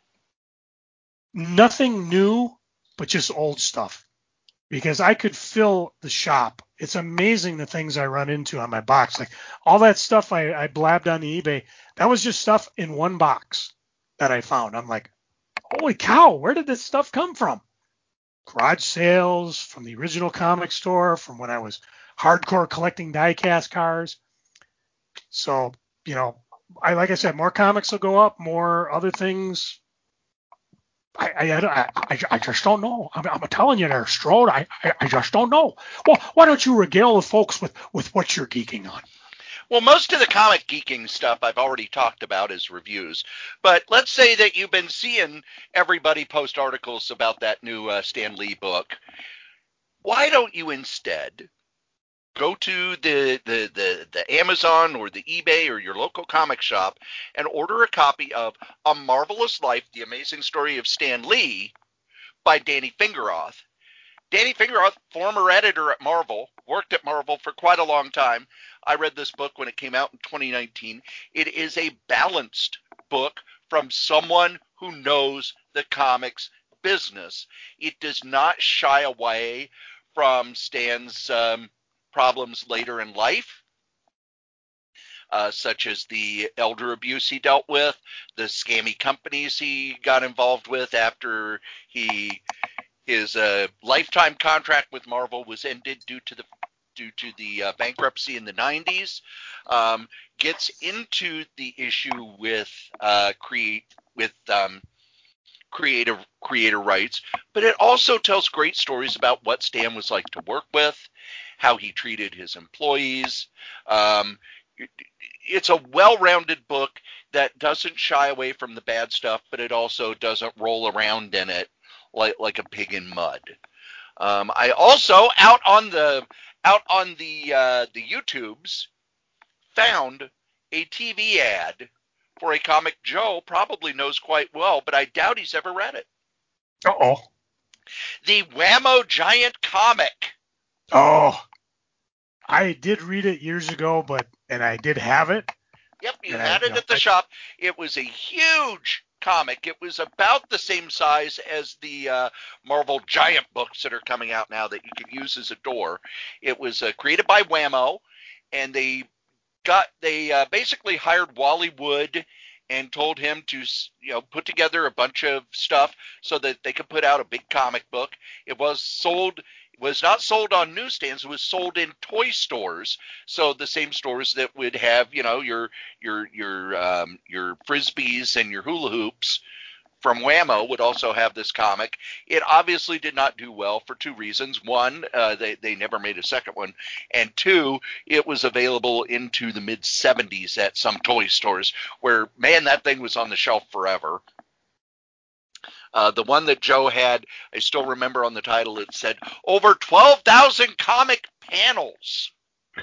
nothing new, but just old stuff. Because I could fill the shop. It's amazing the things I run into on my box. Like all that stuff I, I blabbed on the eBay, that was just stuff in one box that I found. I'm like, holy cow, where did this stuff come from? Garage sales, from the original comic store, from when I was hardcore collecting die-cast cars. So, you know, I like I said, more comics will go up, more other things. I I, I, I just don't know. I'm, I'm telling you there, Strode, I, I, I just don't know. Well, why don't you regale the folks with, with what you're geeking on? Well, most of the comic geeking stuff I've already talked about as reviews. But let's say that you've been seeing everybody post articles about that new uh, Stan Lee book. Why don't you instead go to the, the, the, the Amazon or the eBay or your local comic shop and order a copy of A Marvelous Life, The Amazing Story of Stan Lee by Danny Fingeroth. Danny Fingeroth, former editor at Marvel, worked at Marvel for quite a long time. I read this book when it came out in twenty nineteen. It is a balanced book from someone who knows the comics business. It does not shy away from Stan's um, problems later in life, uh, such as the elder abuse he dealt with, the scammy companies he got involved with after he his uh, lifetime contract with Marvel was ended due to the due to the uh, bankruptcy in the nineties. Um, gets into the issue with uh, create with um, creative creator rights, but it also tells great stories about what Stan was like to work with, how he treated his employees. Um, it's a well-rounded book that doesn't shy away from the bad stuff, but it also doesn't roll around in it like like a pig in mud. Um, I also out on the out on the uh, the YouTubes found a T V ad for a comic Joe probably knows quite well, but I doubt he's ever read it. Uh-oh. The Whammo Giant comic. Oh, I did read it years ago, but and I did have it. Yep, you and had I, it you know, at the I, shop. It was a huge comic. It was about the same size as the uh, Marvel Giant books that are coming out now that you can use as a door. It was uh, created by Whammo, and they got they uh, basically hired Wally Wood and told him to, you know, put together a bunch of stuff so that they could put out a big comic book. It was sold. Was not sold on newsstands. It was sold in toy stores. So the same stores that would have, you know, your your your um, your frisbees and your hula hoops from Whammo would also have this comic. It obviously did not do well for two reasons. One, uh, they they never made a second one, and two, it was available into the mid seventies at some toy stores. Where, man, that thing was on the shelf forever. Uh, the one that Joe had, I still remember on the title, it said over twelve thousand comic panels.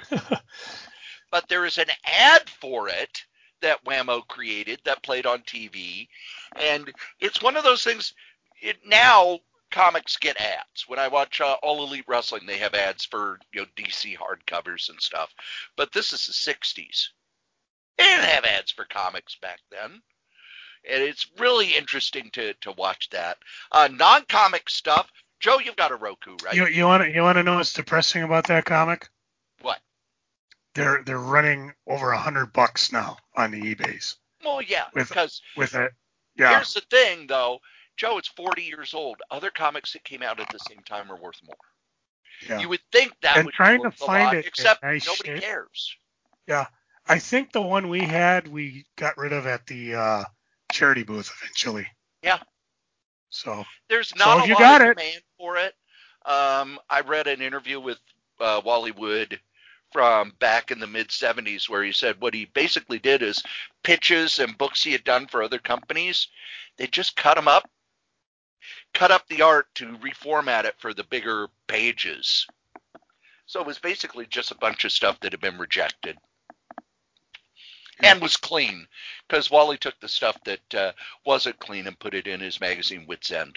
But there is an ad for it that Whammo created that played on T V. And it's one of those things, it, now comics get ads. When I watch uh, All Elite Wrestling, they have ads for, you know, D C hardcovers and stuff. But this is the sixties. They didn't have ads for comics back then. And it's really interesting to, to watch that. Uh, non-comic stuff. Joe, you've got a Roku, right? You you want to you want to know what's depressing about that comic? What? They're they're running over a hundred bucks now on the eBays. Well, yeah, with, because with it. Yeah. Here's the thing, though. Joe, it's forty years old. Other comics that came out at the same time are worth more. Yeah. You would think that and would trying be worth to find a lot, it except nice nobody shape. cares. Yeah. I think the one we had, we got rid of at the uh, charity booth eventually. Yeah. So there's not so a you lot got of it. demand for it. Um, I read an interview with uh, Wally Wood from back in the mid seventies where he said what he basically did is pitches and books he had done for other companies, they just cut them up, cut up the art to reformat it for the bigger pages. So it was basically just a bunch of stuff that had been rejected. And was clean, because Wally took the stuff that uh, wasn't clean and put it in his magazine Wits End.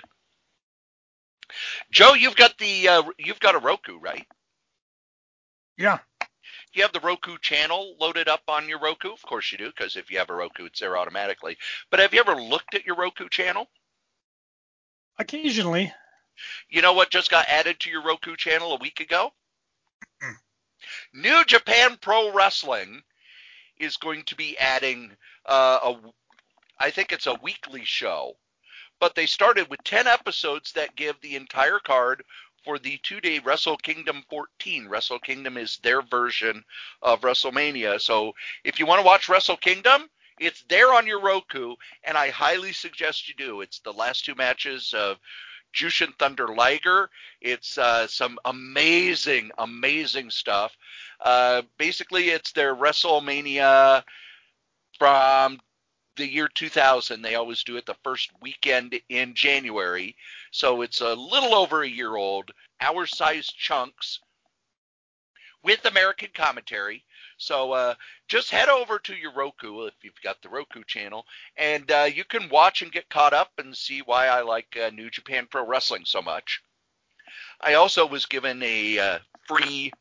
Joe, you've got the uh, you've got a Roku, right? Yeah. You have the Roku channel loaded up on your Roku? Of course you do, because if you have a Roku, it's there automatically. But have you ever looked at your Roku channel? Occasionally. You know what just got added to your Roku channel a week ago? Mm. New Japan Pro Wrestling is going to be adding uh, a, I think it's a weekly show, but they started with ten episodes that give the entire card for the two-day Wrestle Kingdom fourteen. Wrestle Kingdom is their version of WrestleMania. So if you want to watch Wrestle Kingdom, it's there on your Roku, and I highly suggest you do. It's the last two matches of Jushin Thunder Liger. It's uh, some amazing, amazing stuff. Uh, basically, it's their WrestleMania from the year two thousand. They always do it the first weekend in January. So it's a little over a year old, hour-sized chunks with American commentary. So uh, just head over to your Roku if you've got the Roku channel, and uh, you can watch and get caught up and see why I like uh, New Japan Pro Wrestling so much. I also was given a uh, free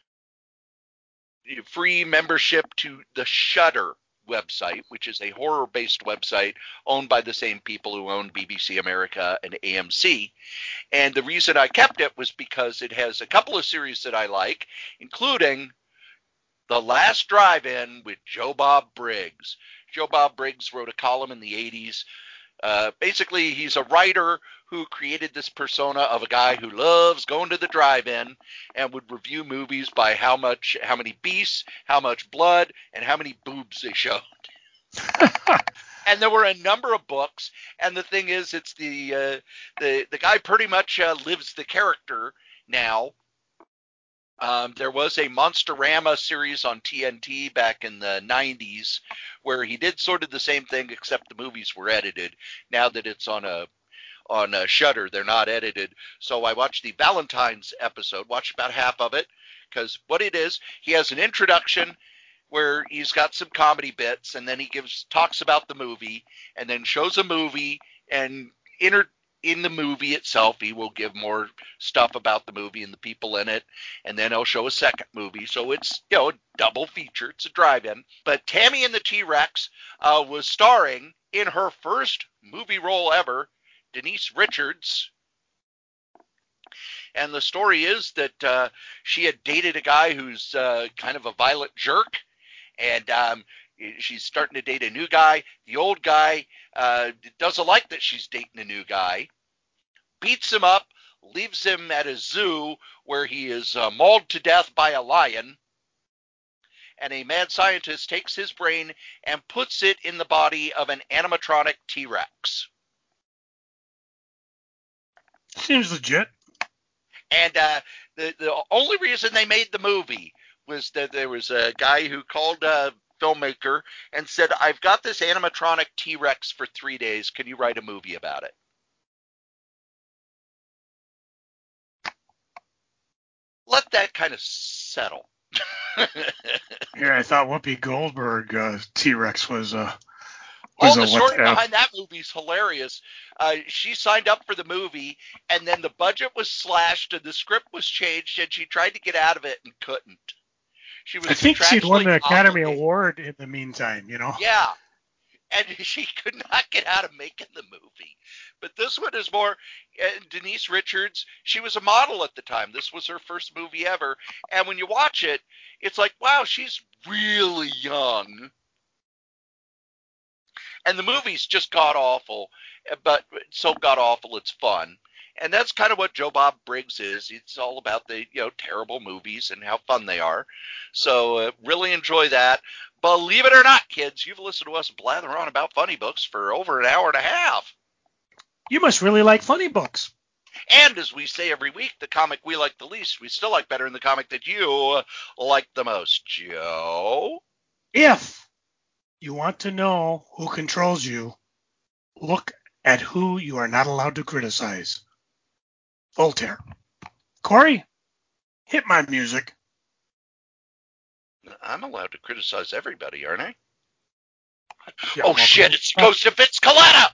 free membership to the Shudder website, which is a horror-based website owned by the same people who own B B C America and A M C. And the reason I kept it was because it has a couple of series that I like, including The Last Drive-In with Joe Bob Briggs. Joe Bob Briggs wrote a column in the eighties. Uh, basically, he's a writer who created this persona of a guy who loves going to the drive-in and would review movies by how much, how many beasts, how much blood, and how many boobs they showed. And there were a number of books. And the thing is, it's the uh, the the guy pretty much uh, lives the character now. Um, there was a Monsterama series on T N T back in the nineties where he did sort of the same thing, except the movies were edited. Now that it's on a on a Shudder, they're not edited. So I watched the Valentine's episode, watched about half of it, because what it is, he has an introduction where he's got some comedy bits, and then he gives talks about the movie, and then shows a movie and inter, in the movie itself, he will give more stuff about the movie and the people in it, and then he'll show a second movie. So it's, you know, a double feature. It's a drive-in. But Tammy and the T-Rex uh, was starring in her first movie role ever, Denise Richards. And the story is that uh, she had dated a guy who's uh, kind of a violent jerk, and um, she's starting to date a new guy. The old guy uh, doesn't like that she's dating a new guy, beats him up, leaves him at a zoo where he is uh, mauled to death by a lion, and a mad scientist takes his brain and puts it in the body of an animatronic T-Rex. Seems legit. And uh, the, the only reason they made the movie was that there was a guy who called a filmmaker and said, I've got this animatronic T-Rex for three days. Can you write a movie about it? Let that kind of settle. Here, I thought Whoopi Goldberg uh, T-Rex was uh, Oh, was the a story what? Uh, behind that movie is hilarious. Uh, she signed up for the movie, and then the budget was slashed, and the script was changed, and she tried to get out of it and couldn't. She was I think she'd won the contractually Academy obligated. Award in the meantime, you know. Yeah, and she could not get out of making the movie. But this one is more, uh, Denise Richards, she was a model at the time. This was her first movie ever. And when you watch it, it's like, wow, she's really young. And the movie's just god-awful, but so god-awful it's fun. And that's kind of what Joe Bob Briggs is. It's all about the, you know, terrible movies and how fun they are. So uh, really enjoy that. Believe it or not, kids, you've listened to us blather on about funny books for over an hour and a half. You must really like funny books. And as we say every week, the comic we like the least, we still like better than the comic that you like the most. Joe? If you want to know who controls you, look at who you are not allowed to criticize. Voltaire. Corey, hit my music. I'm allowed to criticize everybody, aren't I? Yeah, oh, well, shit, it's Ghost of Vince Coletta!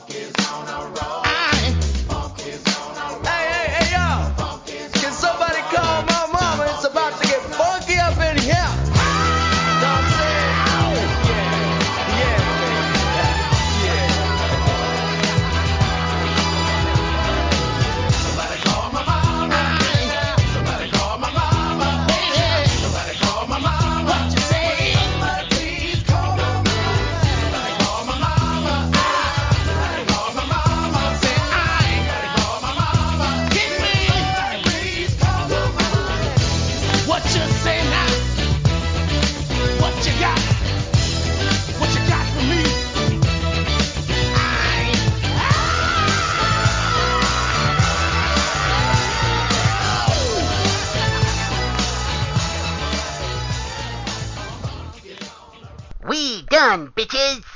Hey, hey, hey, y'all! Can somebody call my mama? It's about to get funky up in here! Know what I'm saying? Yeah, yeah, yeah. Somebody call my mama. Somebody call my mama. Somebody call my mama. What you say? Somebody please call my mama. Somebody call my mama. Somebody call my mama. Say I. Somebody call my mama. Get me. Somebody please call my mama. What you say now? What you got? What you got for me? We done, bitches!